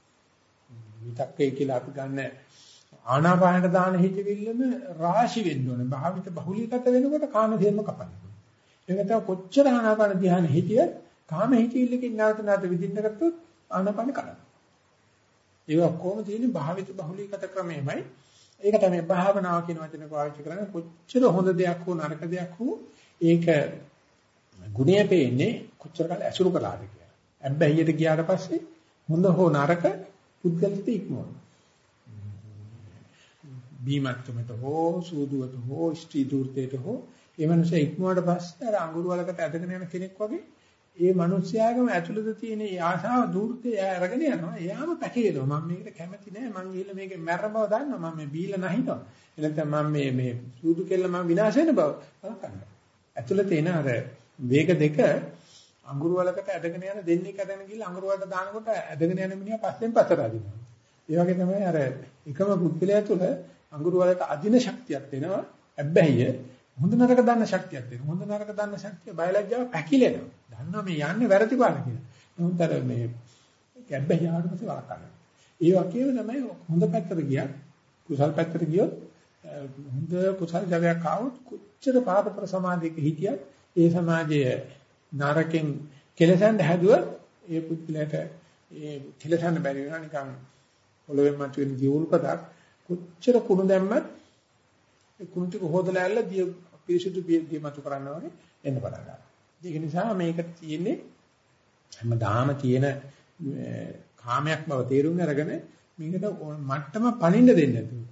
විතක්කේ කියලා අපි ගන්න ආනාපානට දාන හිතවිල්ලම රාශි වෙන්න ඕනේ. භාවිත බහුලීගත වෙනකොට කාම ධර්ම කපනවා. ඒක තමයි කොච්චර ආනාපාන ධ්‍යාන හිතියත් කාම හිතවිල්ලකින් නැවත නැවත විදින්න ගත්තොත් ආනාපාන කරනවා. ඒක ඔක්කොම තියෙන්නේ භාවිත බහුලීගත ක්‍රමෙමයි. ඒක තමයි භාවනාව කියන වචන පාවිච්චි කරන්නේ කොච්චර හොඳ දෙයක් හෝ නරක දෙයක් හෝ ඒක ගුණය පෙන්නේ කොච්චර කාල ඇසුරු කළාද කියලා. හැබැයිට ගියාට පස්සේ හොඳ හෝ නරක පුද්ගලිත ඉක්මවනවා. බීමත්තුමත හෝ සූදුවත හෝ ස්ත්‍රී දූර්තයට හෝ ඒ මනුස්සයා ඉක්මවට පස්සේ අර අඟුරු වලකට ඇදගෙන යන කෙනෙක් වගේ ඒ මනුස්සයාගම ඇතුළත තියෙන ඒ ආශාව දූර්තය අරගෙන යනවා. එයාම පැකිලෙනවා. මම මේකට කැමති නෑ. මං ගිහලා මේකේ මැරෙන බව දන්නවා. මම මේ බීලා නැහිනවා. එනතම මම මේ මේ සූදු කෙල්ල මම විනාශ වෙන බව බලන්න. ඇතුළත එන අර වේග දෙක අඟුරු වලකට ඇදගෙන යන දෙන්නේ කඩන ගිහලා අඟුරු වලට දානකොට ඇදගෙන යන මිනිහා පස්සෙන් පස්සට අදිනවා. ඒ වගේ තමයි අර එකම පුද්ගලයා තුළ අඟුරු වලට අදින ශක්තියක් දෙනවා. හැබැයි හොඳ නරක දන්න ශක්තියක් දෙනවා. හොඳ නරක දන්න ශක්තිය බයලජ්ජාව පැකිලෙනවා. දන්නවා මේ යන්නේ වැරදි පාන කියලා. නමුත් අර මේ ගැබ්බැහි ආවට පස්සේ වරකනවා. ඒ වගේම තමයි හොඳ පැත්තට ගියත් කුසල් පැත්තට ගියොත් හොඳ කුසල් ජවයක් ආවොත් කොච්චර පාපතර සමාධියක හිටියත් ඒ සමාජයේ නරකෙන් කෙලසන්න හැදුවත් ඒ පුද්ගලයාට ඒ කෙලසන්න බැරි වෙනවා නිකන් පොළොවෙන් මතුවෙන දියුල්පතක් කොච්චර කුණු දැම්මත් ඒ කුණු ටික හොදලා ඇල්ල දිය පිරිසුදු දිය මතු කරනවා වගේ එන්න පටන් ගන්නවා. ඒක නිසා මේක තියෙන්නේ හැමදාම තියෙන කාමයක් බව තේරුම් අරගෙන මේකට මට්ටම පණින්න දෙන්නේ නැතුව.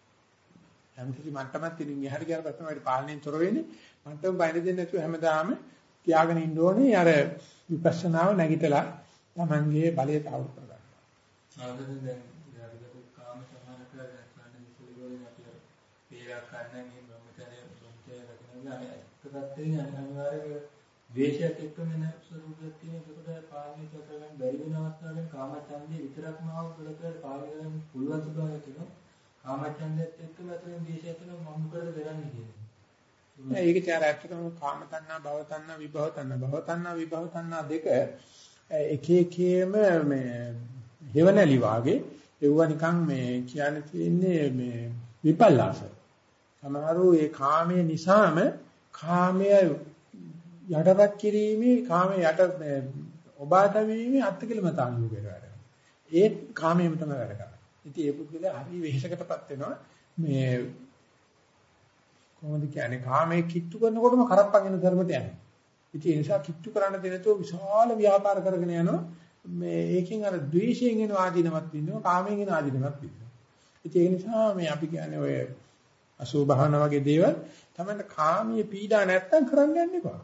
යම් කිසි මට්ටමක් තියෙනින් එහාට ගියාට පස්සේ තමයි පාලනයෙන් තොර වෙන්නේ. මට්ටම පණින්න දෙන්නේ නැතුව හැමදාම තියාගෙන ඉන්න ඕනේ අර විපස්සනාව නැගිටලා තමන්ගේ බලය තවුරු කරගන්න. ආවදෙන් දැන් ඊළඟට කාම සමාන කරලා ගන්න ඉස්සෙල්ලා අපි පීරා ගන්න මේ බ්‍රහ්මචර්ය බ්‍රහ්මචර්ය රකින්න අනේ එකපැත්තකින් අනිවාර්යයෙන් ද්වේෂයක් එක්කම එන ස්වරූපයක් තියෙන ඒකට පාලනය කරගන්න බැරි වෙන අවස්ථාවලදී කාමච්ඡන්දේ විතරක්ම ආව කරලා පාලනය කරන්න පුළුවන් ස්වභාවයක් තියෙනවා. කාමච්ඡන්දෙත් එක්කම අතරින් ද්වේෂය තියෙන මම මොකද කරන්නේ කියන්නේ. ඒක තියාර ඇත්තටම කාම තණ්හා භව තණ්හා විභව තණ්හා භව තණ්හා විභව තණ්හා දෙක එක එකේම මේ හේවණලි වාගේ ඒව නිකන් මේ කියන්නේ තියෙන්නේ මේ විපල්ලාස. සමහරව ඒ කාමයේ නිසාම කාමයේ යටපත් කිරීමේ කාමයේ යට ඔබාත වීමේ අත්කලමතාණු වෙනවා. ඒ කාමයේම තමයි වැඩ කරන්නේ. ඉතින් ඒ පුද්ගලයා හරි වෙහෙසකටපත් වෙනවා මේ කොහොමද කියන්නේ කාමයේ කිට්ටු කරනකොටම කරප්පන් වෙන ධර්මයට යනවා. ඉතින් ඒ නිසා කිට්ටු කරන්න දෙනතෝ විශාල ව්‍යාපාර කරගෙන යනවා. මේ ඒකෙන් අර ද්වේෂයෙන් එන ආධිනවත් වෙනවා, කාමයෙන් එන ආධිනවත් වෙනවා. ඉතින් ඒ නිසා මේ අපි කියන්නේ ඔය අසුභහන වගේ දේවල් තමයි කාමයේ පීඩා නැත්තම් කරන්න යන්න එපා.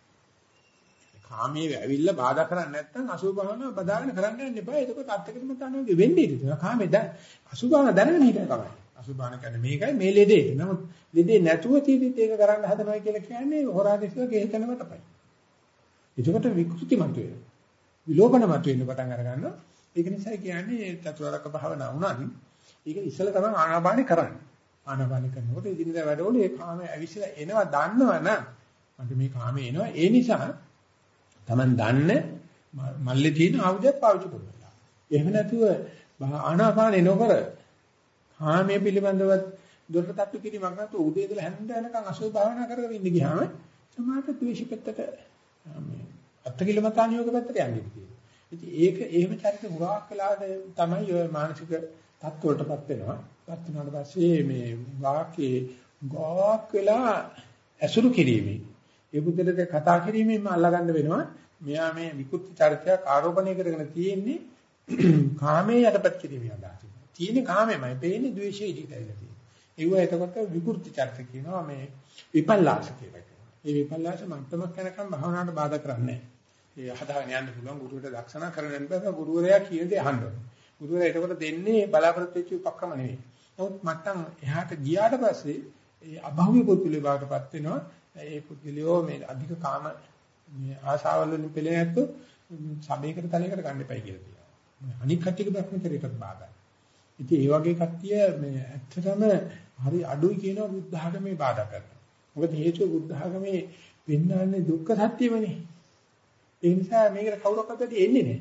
කාමයේ ඇවිල්ලා බාධා කරන්නේ නැත්තම් අසුභහන බදාගෙන කරන්න යන්න එපා. එතකොට අත්‍යකටම තනෝගේ වෙන්නේ ඉතින්. කාමයේ දැන් අසුභහන දැනගෙන හිටිය තමයි. අසුභහන කියන්නේ මේකයි මේ ලෙඩේ. නමුත් ලෙඩේ නැතුව තීරිත් ඒක කරන්න හදනවා කියලා කියන්නේ හොරාදිස්ලා කේතනම තමයි. එතකොට විකෘති මත වෙනවා. විලෝපන මත වෙන්න පටන් අර ගන්නවා. ඒක නිසා කියන්නේ චතුරාර්යක භාවනා වුණාදී ඒක ඉස්සෙල්ලා තමයි ආනාපානෙ කරන්නේ. ආනාපානෙ කරනකොට ඉදිරියට වැඩවල ඒ කාමයේ ඇවිස්සලා එනවා දන්නවනම් මට මේ කාමයේ එනවා ඒ නිසා Taman දන්නේ මල්ලේ තියෙන ආයුධයක් පාවිච්චි කරනවා. එහෙම නැතුව ආනාපානෙ නොකර කාමයේ පිළිබඳව දොරට තට්ටු කිරීමක් නැතුව උදේ ඉඳලා හැන්ද යනකම් අසෝභ භාවනා කරගෙන ඉන්න ගියාම සමාත ද්වේෂිකත්තට මේ අත්කිලමතානියෝග පැත්තට යන්නේ කියලා. ඉතින් ඒක එහෙම චරිත මුරාක් කළාද තමයි ඔය මානසික තත්ත්වවලටපත් වෙනවා. පත් වුණාට පස්සේ මේ වාක්‍යයේ ගාක් වෙලා ඇසුරු කිරීමේ ඒ බුද්ධලද කතා කිරීමෙන්ම අල්ලගන්න වෙනවා. මෙයා මේ විකෘති චරිතයක් ආරෝපණය කරගෙන තියෙන්නේ කාමයේ යටපත් කිරීමේ අදහස. තියෙන්නේ කාමෙමයි. පේන්නේ ද්වේෂය ඉදිරියටයි තියෙන්නේ. ඒව එතකොට විකෘති චරිත කියනවා මේ විපල්ලාස කියලා කියනවා. මේ විපල්ලාස මට්ටමක් යනකම් භාවනාවට බාධා කරන්නේ නැහැ. ඒ හදාගෙන යන්න පුළුවන් ගුරුවරට දක්ෂණා කරගෙන බෑ ගුරුවරයා කියන දේ අහන්න ඕනේ. ගුරුවරයා එතකොට දෙන්නේ බලාපොරොත්තු වෙච්ච උපක්‍රම නෙවෙයි. නමුත් මට්ටම් එහාට ගියාට පස්සේ ඒ අභෞවිය පුදුලේ බාටපත් වෙනවා. ඒ පුදුලියෝ මේ අධික කාම මේ ආශාවල් වලින් පෙළෙන්නේ නැත්තු සමේකට තලයකට ගන්න එපයි කියලා කියනවා. අනික් කට්ටියක බ්‍රහ්මචර්යයකට බාධායි. ඉතින් ඒ වගේ කට්ටිය මේ ඇත්තටම හරි අඩුයි කියනවා බුද්ධ ආගමේ බාධා කරනවා. මොකද හේතුව බුද්ධ ආගමේ පෙන්වන්නේ දුක්ඛ සත්‍යමනේ. ඒ නිසා මේකට කවුරක්වත් එන්නේ නැහැ.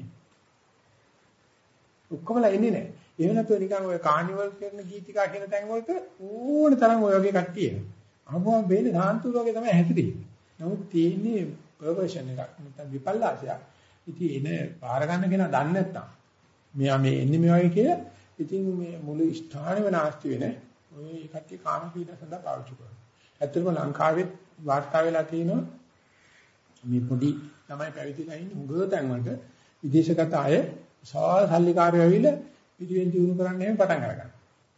ඔක්කොමලා එන්නේ නැහැ. එහෙම නැත්නම් නිකන් ඔය කානිවල් කරන ගීතිකා කියන තැන් වලට ඕන තරම් ඔය වගේ කට්ටිය එනවා. අහුවම වෙන්නේ සාන්තුර වගේ තමයි හැදෙන්නේ. නමුත් තියෙන්නේ පර්වර්ෂන් එකක් නැත්නම් විපල්ලාසයක්. ඉතින් එන පාර ගන්න කෙනා දන්නේ නැත්නම් මෙයා මේ එන්නේ මේ වගේ කියලා ඉතින් මේ මුළු ස්ථානෙම නාස්ති වෙන ඔය කට්ටිය කාම පීඩන සඳහා පාවිච්චි කරනවා. ඇත්තටම ලංකාවේ වාර්තා වෙලා තියෙනවා මේ පොඩි ළමයි පැවිදිලා ඉන්න උගව තැන් වලට විදේශගත අය විශාල සල්ලිකාරයෝ ඇවිල්ලා පිටියෙන් දිනු කරන්න එහෙම පටන් අරගන්නවා.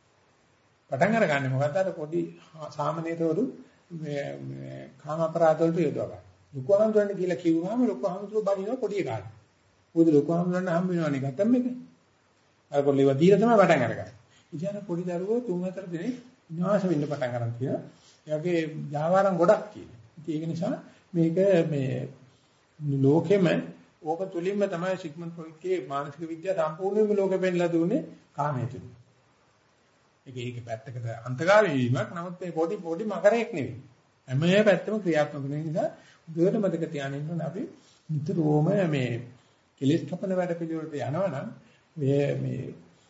පටන් අරගන්නේ මොකද අර පොඩි සාමාන්‍යතවරු මේ මේ කාම අපරාධ වලට යොදවා ගන්න. ලොකු ආන්දරණ කියලා කිව්වම ලොකු ආන්දරෝ බණිනවා පොඩි එකාට. මොකද ලොකු ආන්දරණ හම්බ වෙනවනේ ගත්තම් එක. අර පොල්ලේව දීලා තමයි පටන් අරගන්නේ. ඉතින් අර පොඩි දරුවෝ තුන් හතර දිනේ විනාශ වෙන්න පටන් ගන්න කියලා. එයාගේ ජාවාරම් ගොඩක් තියෙනවා. ඉතින් ඒක නිසා මේක මේ ලෝකෙම ඕක තුලින්ම තමයි සිග්මන්ඩ් ෆ්‍රොයිඩ්ගේ මානසික විද්‍යාව සම්පූර්ණයෙන්ම ලෝකෙ පෙන්ලා දුන්නේ කාමයේ තුල. ඒක ඒක පැත්තකට අන්තගාමී වීමක්. නමුත් මේ පොඩි පොඩි මකරයක් නෙවෙයි. හැම පැත්තම ක්‍රියාත්මක වෙන නිසා දුරට මතක තියාගෙන ඉන්න අපි නිතරම මේ කෙලෙස් කපන වැඩ පිළිවෙලට යනවනම් මේ මේ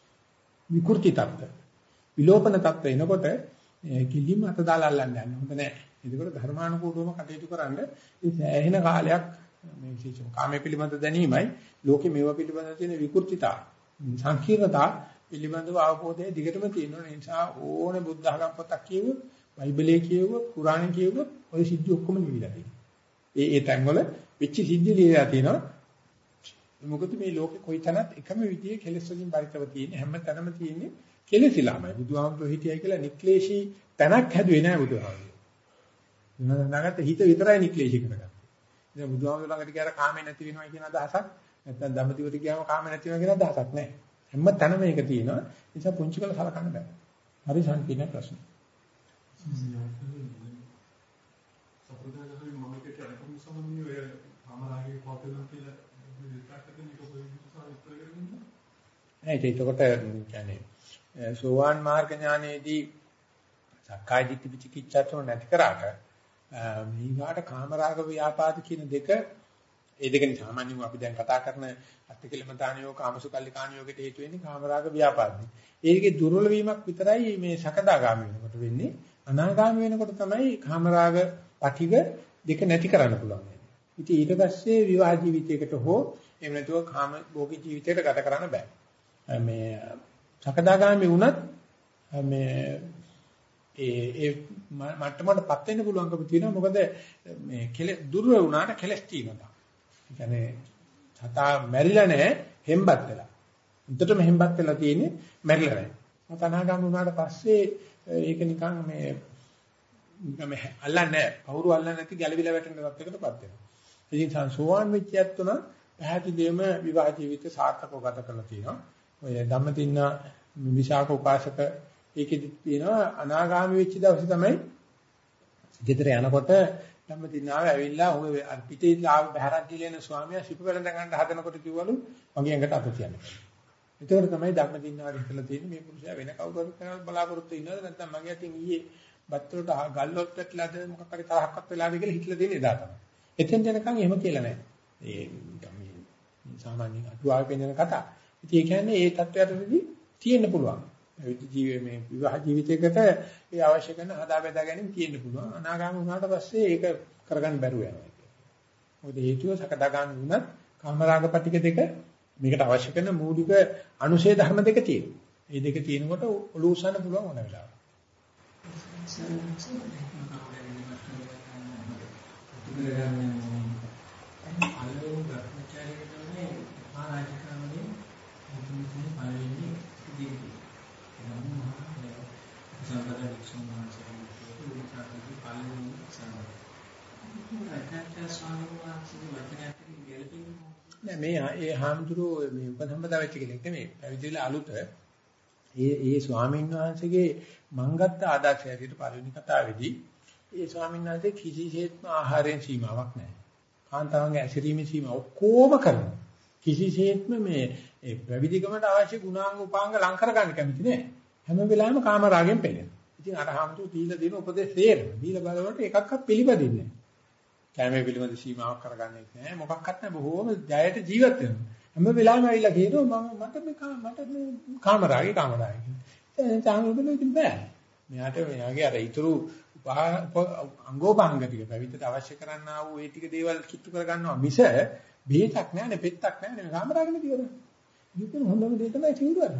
විකෘති තත්ත්ව විලෝපන තත්ත්ව එනකොට කිලිම අත දාලා අල්ලන්න යන්න හොඳ නැහැ. ඒකවල ධර්මානුකූලවම කටයුතු කරන්න මේ සෑහෙන කාලයක් මේ විශේෂම කාමයේ පිළිබඳ දැනීමයි ලෝකෙ මේවා පිළිබඳ තියෙන විකෘතිතා සංකීර්ණතා පිළිබඳව අවබෝධය දිගටම තියෙනවා. ඒ නිසා ඕනේ බුද්ධ ධර්ම පොතක් කියවුවොත් බයිබලයේ කියවුවොත් කුරාණේ කියවුවොත් ওই සිද්ධි ඔක්කොම ලියවිලා තියෙනවා. ඒ ඒ තැන්වල වෙච්ච සිද්ධි ලියලා තියෙනවා. මොකද මේ ලෝකේ කොයි තැනත් එකම විදිහේ කෙලෙස් වලින් පරිතව තියෙන හැම තැනම තියෙන්නේ කෙලෙසිලාමයි. බුදුහාමුදුරුවෝ හිටියයි කියලා නික්ලේශී තැනක් හැදුවේ නෑ බුදුහාමුදුරුවෝ. නනගත හිත විතරයි නික්ලේශී කරගත්තේ. ඉතින් බුදුහාමුදුරුවෝ ළඟට ගියාර කාමේ නැති වෙනවා කියන අදහසක් නැත්නම් ධම්මදිවට ගියාම කාමේ නැති වෙනවා කියන අදහසක් නෑ. හැම තැනම මේක තියෙනවා. ඒ නිසා පුංචි කළ සලකන්න බෑ. හරි සංකීර්ණ ප්‍රශ්න. සපෝදාගහේ මම කියට අරමුණු සම්බන්ධව ඔය ආමරාගේ කොටලන් කියලා ඒක ඒකට කියන්නේ සෝවාන් මාර්ග ඥානයේදී සක්කාය දිට්ඨි විචිකිච්ඡාව නැති කරාට මේවාට කාමරාග ව්‍යාපාද කියන දෙක ඒ දෙකෙන් සාමාන්‍යයෙන් අපි දැන් කතා කරන අත්තිකිලමතානියෝ කාමසුකල්ලිකානියෝකට හේතු වෙන්නේ කාමරාග ව්‍යාපාදයි. ඒකේ දුර්වල වීමක් විතරයි මේ සකදාගාමී වෙනකොට වෙන්නේ. අනාගාමී වෙනකොට තමයි කාමරාග පටිග දෙක නැති කරන්න පුළුවන්. ඉතින් ඊට පස්සේ විවාහ ජීවිතයකට හෝ එහෙම නැතුව කාම භෝගී ජීවිතයකට ගත කරන්න බෑ. මේ සකදාගාමී වුණත් මේ ඒ ඒ මට්ටමකටපත් වෙන්න පුළුවන්කම තියෙනවා. මොකද මේ කෙලෙස් දුර්ව වුණාට කෙලස් තියෙනවා. ඒ කියන්නේ සතා මැරිලා නැහැ හෙම්බත් වෙලා. උන්ටම හෙම්බත් වෙලා තියෙන්නේ මැරිලා නැහැ. මතනාගම් වුණාට පස්සේ ඒක නිකන් මේ නිකන් මේ අල්ලන්නේ පවුරු අල්ලන්නේ නැති ගැලවිලා වැටෙන තත්යකටපත් වෙනවා. ඉතින් සංසෝවාන් වෙච්චයත් තුන පැහැදිලිවම විවාහ ජීවිත සාර්ථකව ගත කරලා තියෙනවා. ඔය ධම්මදින්න විශාක උපාසක ඒකෙදි තියෙනවා අනාගාමී වෙච්ච දවසේ තමයි ගෙදර යනකොට ධම්මදින්නාව ඇවිල්ලා ඔය පිටේ ආව බහැරක් ගිලෙන ස්වාමියා සිප වෙලඳ ගන්න හදනකොට කිව්වලු මගේ ඇඟට අත තියන්න. ඒකෝර තමයි ධම්මදින්නාව ඉස්සලා තියෙන්නේ මේ පුරුෂයා වෙන කවුරුහරි කරන බලාපොරොත්තු ඉන්නවද නැත්නම් මගේ අතින් ඊයේ බත් වලට ගල්ලොත් පැටලාද මොකක් හරි තරහක්වත් වෙලාද කියලා හිතලා තියෙන එදා තමයි. එතෙන් යනකම් එහෙම කියලා නැහැ. ඒ මේ සාමාන්‍ය අටුවාවේ පෙන්නන කතා. ඉතින් ඒ කියන්නේ ඒ තත්ත්වයටදී තියෙන්න පුළුවන්. විවිධ ජීවයේ මේ විවාහ ජීවිතයකට ඒ අවශ්‍ය කරන හදා බෙදා ගැනීම තියෙන්න පුළුවන්. අනාගාමී වුණාට පස්සේ ඒක කරගන්න බැරුව යනවා. මොකද හේතුව සකදාගාමී වුණත් කාමරාග පිටික දෙක මේකට අවශ්‍ය කරන මූලික අනුශේ ධර්ම දෙක තියෙනවා. මේ දෙක තියෙනකොට ඔලුව උස්සන්න පුළුවන් ඕන වෙලාවක. අලෝ ග්‍රහචාරීතුනේ ආරාජකමනේ මුතුන් පළවෙනි ඉදිරි නම් මහා සම්බන්ධ වික්ෂුමාචාරී උදාහරණ පළවෙනි සම්බන්ධ අටට ස්වාමීන් වහන්සේ වචනයක් ගැලපෙන්නේ නෑ මේ ඒ හාමුදුරුවෝ මේ උපසම්පදා වෙච්ච කෙනෙක් නෙමෙයි පැවිදිලා අලුත ඒ ඒ ස්වාමීන් වහන්සේගේ මංගත්ත ආදර්ශය ඇතුළත පළවෙනි කතාවේදී ඒ ස්වාමීන් වහන්සේ කිසිසේත්ම ආහාරයෙන් සීමාවක් නැහැ. කාන්තාවන්ගේ ඇසිරීමේ සීමා ඔක්කොම කරනවා. කිසිසේත්ම මේ ඒ ප්‍රවිධිකමට අවශ්‍ය ගුණාංග උපාංග ලං කර ගන්න කැමති නෑ. හැම වෙලාවෙම කාම රාගෙන් පෙළෙනවා. ඉතින් අර හාමුදුරු දීලා දෙන උපදේශ තේරෙන. දීලා බලනකොට එකක්වත් පිළිපදින්නේ නෑ. කැමේ පිළිබඳ සීමාවක් කරගන්නේ නෑ. මොකක්වත් නෑ. බොහෝම ජයට ජීවත් වෙනවා. හැම වෙලාවෙම ඇවිල්ලා කියනවා මම මට මේ මට මේ කාම රාගේ කාම රාගේ කියලා. ඒ තාංගුබල ඉතින් බෑ. මෙයාට මෙයාගේ අර ඊතුරු අංගෝපාංග ටික පැවිද්දට අවශ්‍ය කරන්නා වූ ඒ ටික දේවල් කිට්ටු කරගන්නවා මිස බෙහෙතක් නැහැ පෙත්තක් නැහැ නේ කාමරාගෙන තියෙනවා. ඉතින් හොඳම දේ තමයි සිවුරන්නේ.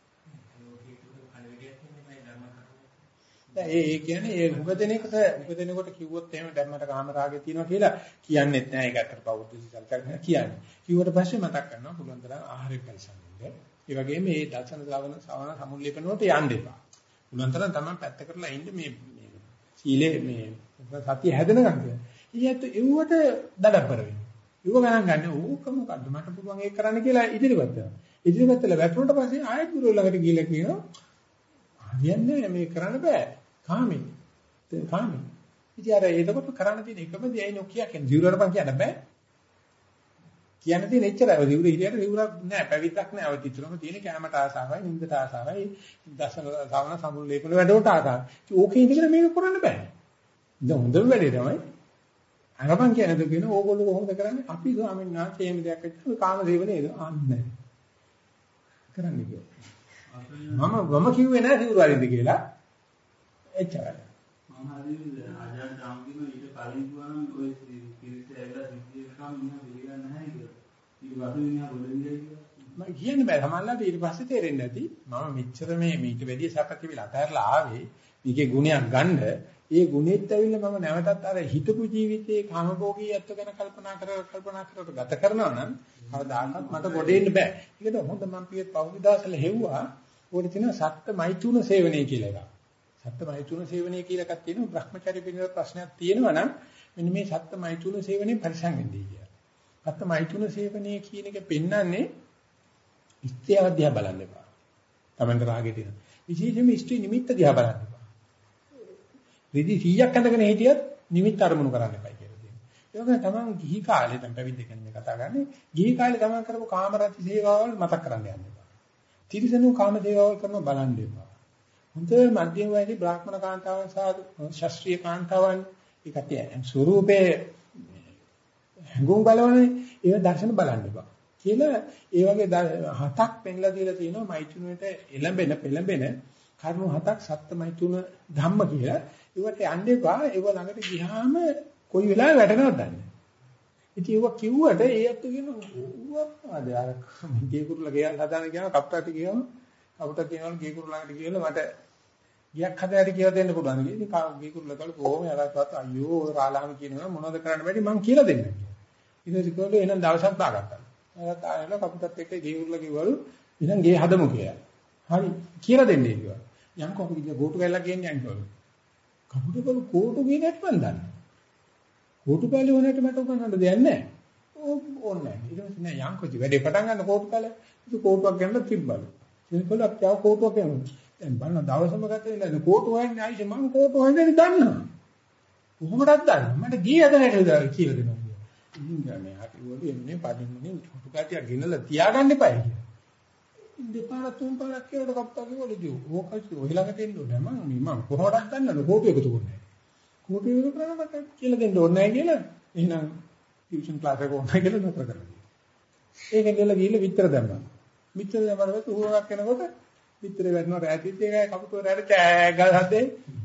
ඒ ඒ කියන්නේ ඒ උපදිනේකට උපදිනේකට කිව්වොත් එහෙම ධර්මයට කාමරාගේ තියෙනවා කියලා කියන්නේත් නැහැ. ඒක අතට පෞද්ගලික සල්කරන කියන්නේ. කිව්වට පස්සේ මතක් කරනවා පුළුවන් තරම් ආහාරය පරිසම්පන්න. ඒ වගේම මේ දර්ශන ශ්‍රවණ ශ්‍රවණ සමුල්ලේපන වලට යන්න එපා. පුළුවන් තරම් තමයි පැත්ත කරලා ඉන්න මේ සීලේ මේ සතිය හැදෙන ගන්න. ඊයත් එව්වට දඩබ්බර වෙනවා. ඒව ගණන් ගන්න ඕක මොකද්ද මට පුළුවන් ඒක කරන්න කියලා ඉදිරියට යනවා. ඉදිරියට වෙලා වැටුණට පස්සේ ආයෙත් ගුරු ළඟට ගිහිල්ලා කියනවා හරියන්නේ මේ කරන්න බෑ. කාමී. කාමී. ඉතින් අර එතකොට කරන්න තියෙන එකම දේ අයි නොකිය කියන්නේ දිවුරට පන් කියන්න බෑ. කියන්න තියෙන එච්චරයි. දිවුර හිරියට දිවුරක් නෑ පැවිද්දක් නෑ. ඔය තිතරම තියෙන කැමට ආසාවයි, නින්දට ආසාවයි, දසන සාවන සමුල් ලේපන වැඩවලට ආසාවයි. ඉතින් ඕකේ ඉඳගෙන මේක කරන්න බෑ. දැන් හොඳම වැඩේ තමයි අරපන් කියනද කියන ඕගොල්ලෝ කොහොමද කරන්නේ? අපි ස්වාමීන් වහන්සේ එහෙම දෙයක් වෙච්ච කාම දේවනේ ආන්නේ. කරන්නේ කියලා. මම වම කිව්වේ නෑ දිවුර වලින්ද කියලා. එච්චරයි. මම හරි ආජාන තාම්කින ඊට කලින් ගුවන් ඔය කිරිස ඇවිල්ලා සිද්ධිය එකම මම පිළිගන්නේ නැහැ කියලා. ඊට වශයෙන් මෙයා බොලින්දේ කියලා. මම කියන්නේ බෑ සමහරවිට ඊට පස්සේ තේරෙන්නේ නැති. මම මෙච්චර මේ මීට වැඩි සැපති විල අතහැරලා ආවේ. මේකේ ගුණයක් ගන්න. ඒ ගුණෙත් ඇවිල්ලා මම නැවතත් අර හිතපු ජීවිතයේ කාමභෝගී යත්ව ගැන කල්පනා කර කල්පනා කරලා ගත කරනවා නම් කවදාකවත් මට ගොඩ එන්න බෑ. ඒකද හොඳ මම පියත් පෞද්ගලිකවල හෙව්වා. ඕනේ තියෙන සත්ත්‍ය මෛතුන සේවනයේ කියලා එකක්. සත්ත්‍ය මෛතුන සේවනයේ කියලා එකක් තියෙනවා. Brahmacharya පිළිබඳ ප්‍රශ්නයක් තියෙනවා නම් මෙන්න මේ සත්ත්‍ය මෛතුන සේවනයේ පරිසං වෙන්නේ කියලා. සත්ත්‍ය මෛතුන සේවනයේ කියන එක පෙන්වන්නේ ඉස්ත්‍යාව දිහා බලන්න එපා. Tamanට රාගෙ තියෙන. විශේෂයෙන්ම ඉස්ත්‍රි නිමිත්ත දිහා බලන්න එපා. රිදි සීයක් අඳගෙන හිටියත් නිමිත්ත අරමුණු කරන්න එපා කියලා තියෙනවා. ඒක තමන් ගිහි කාලේ දැන් පැවිදි කෙනෙක් කතා කරන්නේ ගිහි කාලේ තමන් කරපු කාමරති සේවාවල් මතක් කරන්න යන්න එපා. තිරිසනු කාම සේවාවල් කරන බලන්න එපා. හොඳ මධ්‍යම වයසේ බ්‍රාහ්මණ කාන්තාවන් සහ ශාස්ත්‍රීය කාන්තාවන් ඒකට ස්වරූපේ හඟුම් බලවනේ ඒව දර්ශන බලන්න එපා. කියලා ඒ වගේ හතක් පෙන්ලා දීලා තියෙනවා මෛත්‍රුණයට එළඹෙන පෙළඹෙන කරුණු හතක් සත්‍ය මෛත්‍රුණ ධම්ම කියලා. ඒවට යන්න එපා. ඒව ළඟට ගියාම කොයි වෙලාවෙ වැටෙනවද දන්නේ. ඉතින් ඒව කිව්වට ඒ අත්තු කියනවා ඌවද අර ගේ කුරුල්ල ගේ හදාන කියනවා කප්පට කියනවා කවුට කියනවා ගේ කුරුල්ල ළඟට ගිහලා මට ගියක් හදෑට කියලා දෙන්න පුළුවන්. ඉතින් ගේ කුරුල්ලකල කොහොම යලාවත් අයියෝ ඔය රාලාම කියනවා මොනවද කරන්න බැරි මං කියලා දෙන්න කියලා. ඊට පස්සේ කිව්වලු එහෙනම් දවසක් දාගත්තා. ඒත් ආයෙලා කපුටත් එක්ක ගේ කුරුල්ල කිව්වලු එහෙනම් ගේ හදමු කියලා. හරි කියලා දෙන්නේ කිව්වා. යන්කෝ අපි ගිහ කෝටු කැල්ලක් ගෙන්නේ යන්කෝ. කපුටකලු කෝටු ගේ නැත් මන් දන්නේ. කෝටු කැල්ල වුණාට මට උගන්නන්න දෙයක් නැහැ. ඕනේ නැහැ. ඊට පස්සේ නෑ යන්කෝචි වැඩේ පටන් ගන්න කෝටු කැල්ල. ඒක කෝටුවක් ගන්න තිබ්බලු. ඒකවල අපි ආව කෝටුවක් ගන්න. දැන් බලන්න දවසම ගත්තේ නේද කෝටු හොයන්නේ ආයිෂ මම කෝටු හොයන්නේ දන්නවා. කොහොමදක් දන්නේ? මට ගියේ අද නැටද කියලා දෙනවා. ඉතින් ගන්නේ අපි වගේ එන්නේ පදින්නේ කෝටු කැටියක් ගෙනලා තියාගන්න එපා කියලා. දෙපාරක් තුන් පාරක් කියලා කප්පා කිව්වලු ජෝ. ඕකයි ඔය ළඟට එන්න ඕනේ මම මම කොහොමදක් දන්නවද කෝටු එකතු කරන්නේ. කෝටු එකතු කරනකොට කියලා දෙන්න ඕනේ නැහැ කියලා. එහෙනම් ටියුෂන් ක්ලාස් එක ඕනේ කියලා නතර කරලා. ඒකෙන් ගිහලා ගිහලා විතර දැම්මා. විතර දැම්මම උහුරක් එනකොට විතරේ වැටෙනවා රැටිත් එකයි කපුටුව රැට කෑ ගල් හදේ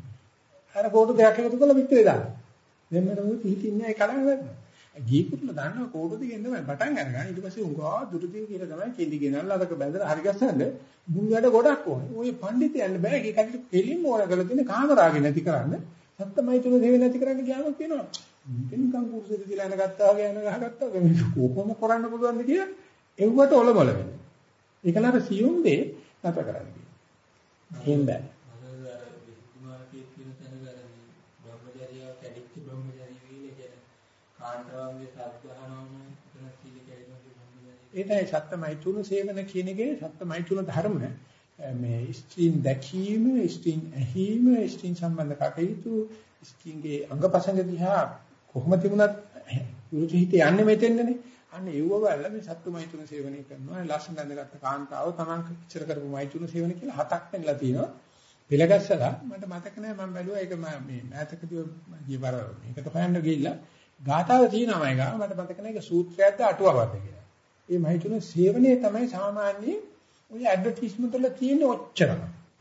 අර කෝටු දෙකක් එකතු කරලා විතරේ දාන්න දෙන්නට මොකද හිතින්නේ ඒ කලම වැටෙනවා ගීකුත්ල දානවා කෝටු දෙකෙන් තමයි පටන් අරගන්න ඊට පස්සේ උංගා දුරදී කියලා තමයි කෙලි ගෙනල්ලා අරක බැඳලා හරි ගස්සන්න මුල් වැඩ ගොඩක් ඕනේ ඔය පඬිතයන් බෑ ඒ කටට කෙලින්ම ඕන කරලා තියෙන කාමරාගේ නැති කරන්න සත්තමයි තුන දෙවෙනි නැති කරන්න ගියාම කියනවා නිකන් කුරුසෙද කියලා එන ගත්තා වගේ එන ගහගත්තා වගේ මේක කොහොම කරන්න පුළුවන්ද කියලා එව්වට ඔලමල වෙනවා ඒකලර සියුම් දේ නැත කරන්නේ. එහෙම බෑ. අර විසුමාරකේ කියන තැනක අර බ්‍රහ්මචර්යය කැඩිච්ච බ්‍රහ්මචර්ය වීල කියන කාන්තාවන්ගේ සත්‍යහනවම එතන සීල කැඩෙනවා බ්‍රහ්මචර්යය. ඒකයි සත්‍යමයිතුන සේවන කියන එකේ සත්‍යමයිතුන ධර්ම මේ ස්ත්‍රීන් දැකීම, ස්ත්‍රීන් ඇහිීම, ස්ත්‍රීන් සම්බන්ධ කටයුතු, ස්ත්‍රීන්ගේ අංගපසංග දිහා කොහොම තිබුණත් විරුද්ධ හිත යන්නේ මෙතෙන්දනේ. අන්න ඒව වල මේ සත්තුමයිතුන සේවනය කරනවා ලස්සන ඇඳගත්ත කාන්තාව තමන් ඉච්චර කරපු මයිතුන සේවනය කියලා හතක් වෙනලා තියෙනවා පිළගස්සලා මට මතක නැහැ මම බැලුවා ඒක මේ මෑතකදී ජීවර මේකට හොයන්න ගිහිල්ලා ගාතාව තියෙනවා මම ගාව මට මතක නැහැ ඒක සූත්‍රයක්ද අටුවාවක්ද කියලා. මේ මයිතුන සේවනය තමයි සාමාන්‍ය ඔය ඇඩ්වර්ටයිස්මන්ට් වල තියෙන ඔච්චරම.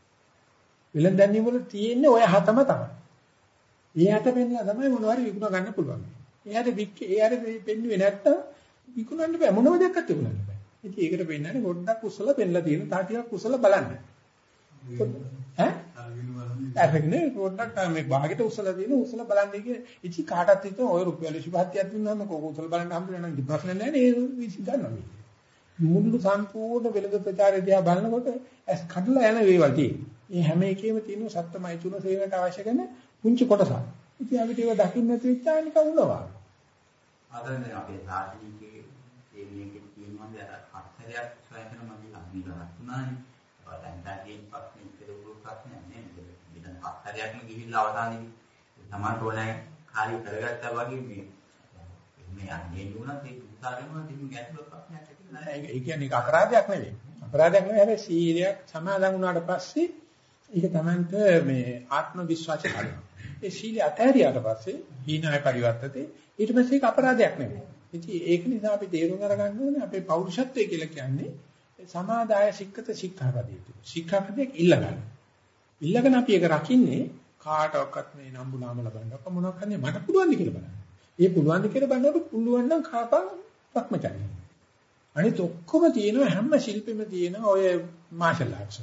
විලඳන්නේ වල තියෙන ඔය හතම තමයි. ඒ හත පෙන්නලා තමයි මොනවාරි විකුණ ගන්න පුළුවන්. එයාට වික් එයාට පෙන්නුවේ නැත්තම් විකුණන්න බෑ මොනවද දෙයක්වත් විකුණන්න බෑ. ඉතින් ඒකට වෙන්නන්නේ පොඩ්ඩක් කුසල පෙන්ලා තියෙන තා ටිකක් කුසල බලන්න. ඈ? අරගෙන පොඩ්ඩක් මේ භාගෙට උසල තියෙන උසල බලන්නේ කිය. ඉතින් කාටත් හිතුව ඔය රුපියල් විසිපහක් දුන්නාම කොහොම උසල බලන්න හම්බුනේ නම් ප්‍රශ්න නැහැ නේ ඒ විසි ගන්නවා මේ. මුළු සම්පූර්ණ වෙළඳ ප්‍රචාරය දිහා බලනකොට ඇස් කඩලා යන වේවල් තියෙනවා. මේ හැම එකෙම තියෙන සත්‍යමයි තුන සේවයට අවශ්‍ය කරන පුංචි කොටසක්. ඉතින් අපිට ඒක දකින්න නැති වෙච්ච ආනික උනවා. අදන්නේ අපේ සාහිත්‍යයේ මේකේ තියෙනවා අර හතරයක් සොයන මගේ ලබිලා තුනයි. දැන් දැන් පස්සේ ඉතිරි ප්‍රශ්න නෑ. මෙතන හතරයක්ම ගිහිල්ලා අවසානයේදී සමාන ඕනෑ කාර්ය කරගත්තා වගේ මේ මේ අන්නේ නුණත් ඒ උදාහරණයක් තිබුණ ගැටලුවක් ප්‍රශ්නයක් ඇති නෑ. ඒ කියන්නේ ඒක අපරාධයක් නෙවෙයි. අපරාධයක් නෙවෙයි හැබැයි සීලයක් සමාදන් වුණාට පස්සේ ඒක තමන්ට මේ ආත්ම විශ්වාසය කරනවා. ඒ සීලය අතහැරියාට පස්සේ හීනයි පරිවර්තතේ ඊට පස්සේ ඒක අපරාධයක් නෙවෙයි. ඉතින් ඒක නිසා අපි තේරුම් අරගන්න ඕනේ අපේ පෞරුෂත්වය කියලා කියන්නේ සමාදාය සික්කත ශික්ෂාපදයේ. ශික්ෂාපදයක් ඉල්ලගන්න. ඉල්ලගෙන අපි ඒක රකින්නේ කාටවත් මේ නම්බු නාම ලබන්න. අප මොනවක් කරන්නේ මට පුළුවන් ද කියලා බලන්න. ඒ පුළුවන් ද කියලා බලනකොට පුළුවන් නම් කාපන් භ්‍රමචර්යය. අනිත ඔක්කොම තියෙනවා හැම ශිල්පෙම තියෙන ඔය මාෂල් ආර්ට්ස්.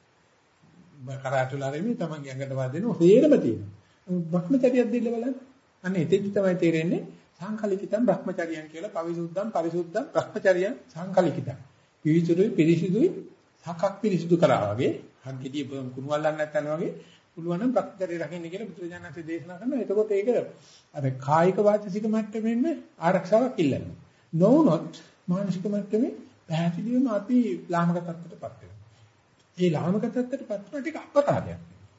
කරාටුලාරෙමි තමන්ගේ ඇඟට වදින හේරම තියෙනවා. භ්‍රමචර්යයක් දෙන්න බලන්න. අන්න එතෙදි තමයි තේරෙන්නේ සංකලිකිතම් භ්‍රමචර්යයන් කියලා පවිසුද්ධම් පරිසුද්ධම් භ්‍රමචර්යයන් සංකලිකිතම්. පිවිතුරුයි පිරිසිදුයි හකක් පිරිසිදු කරා වගේ හග්ගෙඩිය කුණුවල්ලන්න නැත්නම් වගේ පුළුවන් නම් භ්‍රමචර්යය රකින්න කියලා බුදුරජාණන්සේ දේශනා කරනවා. එතකොට ඒක අර කායික වාචික මට්ටමෙන්න ආරක්ෂාවක් ඉල්ලනවා. නොවුනොත් මානසික මට්ටමේ පැහැදිලිවම අපි ලාමක තත්ත්වයටපත් වෙනවා. ඒ ලාමක තත්ත්වයටපත් වුණාට ඒක අපරාධයක්.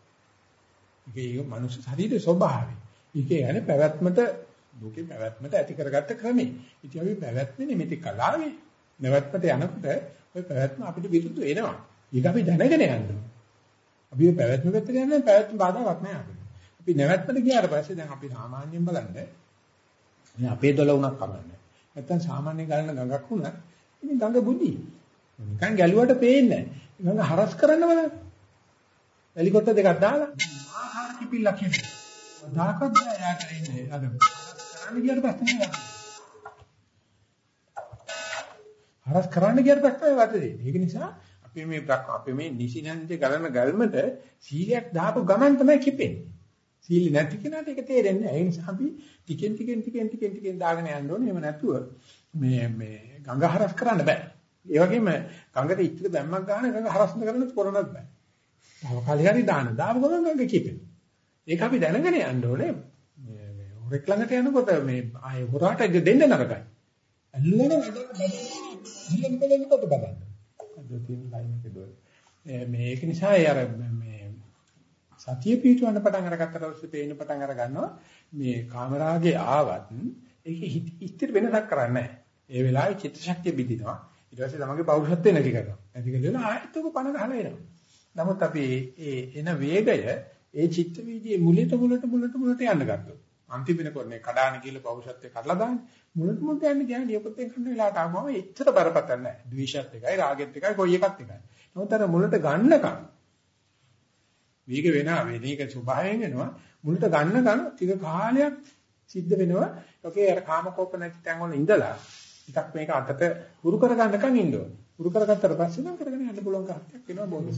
ඒක මනුෂ්‍ය ශරීරයේ ස්වභාවය. ඒක යන්නේ පැවැත්මට ලෝකේ පැවැත්මට ඇති කරගත්ත ක්‍රමේ. ඉතින් අපි පැවැත්මේ නෙමෙති කලාවේ. නැවැත්මට යනකොට ওই පැවැත්ම අපිට විරුද්ධ වෙනවා. ඒක අපි දැනගෙන යන්න ඕනේ. අපි මේ පැවැත්ම පැත්තට යන්නේ පැවැත්ම බාධාවක් නෑ අපිට. අපි නැවැත්මට ගියාට පස්සේ දැන් අපි සාමාන්‍යයෙන් බලන්න මේ අපේ දොළ උනක් කමන්නේ. නැත්තම් සාමාන්‍ය ගලන ගඟක් වුණා. ඉතින් ගඟ බුදි. නිකන් ගැලුවට පේන්නේ නෑ. ගඟ හරස් කරන්න බලන්න. එලිකොට්ට දෙකක් දාලා ආහාර කිපිල්ලක් හිටියා. දාකත් නෑ යාට ඉන්නේ. අර කරන්න ගියාට පස්සේ නෑ. හරස් කරන්න ගියාට පස්සේ වතේ. ඒක නිසා අපි මේ අපි මේ නිසිනන්දේ ගලන ගල්මට සීලයක් දාපු ගමන් තමයි කිපෙන්නේ. සීල නැති කෙනාට ඒක තේරෙන්නේ නැහැ. ඒ නිසා අපි ටිකෙන් ටිකෙන් ටිකෙන් ටිකෙන් ටිකෙන් දාගෙන යන්න ඕනේ. එහෙම නැතුව මේ මේ ගඟ හරස් කරන්න බෑ. ඒ වගේම ගඟට ඉච්චිට බැම්මක් ගන්න ගඟ හරස් කරන්න කොරණත් බෑ. අවකාලේ හරි දාන දාපු ගමන් ගඟ කිපෙනවා. ඒක අපි දැනගෙන යන්න ඕනේ. මේ මේ හොරෙක් ළඟට යනකොට මේ ආයේ හොරාට දෙන්න නරකයි. අල්ලගෙන වැඩ වැඩ ඉල්ලන කොට බලන්න. අද තියෙන ලයින් එකේ දුවන. මේක නිසා අර මේ සතිය පිටවන්න පටන් අරගත්තට පස්සේ පේන පටන් අර ගන්නවා මේ කාමරාගේ ආවත් ඒක ඉස්තර වෙනසක් කරන්නේ නැහැ. ඒ වෙලාවේ චිත්ත ශක්තිය බිඳිනවා. ඊට පස්සේ තමගේ පෞරුෂත්වය නැති කරනවා. නැති කරලා ආයෙත් උක පණ ගහලා එනවා. නමුත් අපි ඒ එන වේගය ඒ චිත්ත වීදියේ මුලට මුලට මුලට මුලට යන්න ගන්නවා. අන්තිම වෙනකොට කඩාන කියලා පෞරුෂත්වය කඩලා දාන්නේ. මුලට මුලට යන්න කියන්නේ ලියපොතෙන් කරන වෙලාවට ආවම එච්චර බරපතල නැහැ. ද්වේෂයත් එකයි රාගෙත් එකයි කොයි එකත් එකයි. නමුත් අර මුලට ගන්නකම් වේග වෙනවා වේදීක ස්වභාවයෙන් වෙනවා මුලට ගන්නකම් ටික කාලයක් සිද්ධ වෙනවා. ඔකේ අර කාමකෝප නැති තැන් වල ඉඳලා ටිකක් මේක අතට හුරු කර ගන්නකම් ඉන්න ඕනේ. හුරු කරගත්තට පස්සේ නම් කරගෙන යන්න පුළුවන් කට්ටියක් වෙනවා බොනස්.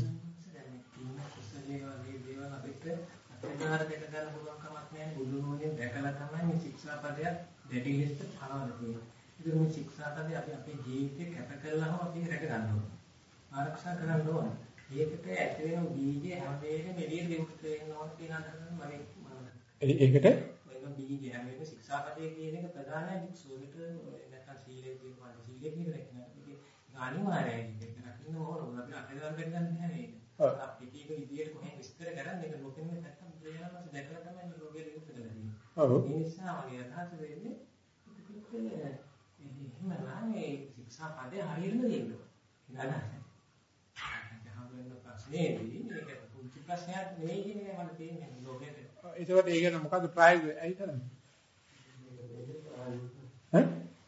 අත්‍යවශ්‍ය දෙක ගන්න පුළුවන් කමක් නැහැ. බුදු නෝනේ දැකලා තමයි මේ ශික්ෂාපදයක් දෙටි ලිස්ට් හරවලා තියෙන්නේ. ඉතින් මේ ශික්ෂාපදේ අපි අපේ ජීවිතේ කැප කරලාම අපි රැක ගන්න ඕනේ. ආරක්ෂා කරන්න ඕනේ. ඒකට ඇති වෙන බීජය හැම වෙලේම එළියට දෙන්න වෙන ඕන කියන අදහස මම ඒකට වෙන බීජය හැම වෙලේම ශික්ෂාපදයේ කියන එක ප්‍රධානයි. සෝවිත නැත්නම් සීලයේ කියන වල සීලයේ කියන එක නේ. ඒක අනිවාර්යයි. ඒක රකින්න ඕන. අපි අතේ ගන්න නැහැ මේක. අපි කීක විදියට කොහෙන් විස්තර කරන්නේ ඒක ලෝකෙම නැත්තම් ප්‍රේරණාවස දැකලා තමයි ලෝකෙ ලියුත් කරලා තියෙන්නේ. ඔව්. ඒ නිසා මගේ අදහස වෙන්නේ එහෙම නැහැ ශික්ෂා පදේ හරියටම ලියන්න. නේද? ජහවෙන්න ප්‍රශ්නේදී මේක පුංචි ප්‍රශ්නයක් නෙවෙයි කියන එක මම තේන්නේ ලෝකෙට. ඒකට ඒක මොකද්ද ප්‍රායෝගික ඇයි කරන්නේ? ඈ?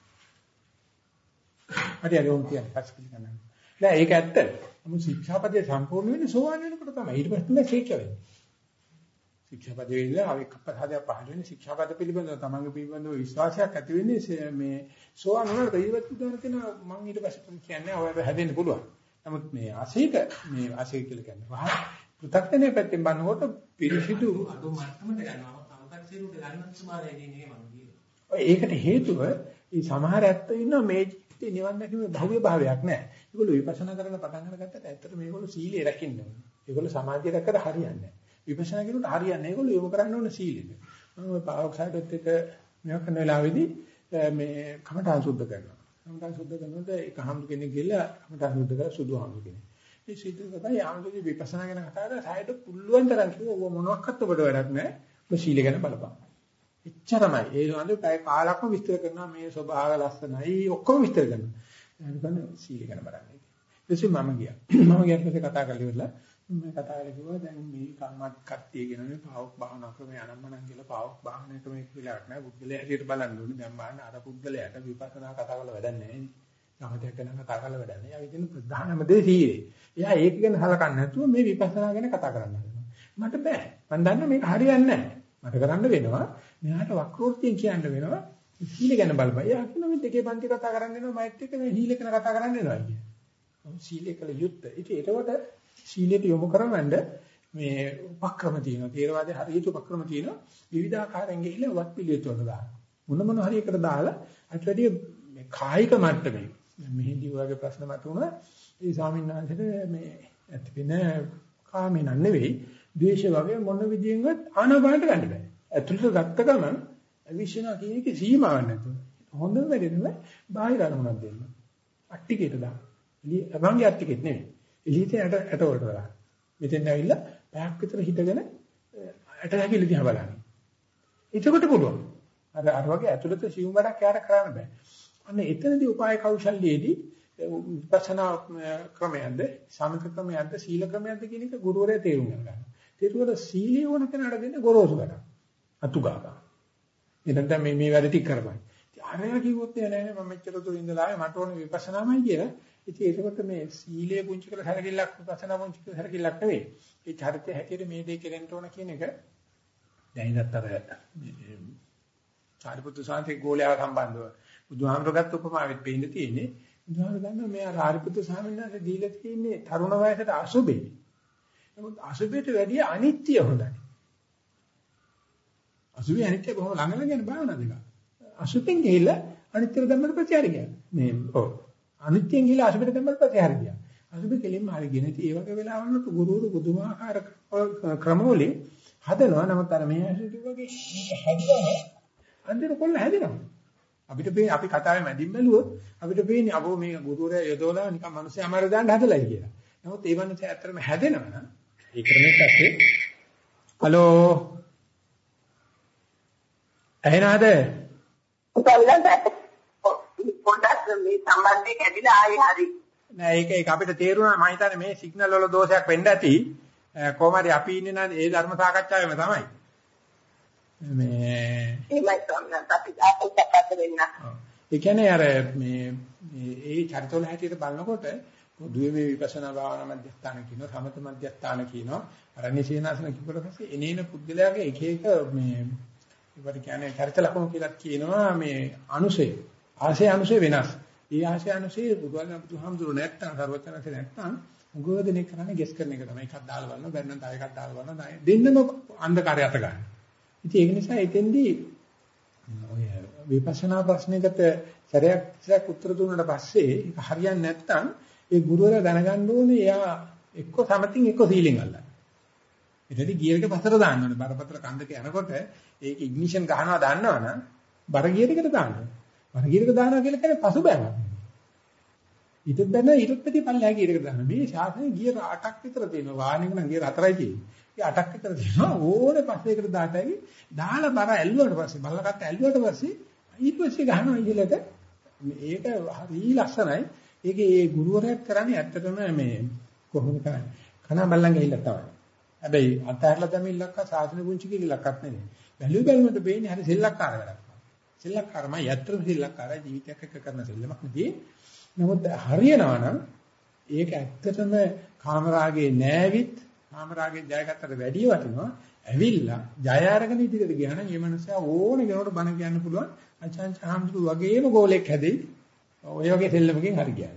හරි හරි උන් කියන්නේ පස්සේ කරනවා. නෑ ඒක ඇත්ත. නමුත් ශික්ෂාපදේ සම්පූර්ණ වෙන්නේ සෝවාන් වෙනකොට තමයි. ඊට පස්සේ තමයි ශික්ෂා වෙන්නේ. ශික්ෂාපදේ ඉඳලා අවික පහදයක් පහළ වෙන්නේ ශික්ෂාපද පිළිබඳව තමන්ගේ පිළිබඳව විශ්වාසයක් ඇති වෙන්නේ මේ සෝවාන් වුණාට ඉවත් උදාන කියන මම ඊට පස්සේ කියන්නේ ඔයාලට හැදෙන්න පුළුවන්. නමුත් මේ ආසීක මේ ආසීක කියලා කියන්නේ වහ පෘථග්ජනයේ පැත්තෙන් බලනකොට පිරිසිදු අඩු මට්ටමට ගන්නවා. සමතක්සිරුට ගන්නත් සමාදයි දෙන්නේ මම කියනවා. ඔය ඒකට හේතුව මේ සමහර ඇත්තෝ ඉන්නවා මේ ජීවිතේ නිවන් දැකීමේ භව්‍ය භාවයක් නැහැ. ඒගොල්ලෝ විපස්සනා කරන පටන් අරගත්තට ඇත්තට මේගොල්ලෝ සීලය රැකින්න ඕනේ. ඒගොල්ලෝ සමාධිය රැකලා හරියන්නේ නැහැ. විපස්සනා කරනකොට හරියන්නේ නැහැ. ඒගොල්ලෝ යොමු කරන්න ඕනේ සීලෙට. මම ඔය පාවොක්සයිඩ්ත් එක මේක කරන වෙලාවේදී මේ කමඨාන් සුද්ධ කරනවා. කමඨාන් සුද්ධ කරනකොට ඒක හම්දු කෙනෙක් ගිහලා කමඨාන් සුද්ධ කරලා සුදු හම්දු කෙනෙක්. මේ සිද්ධ කරලා යාමතුගේ විපස්සනා ගැන කතා කරලා සායයට පුළුවන් තරම් කිව්වා ඔබ මොනවාක්වත් ඔබට වැඩක් නැහැ. ඔබ සීල ගැන බලපන්. එච්චරමයි. ඒ වගේ පැය කාලක්ම විස්තර කරනවා මේ ස්වභාව ලස්සනයි ඔක්කොම විස්තර කරනවා. ඊට පස්සේ සීල ගැන බලන්නේ. ඊටසේ මම ගියා. මම ගියාට පස්සේ කතා කරලා ඉවරලා මම කතා කරලා කිව්වා දැන් මේ කම්මත් කට්ටිය කියන මේ පාවොක් භාවනා ක්‍රමය අනම්මනම් කියලා පාවොක් භාවනා ක්‍රමයක විලාක් නෑ. බුද්ධලයා හැටියට බලන්න ඕනේ. දැන් බලන්න අර බුද්ධලයාට විපස්සනා කතා කරලා වැඩක් නෑ නේ. සමතයක් ගැන කතා කරලා වැඩක් නෑ. යා කියන ප්‍රධානම දේ සීලේ. එයා ඒක ගැන හලකන්නේ නැතුව මේ විපස්සනා ගැන කතා කරන්න හදනවා. මට බෑ. මම දන්නවා මේක හරියන්නේ නෑ. මට කරන්න වෙනවා මෙයාට වක්‍රෝක්තියෙන් කියන්න වෙනවා සීල ගැන බලපන්. එයා කියනවා මේ දෙකේ පන්ති කතා කරන්න වෙනවා මයිත් එක්ක මේ සීල ගැන කතා කරන්න වෙනවා කිය. සීලේ කළ යුත්තේ. ඉතින් ඒකට සීලයට යොමු කරවන්න මේ උපක්‍රම තියෙනවා. තේරවාදයේ හරියට උපක්‍රම තියෙනවා. විවිධාකාරයෙන් ගිහිල්ලා වත් පිළිවෙත් වල දානවා. මොන මොන හරි එකට දාලා අට වැඩි මේ කායික මට්ටමේ මෙහිදී වගේ ප්‍රශ්න මතුණා. ඒ ස්වාමීන් වහන්සේට මේ ඇති වෙන කාමේ නන් නෙවෙයි ද්වේෂ වගේ මොන විදියෙන්වත් ආනාපානට ගන්න බෑ. ඇතුළට ගත්ත ගමන් අවිශ්වනා කියන එකේ සීමාවක් නැතුව. හොඳම වැඩේ තමයි බාහිර අරමුණක් දෙන්න. අට්ටිකේට දාන්න. එළිය අභංගය අට්ටිකේට නෙවෙයි. එළියට ඇට ඇට වලට දාන්න. මෙතෙන් ඇවිල්ලා පැයක් විතර හිටගෙන ඇට හැකිලි දිහා බලන්න. එතකොට පුළුවන්. අර අර වගේ ඇතුළත සිවුම් වැඩක් යාර කරන්න බෑ. අන්න එතනදී උපාය කෞශල්‍යයේදී විපස්සනා ක්‍රමයන්ද සමථ ක්‍රමයන්ද සීල ක්‍රමයන්ද කියන එක ගුරුවරයා තේරුම් ගන්නවා. ඒකවල සීලිය වුණ කෙනාට දෙන්නේ ගොරෝසු වැඩක්. අතුගාපා. එතෙන් මේ මේ වැඩ ටික කරපන්. ඉතින් අරයා කිව්වොත් නෑ මම මෙච්චර දුර ඉඳලා ආවේ මට ඕනේ විපස්සනාමයි කියලා. ඉතින් ඒකකොට මේ සීලයේ පුංචි කර හැරගිල්ලක් විපස්සනා පුංචි කර හැරගිල්ලක් නෙවෙයි. ඒ චරිතය හැටියට මේ දෙය කෙරෙන්න ඕන කියන එක දැන් ඉඳත් අර සාරිපුත්තු සාන්තේ ගෝලයා සම්බන්ධව බුදුහාමරගත් උපමාවෙත් පෙන්න තියෙන්නේ උදාහරණ ගන්න මේ ආරිපුත්තු ස්වාමීන් වහන්සේ දීලා තියෙන්නේ තරුණ වයසට අසුබේ. නමුත් අසුබේට වැඩිය අනිත්‍ය හොඳයි. අසුබේ අනිත්‍ය බොහොම ළඟ ළඟ යන භාවනා දෙක. අසුබෙන් ගිහිල්ලා අනිත්‍ය ධම්මකට ප්‍රතිහාර කියනවා. මේ ඔව්. අනිත්‍යෙන් ගිහිල්ලා අසුබෙට ධම්මකට ප්‍රතිහාර කියනවා. අසුබේ කෙලින්ම හරියගෙන ඉතින් ඒ වගේ වෙලාවලට ගුරුවරු බුදුමාහාර ක්‍රමවලින් හදනවා. නමුත් අර මේ ඇසිට වගේ හදනවා. අන්තිම කොල්ල හැදෙනවා. අපිට පේන්නේ අපි කතාවේ මැදින් බැලුවොත් අපිට පේන්නේ අපෝ මේ ගුරුවරයා යදෝලා නිකන් මිනිස්සු අමාරු දාන්න හදලායි කියලා. නමුත් ඒ වන්සේ ඇත්තටම හැදෙනවා නම් ඒ ක්‍රමයක් ඇත්තේ හලෝ ඇහෙනවද? පොඩ්ඩක් මේ සම්බන්ධයෙන් ඇදිලා ආයෙ හරි. නෑ ඒක ඒක අපිට තේරුණා මම හිතන්නේ මේ සිග්නල් වල දෝෂයක් වෙන්න ඇති. කොහොම හරි අපි ඉන්නේ නම් ඒ ධර්ම සාකච්ඡාවෙම තමයි. මේ එහෙමයි තමයි අපි ආපස්සට වෙන්න. ඒ කියන්නේ අර මේ මේ චරිතවල හැටියට බලනකොට දුවේ මේ විපස්සනා භාවනා මධ්‍යස්ථාන කියනවා සමත මධ්‍යස්ථාන කියනවා අරණ්‍ය සීනාසන කිව්වට පස්සේ එනේන පුද්ගලයාගේ එක එක මේ ඒවට කියන්නේ චරිත ලක්ෂණ කියලා කියනවා මේ අනුසය ආශය අනුසය වෙනස්. ඒ ආශය අනුසය බුදුන් බුදුහාමුදුරු නැත්තම් සර්වඥාන්සේ නැත්තම් උගෝදෙනේ කරන්නේ ගෙස් කරන එක තමයි. එකක් දාලා බලනවා බැරි නම් තව එකක් දාලා බලනවා දෙන්නම අන්ධකාරය අත ගන්න. ඉතින් ඒක නිසා එතෙන්දී ඔය විපස්සනා ප්‍රශ්නයකට සැරයක් සැරයක් උත්තර දුන්නාට පස්සේ ඒක හරියන්නේ නැත්නම් ඒ ගුරුවරයා දැනගන්න ඕනේ එයා එක්ක සමතින් එක්ක සීලෙන් අල්ලන්නේ. ඊටදී ගියර් එක පතර දාන්න ඕනේ. බරපතල කන්දක යනකොට ඒක ඉග්නිෂන් ගහනවා දන්නවනම් බර ගියර් එකට දාන්න ඕනේ. බර ගියර් එක දානවා කියලා කියන්නේ පසුබෑමක්. ඊටත් දැන ඊටත් පැති පල්ලෙහා ගියර් එකට දාන්න. මේ ශාසනයේ ගියර් අටක් විතර තියෙනවා. වාහනයක නම් ගියර් හතරයි තියෙන්නේ. ඒ අටක් විතර තියෙනවා. ඕනේ පස්සේකට දාටයි දාලා බර ඇල්ලුවාට පස්සේ බල්ලකට ඇල්ලුවාට පස්සේ ඊට පස්සේ ගහනවා ඉහළට. මේක හරි ලස්සනයි. ඒකේ ඒ ගුරුවරයෙක් කරන්නේ ඇත්තටම මේ කොහොමද කරන්නේ? කන බල්ලන් ගිහිල්ලා තමයි. හැබැයි අතහැරලා දැමි ඉලක්ක සාසන පුංචි කිලක්වත් නෙමෙයි. වැලියු බැලුමට වෙන්නේ හරි සෙල්ලක්කාර වැඩක්. සෙල්ලක්කාරමයි යත්‍රම සෙල්ලක්කාරයි ජීවිතයක් එක්ක කරන සෙල්ලමක් නෙදී. නමුත් හරියනවා නම් ඒක ඇත්තටම කාමරාගේ නෑවිත් කාමරාගේ ජයගත්තට වැඩිය වටිනවා. ඇවිල්ලා ජය අරගෙන ඉදිරියට ගියා නම් මේ මනුස්සයා ඕන කෙනෙකුට බණ කියන්න පුළුවන්. අචාන්ච හාමුදුරු වගේම ගෝලෙක් හැදෙයි. ඔය වගේ සෙල්ලමකින් හරි ගියා.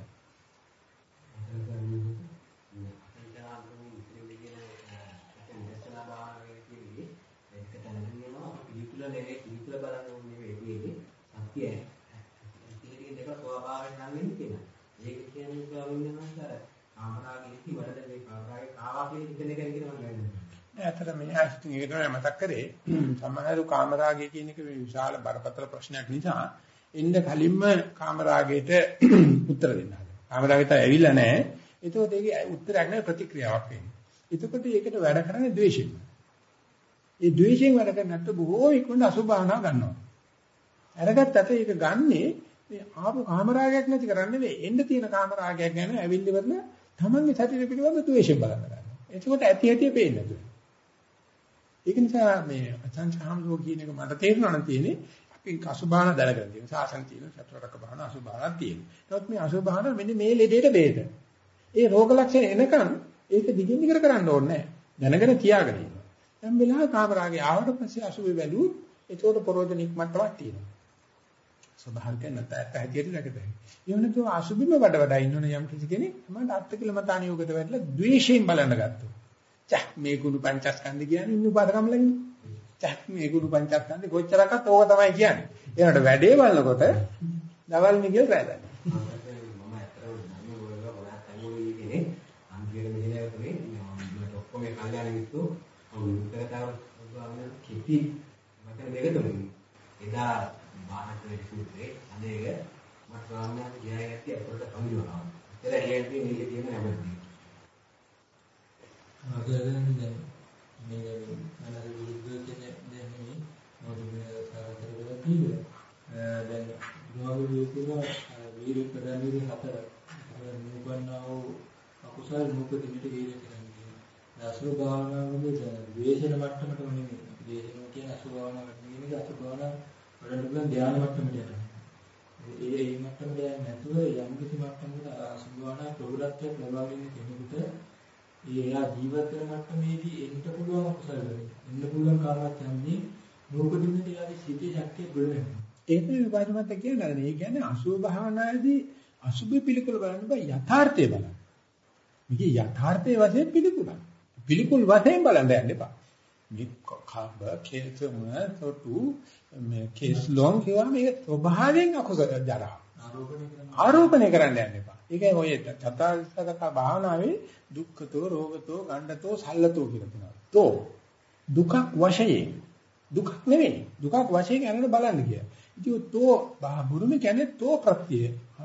ඇත්තට මේ ඇස්ටින් එක තමයි මතක් කරේ සමහරු කාමරාගය කියන එක මේ විශාල බරපතල ප්‍රශ්නයක් නිසා එන්න කලින්ම කාමරාගයට උත්තර දෙන්න හදනවා. කාමරාගයට ඇවිල්ලා නැහැ. ඒකෝට ඒකේ උත්තරයක් නැහැ ප්‍රතික්‍රියාවක් වෙන්නේ. එතකොට ඒකට වැඩ කරන්නේ ද්වේෂයෙන්. ඒ ද්වේෂයෙන් වැඩ කරන්නේ නැත්නම් බොහෝ ඉක්මනට අසුභාවනා ගන්නවා. අරගත්තට ඒක ගන්නේ මේ ආපු කාමරාගයක් නැති කරන්නේ නෙවෙයි. එන්න තියෙන කාමරාගයක් ගැන ඇවිල්ලි වරන තමන්ගේ ශරීරය පිළිබඳ ද්වේෂයෙන් බලන්න ගන්නවා. එතකොට ඇති ඇති පේන්නේ නැතුව. ඒක නිසා මේ අචංචහම්ලෝ කියන එක මට තේරුණා නම් තියෙන්නේ අපි අසුභාන දැනගන්න තියෙන සාසන තියෙන චතුරාර්ය භාවන අසුභානක් තියෙනවා. ඒත් මේ අසුභාන මෙන්න මේ ලෙඩේට බේද. ඒ රෝග ලක්ෂණ එනකන් ඒක දිගින් දිගට කරන්න ඕනේ නැහැ. දැනගෙන තියාගෙන ඉන්න. දැන් වෙලාව කාමරාගේ ආවට පස්සේ අසුභේ වැළුවොත් ඒකට ප්‍රෝධනික් මට්ටමක් තියෙනවා. ස්වභාවික නැත්නම් හැටියට දැකදයි. ඒ වෙනතු අසුභිම වඩ වඩා ඉන්නවනේ යම් කිසි කෙනෙක් තමයි අත්තිකල මතානියෝගයට වැටලා ද්වේෂයෙන් බලන්න ගත්තා. චක් මේ ගුණ පංචස්කන්ධ කියන්නේ ඉන්න උපාදකම් ලඟින්. චක් මේ ගුණ පංචස්කන්ධ කොච්චරක්වත් ඕක තමයි කියන්නේ. ඒකට වැඩේ බලනකොට දවල් මිගල් රැඳයි. මම ඇත්තටම නම් ඔයගොල්ලෝ ගොඩාක් අනුෝලී කෙනෙක් අන්තිමට මෙහෙම කරේ මම ඔක්කොම කල්යාණ මිත්තු උත්තරතාව උගාවන කිපි මට දෙක තුනේ. එදා මානසික සූත්‍රයේ අනේක මට ස්වාමීන් වහන්සේ කියයි අපිට අමුණනවා. ඒතර එහෙන්දී මේකේ තියෙන හැමදේම. ආදරෙන් දැන් මේ අනාර විරුද්ධ කියන දෙන්නේ මොකද සාකච්ඡා කරලා දැන් ගෝවි කියන වීර්ය ප්‍රදානයේ හතර නුඹන්නා වූ අකුසල මුපදිනට වීර්ය කරන්නේ. අසුර භාවනාවේදී දැන් ද්වේෂන මට්ටමටම නෙමෙයි. ද්වේෂන කියන අසුර භාවනාවට නෙමෙයි අසුර භාවනාව වලට පුළුවන් ධ්‍යාන මට්ටමට යනවා. ඒ ඒ මට්ටමට යන්නේ නැතුව යම් කිසි මට්ටමකට අසුර භාවනාව ප්‍රබලත්වයක් ලබා ගැනීම කෙනෙකුට ඒලා ජීවිත මට්ටමේදී එන්න පුළුවන් අකුසල වලින් එන්න පුළුවන් කාමයක් යන්නේ නූපදින්න තියාගේ සිටේ ශක්තිය ගොඩ වෙනවා. ඒක විපාකමත් කියන්නේ. ඒ කියන්නේ අසුභ භාවනාවේදී අසුභ පිළිකුල බලන්න බෑ යථාර්ථය බලන්න. මේකේ යථාර්ථයේ වශයෙන් පිළිකුලක්. පිළිකුල් වශයෙන් බලන්න යන්න එපා. මේ කබ කේතම තොටු මේ කේස්ලොන් කියවා මේක ස්වභාවයෙන් අකුසල ජරා. ආරෝපණය කරන්න යන්න එපා. ඒකයි ඔය චතුරාර්ය භාවනාවේ දුක්ඛතෝ රෝගතෝ ගණ්ඩතෝ සල්ලතෝ කියලා තියෙනවා. තෝ දුකක් වශයෙන් දුකක් නෙවෙයි. දුකක් වශයෙන් අරගෙන බලන්න කියලා. ඉතින් තෝ බුරුමේ කියන්නේ තෝ ප්‍රත්‍ය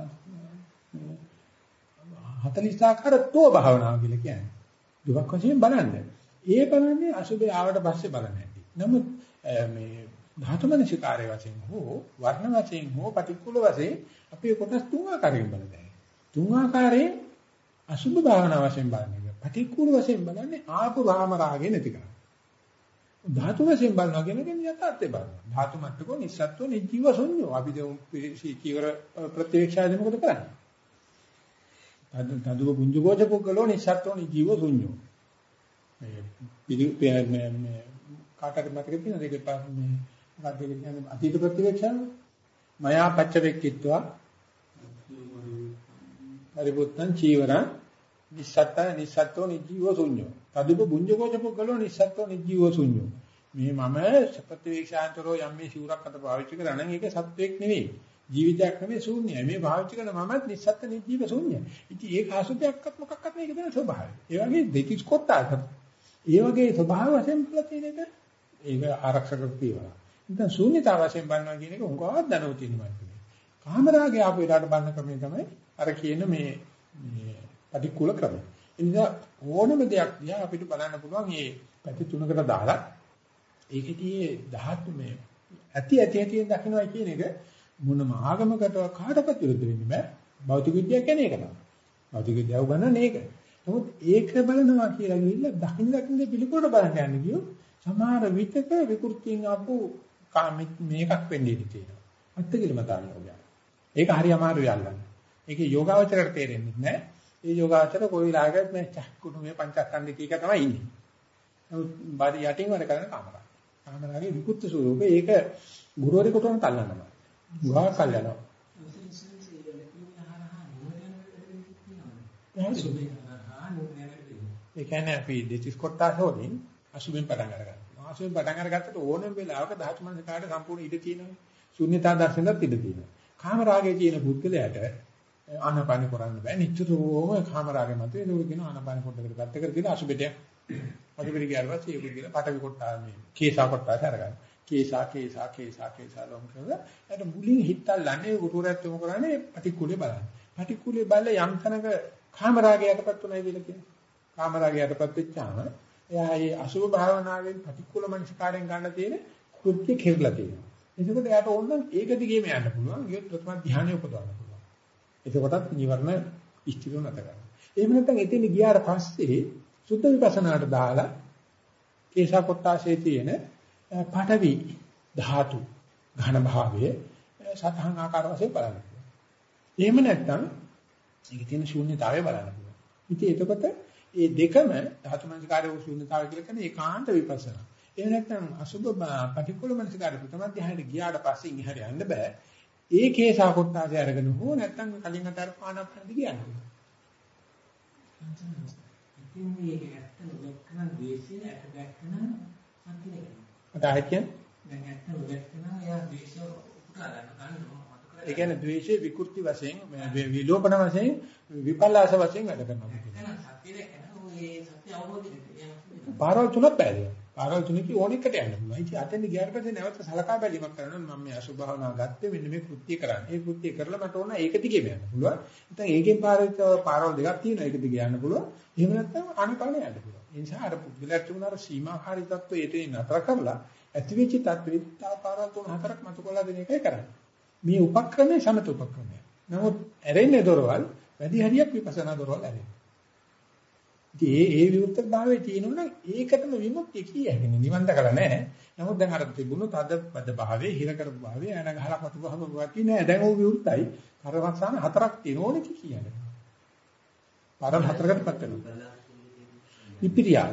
හතලිස් ආකාර තෝ භාවනාව කියලා කියන්නේ. දුකක් වශයෙන් බලන්න. ඒ බලන්නේ අසුබේ ආවට පස්සේ බලන්න ඇති. නමුත් මේ ධාතුමනසිකාරය වශයෙන් හෝ වර්ණ වශයෙන් හෝ පටික්කුල වශයෙන් අපේ කොටස් තුන් ආකාරයෙන් බලන්නේ. තුන් ආකාරයෙන් අසුබ භාවනාව වශයෙන් බලන්නේ. පටික්කුල වශයෙන් බලන්නේ ආපු රාම රාගේ නැති කරන්නේ. ධාතු වශයෙන් බලනවා කියන්නේ යථාර්ථය බලනවා. ධාතු මට්ටකෝ නිස්සත්ව නිජීව ශුන්‍යෝ. අපි දෙමු කීවර ප්‍රත්‍යක්ෂාදී මොකද කරන්නේ? තදුව පුඤ්ජකෝච පුද්ගලෝ නිස්සත්ව නිජීව ශුන්‍යෝ. මේ පිළි මේ කාටද මතක තියෙනවද ඒක මේ මොකක්ද කියන්නේ අතීත ප්‍රත්‍යක්ෂාව? මයා පච්චවෙක්කිත්වා පරිබුත්තං චීවරං නිස්සත්ත නිස්සත්ව නිජීව ශුන්‍යෝ. තදුව පුඤ්ජකෝච පුද්ගලෝ නිස්සත්ව නිජීව ශුන්‍යෝ. මේ මම ප්‍රත්‍යක්ෂාන්තරෝ යම් මේ සිවුරක් අත පාවිච්චි කරා නම් ඒක සත්වයක් නෙවෙයි. ජීවිතයක් නෙවෙයි ශූන්‍යයි. මේ පාවිච්චි කරන මමත් නිස්සත්ත නිජීව ශූන්‍යයි. ඉතින් ඒක අසුභයක්වත් මොකක්වත් නෙවෙයි ඒක තමයි ස්වභාවය. ඒ වගේ දෙතිස් කොටාක. ඒ වගේ ස්වභාව වශයෙන් බලලා තියෙන එක ඒක ආරක්ෂක පියවර. ඉතින් ශූන්‍යතාව වශයෙන් බලනවා කියන එක උංගාවක් දැනුව තියෙනවා කියන්නේ. කාමරාගේ ආපු වෙලාවට බලන ක්‍රමය තමයි අර කියන මේ මේ පටික්කුල ක්‍රමය. ඒ නිසා ඕනම දෙයක් දිහා අපිට බලන්න පුළුවන් මේ පැති තුනකට දාලා ඒකෙදී ධාතු මේ ඇති ඇති ඇති දකින්නයි කියන එක මොනම ආගමකට කාටවත් විරුද්ධ වෙන්නේ බෑ. භෞතික විද්‍යාව කියන්නේ ඒක තමයි. භෞතික විද්‍යාව ගන්නන්නේ ඒක. නමුත් ඒක බලනවා කියලා ගිහිල්ලා දකින්න දකින්න පිළිකුලට බලන්න යන්නේ කියෝ සමහර විචක විකෘතියෙන් ආපු මේකක් වෙන්නේ ඉති තියෙනවා. අත්තිකිලමතාවය ඔබ. ඒක හරි අමාරු යල්ලන්න. ඒකේ යෝගාවචරයට තේරෙන්නේ නැහැ. ඒ යෝගාවචර කොයි ලාගත් මේ චක්කුණු මේ පංචස්කන්ධ කීක තමයි ඉන්නේ. නමුත් බාරි යටින් වැඩ කරන කාමරා. කාමරාවේ විකෘති ස්වරූපේ ඒක ගුරුවරයෙකුටම තල්ලනවා. ගුහා කල්යනවා. ඒ කියන්නේ අපි දෙතිස් කොටස් වලින් අසුබෙන් පටන් අරගන්නවා. අසුබෙන් පටන් අරගත්තට ඕනම වෙලාවක ධාතු මනසකාට සම්පූර්ණ ඉඩ තියෙනවා. ශුන්‍යතා දර්ශනයක් ඉඩ තියෙනවා. කාම රාගයේ තියෙන පුද්ගලයාට ආනාපාන කරන්න බෑ. නිතරම කාම රාගෙ මත ඒක කියන ආනාපාන පොඩ්ඩකට ගත්ත කර කියලා අසුබෙට අසුබෙට ගියාට පස්සේ ඒක කියලා පටවි කොටා මේ කේසා කොටා අරගන්න. කේසා කේසා කේසා කේසා ලොම් කරලා එතන මුලින් හිතල්ලානේ ගුරුවරයාත් යොමු කරන්නේ පටික්කුලේ බලන්න. පටික්කුලේ බලලා යම් තැනක කාම රාගයටපත් උනායි කියලා කියනවා. කාම රාගයටපත් වෙච්චාම එයා මේ අසුබ භාවනාවෙන් පටික්කුල මනසකාරයෙන් ගන්න තියෙන කෘත්‍ය කෙරලා තියෙනවා. එතකොට එයාට ඕන නම් ඒක දිගේම යන්න පුළුවන්. ඊට ප්‍රථම ධ්‍යානෙ උපදවන්න පුළුවන්. එතකොටත් නිවර්ණ ඉස්තිරව නැත ගන්න. එහෙම නැත්නම් එතන ගියාට පස්සේ සුද්ධ විපස්සනාට දාලා කේශා කොටාසේ තියෙන පඨවි ධාතු ඝන භාවයේ සතහන් ආකාර වශයෙන් බලන්න පුළුවන්. එහෙම නැත්නම් ඒකේ තියෙන ශූන්‍යතාවය බලන්න පුළුවන්. ඉතින් එතකොට මේ දෙකම ධාතු මනසිකාරයේ ශූන්‍යතාවය කියලා කියන්නේ ඒකාන්ත විපස්සනා. එහෙම නැත්නම් අසුබ පටික්කුල මනසිකාරය ප්‍රථම ධ්‍යානෙට ගියාට පස්සේ ඉහළ යන්න බෑ. ඒ කේසා කොටාසේ අරගෙන හෝ නැත්නම් කලින් අතර පානප්පන්දි කියන්නේ. ඉතින් මේක ඇත්ත නොදැක්කම ද්වේෂය ඇට දැක්කම සම්පූර්ණයි. අදාහකිය දැන් ඇත්ත නොදැක්කම එයා ද්වේෂය උපුටා ගන්න ගන්නවා. ඒ කියන්නේ ද්වේෂයේ විකෘති වශයෙන් විලෝපන වශයෙන් විපල්ලාස වශයෙන් වැඩ කරනවා. එහෙනම් සත්‍ය දැක්කම ඔය සත්‍ය අවබෝධ කරගන්න. පාරවල් තුනක් බැලුවා. පාරවල් තුනක ඕනෙකට යන්න පුළුවන්. ඉතින් අතෙන් ගියාට පස්සේ නැවත සලකා බැලීමක් කරනවා. මම මේ අසුභ භාවනාව ගත්තේ මෙන්න මේ කෘත්‍ය කරන්නේ. ඒ කෘත්‍ය කරලා මට ඕන ඒක දිගේ යන්න පුළුවන්. නැත්නම් ඒකෙන් පාරවල් පාරවල් දෙකක් තියෙනවා. ඒක දිගේ යන්න පුළුවන්. එහෙම නැත්නම් අනිපාණේ යන්න පුළුවන්. ඒ නිසා අර පුද්ගලයාට තිබුණාර සීමාකාරී තත්ත්වය ඒතේ නතර කරලා ඇතිවෙච්ච තත්ත්වෙ තා පාරවල් තුන හතරක් මතු කරලා දෙන එකයි කරන්නේ. මේ උපක්‍රමයේ සමත උපක්‍රමය. නමුත් ඇරෙන්නේ දොරවල් වැඩි හරියක් විපස්සනා දොරවල් ඇරෙන්නේ. ඒ ඒ විවෘත භාවයේ තියෙනවනම් ඒකටම විමුක්තිය කියන්නේ නිවන් දකලා නැහැ. නමුත් දැන් අර තිබුණු තද පද භාවයේ හිර කරපු භාවයේ එන ගහලා පතු ගහම වාති නෑ. දැන් ਉਹ විවෘතයි. කරවස්සාන හතරක් තියෙන ඕනේ කියන්නේ. පාරම් හතරකටපත් වෙනවා. විපිරියාද.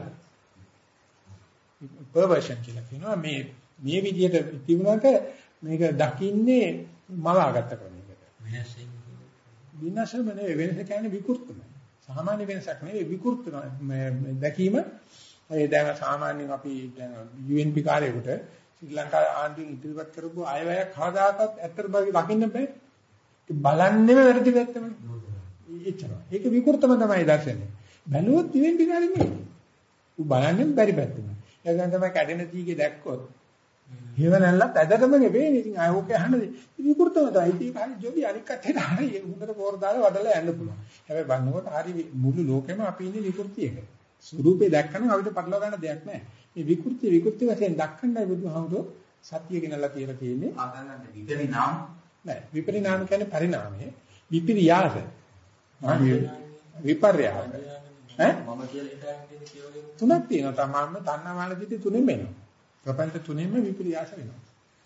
පර්වර්ෂන් කියලා කියනවා මේ මේ විදිහට තිබුණාට මේක දකින්නේ මවාගත්ත ක්‍රමයකට. විනාශම නෙවෙයි වෙනස කියන්නේ විකෘතම. සාමාන්‍ය වෙනසක් නෙවෙයි විකෘත දැකීම. ඒ දැන් සාමාන්‍යයෙන් අපි දැන් යු එන් පී කාර්යයකට ශ්‍රී ලංකාවේ ආණ්ඩුවෙන් ඉදිරිපත් කරපු අයවැයක් කවදාකවත් ඇත්තට බයි දකින්න බෑ. ඒක බලන්නේම වැරදි පැත්තමයි. එච්චරයි. ඒක විකෘතම තමයි දැක්සන්නේ. බැලුවොත් යු එන් පී කාර්යය නෙවෙයි. උ බලන්නේ බැරි පැත්තමයි. ඒ කියන්නේ තමයි කැඩෙන තීගේ දැක්කොත් හේව නැල්ලත් ඇදටම නෙවෙයි. ඉතින් ආය ඕක අහන්නේ විකෘතම තමයි. ඒක හරි ජොලි අනික් කටේට හරි හොඳට පොර දාලා වඩලා යන්න පුළුවන්. හැබැයි බannකොට හරි මුළු ලෝකෙම අපි ඉන්නේ විකෘතියක. ස්වරූපේ දැක්කම අපිට පටලවා ගන්න දෙයක් නැහැ. මේ විකෘති විකෘති වශයෙන් දක්කන්නයි බුදුහාමුදුරුවෝ සත්‍ය කියනලා කියලා තියෙන්නේ. ආගන්නන්න විපරිණාම නෑ. විපරිණාම කියන්නේ පරිණාමය. විපිරියාස. විපර්යාස. ඈ මම කියලා හිතාගෙන තියෙන තුනක් තියෙනවා. තමන්ම තණ්හාමාන දිටි තුනෙම එනවා. ප්‍රපංච තුනෙම විපරියාස වෙනවා.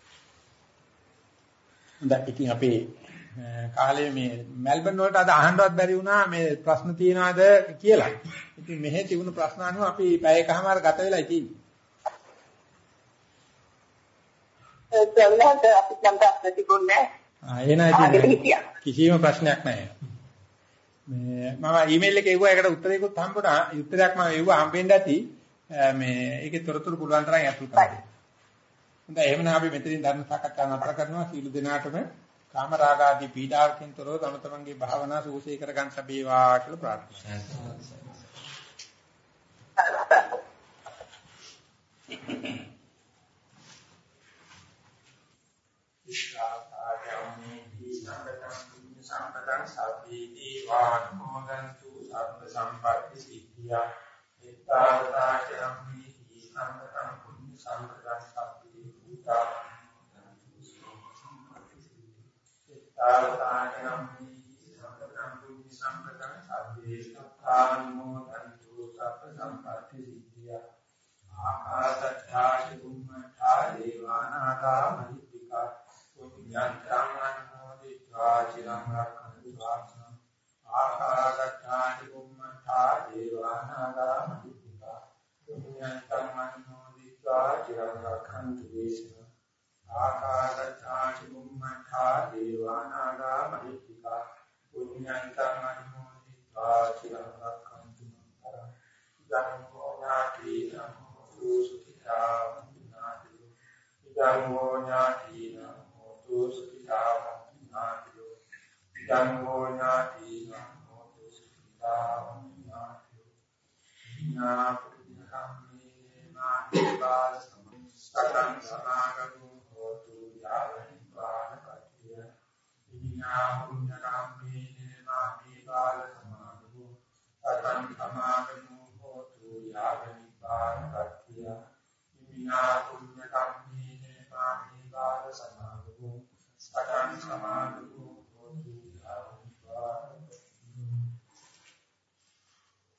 හොඳයි. ඉතින් අපේ කාලේ මේ මෙල්බන් වලට අද අහන්නවත් බැරි වුණා මේ ප්‍රශ්න තියනවාද කියලා. ඉතින් මෙහෙ තිබුණු ප්‍රශ්න අනුව අපි පැයකමාර ගත වෙලා ඉතින්. ඒ සල්ලාට අපි සම්පූර්ණ තිබුණේ. ආ එනයි කිසිම ප්‍රශ්නයක් නැහැ. මේ මම ඊමේල් එකේ එවුවා ඒකට උත්තරයක්වත් හම්බුණා. උත්තරයක් මම එවුවා හම්බෙන්න ඇති. මේ ඒකේ තොරතුරු පුළුවන් තරම් ඇතුල් කරගන්න. හොඳයි එහෙනම් අපි මෙතනින් ධර්ම සාකච්ඡා නතර කරනවා. සීල දිනාටම කාම රාග ආදී පීඩාවකින් තොරව තම තමන්ගේ භාවනා සුවසේ කරගන්න සබේවා කියලා ප්‍රාර්ථනා කරනවා. ඉස්සාකායමේ සම්පතං සම්පතං සබ්බේ දීවාන් මොදන්තු සබ්බ සම්පatti සිද්ධියා ඉත්තාවතාචම්මේ සම්පතං පුඤ්ඤ සම්පතං සබ්බේ භූතා ඉත්තාවතාචම්මේ සම්පතං පුඤ්ඤ සම්පතං සබ්බේ සත්තානුමෝදන්තු සබ්බ සම්පatti සිද්ධියා ආකාශත්ථාච බුම්මඨා දේවානාගා මහිත්‍තිකා පුඤ්ඤන්තං අනුමෝදිत्वा චිරං රක්ඛන්තු ශාසනං ආකාශත්ථාච බුම්මඨා දේවානාගා මහිත්‍තිකා පුඤ්ඤන්තං අනුමෝදිत्वा චිරං රක්ඛන්තු දේශනං ආකාශත්ථාච බුම්මඨා දේවානාගා මහිත්‍තිකා පුඤ්ඤන්තං අනුමෝදිत्वा චිරං රක්ඛන්තු මං පරං ඥාතිනං සුඛිතා වന്തുනාතියෝ ඉදං ඥාතිනං හෝතු සුඛිතා වന്തുනාතියෝ ඉදං ඥාතිනං හෝතු සුඛිතා වന്തുනාතියෝ ඥාපුඤ්ඤකම්මේ මාතිපාල සතං සමාගමෝ හෝතු යාවනිපාන කත්තිය ඥාපුඤ්ඤකම්මේ මාතිපාල සමාගමෝ සතං සමාගමෝ හෝතු යාවනිපාන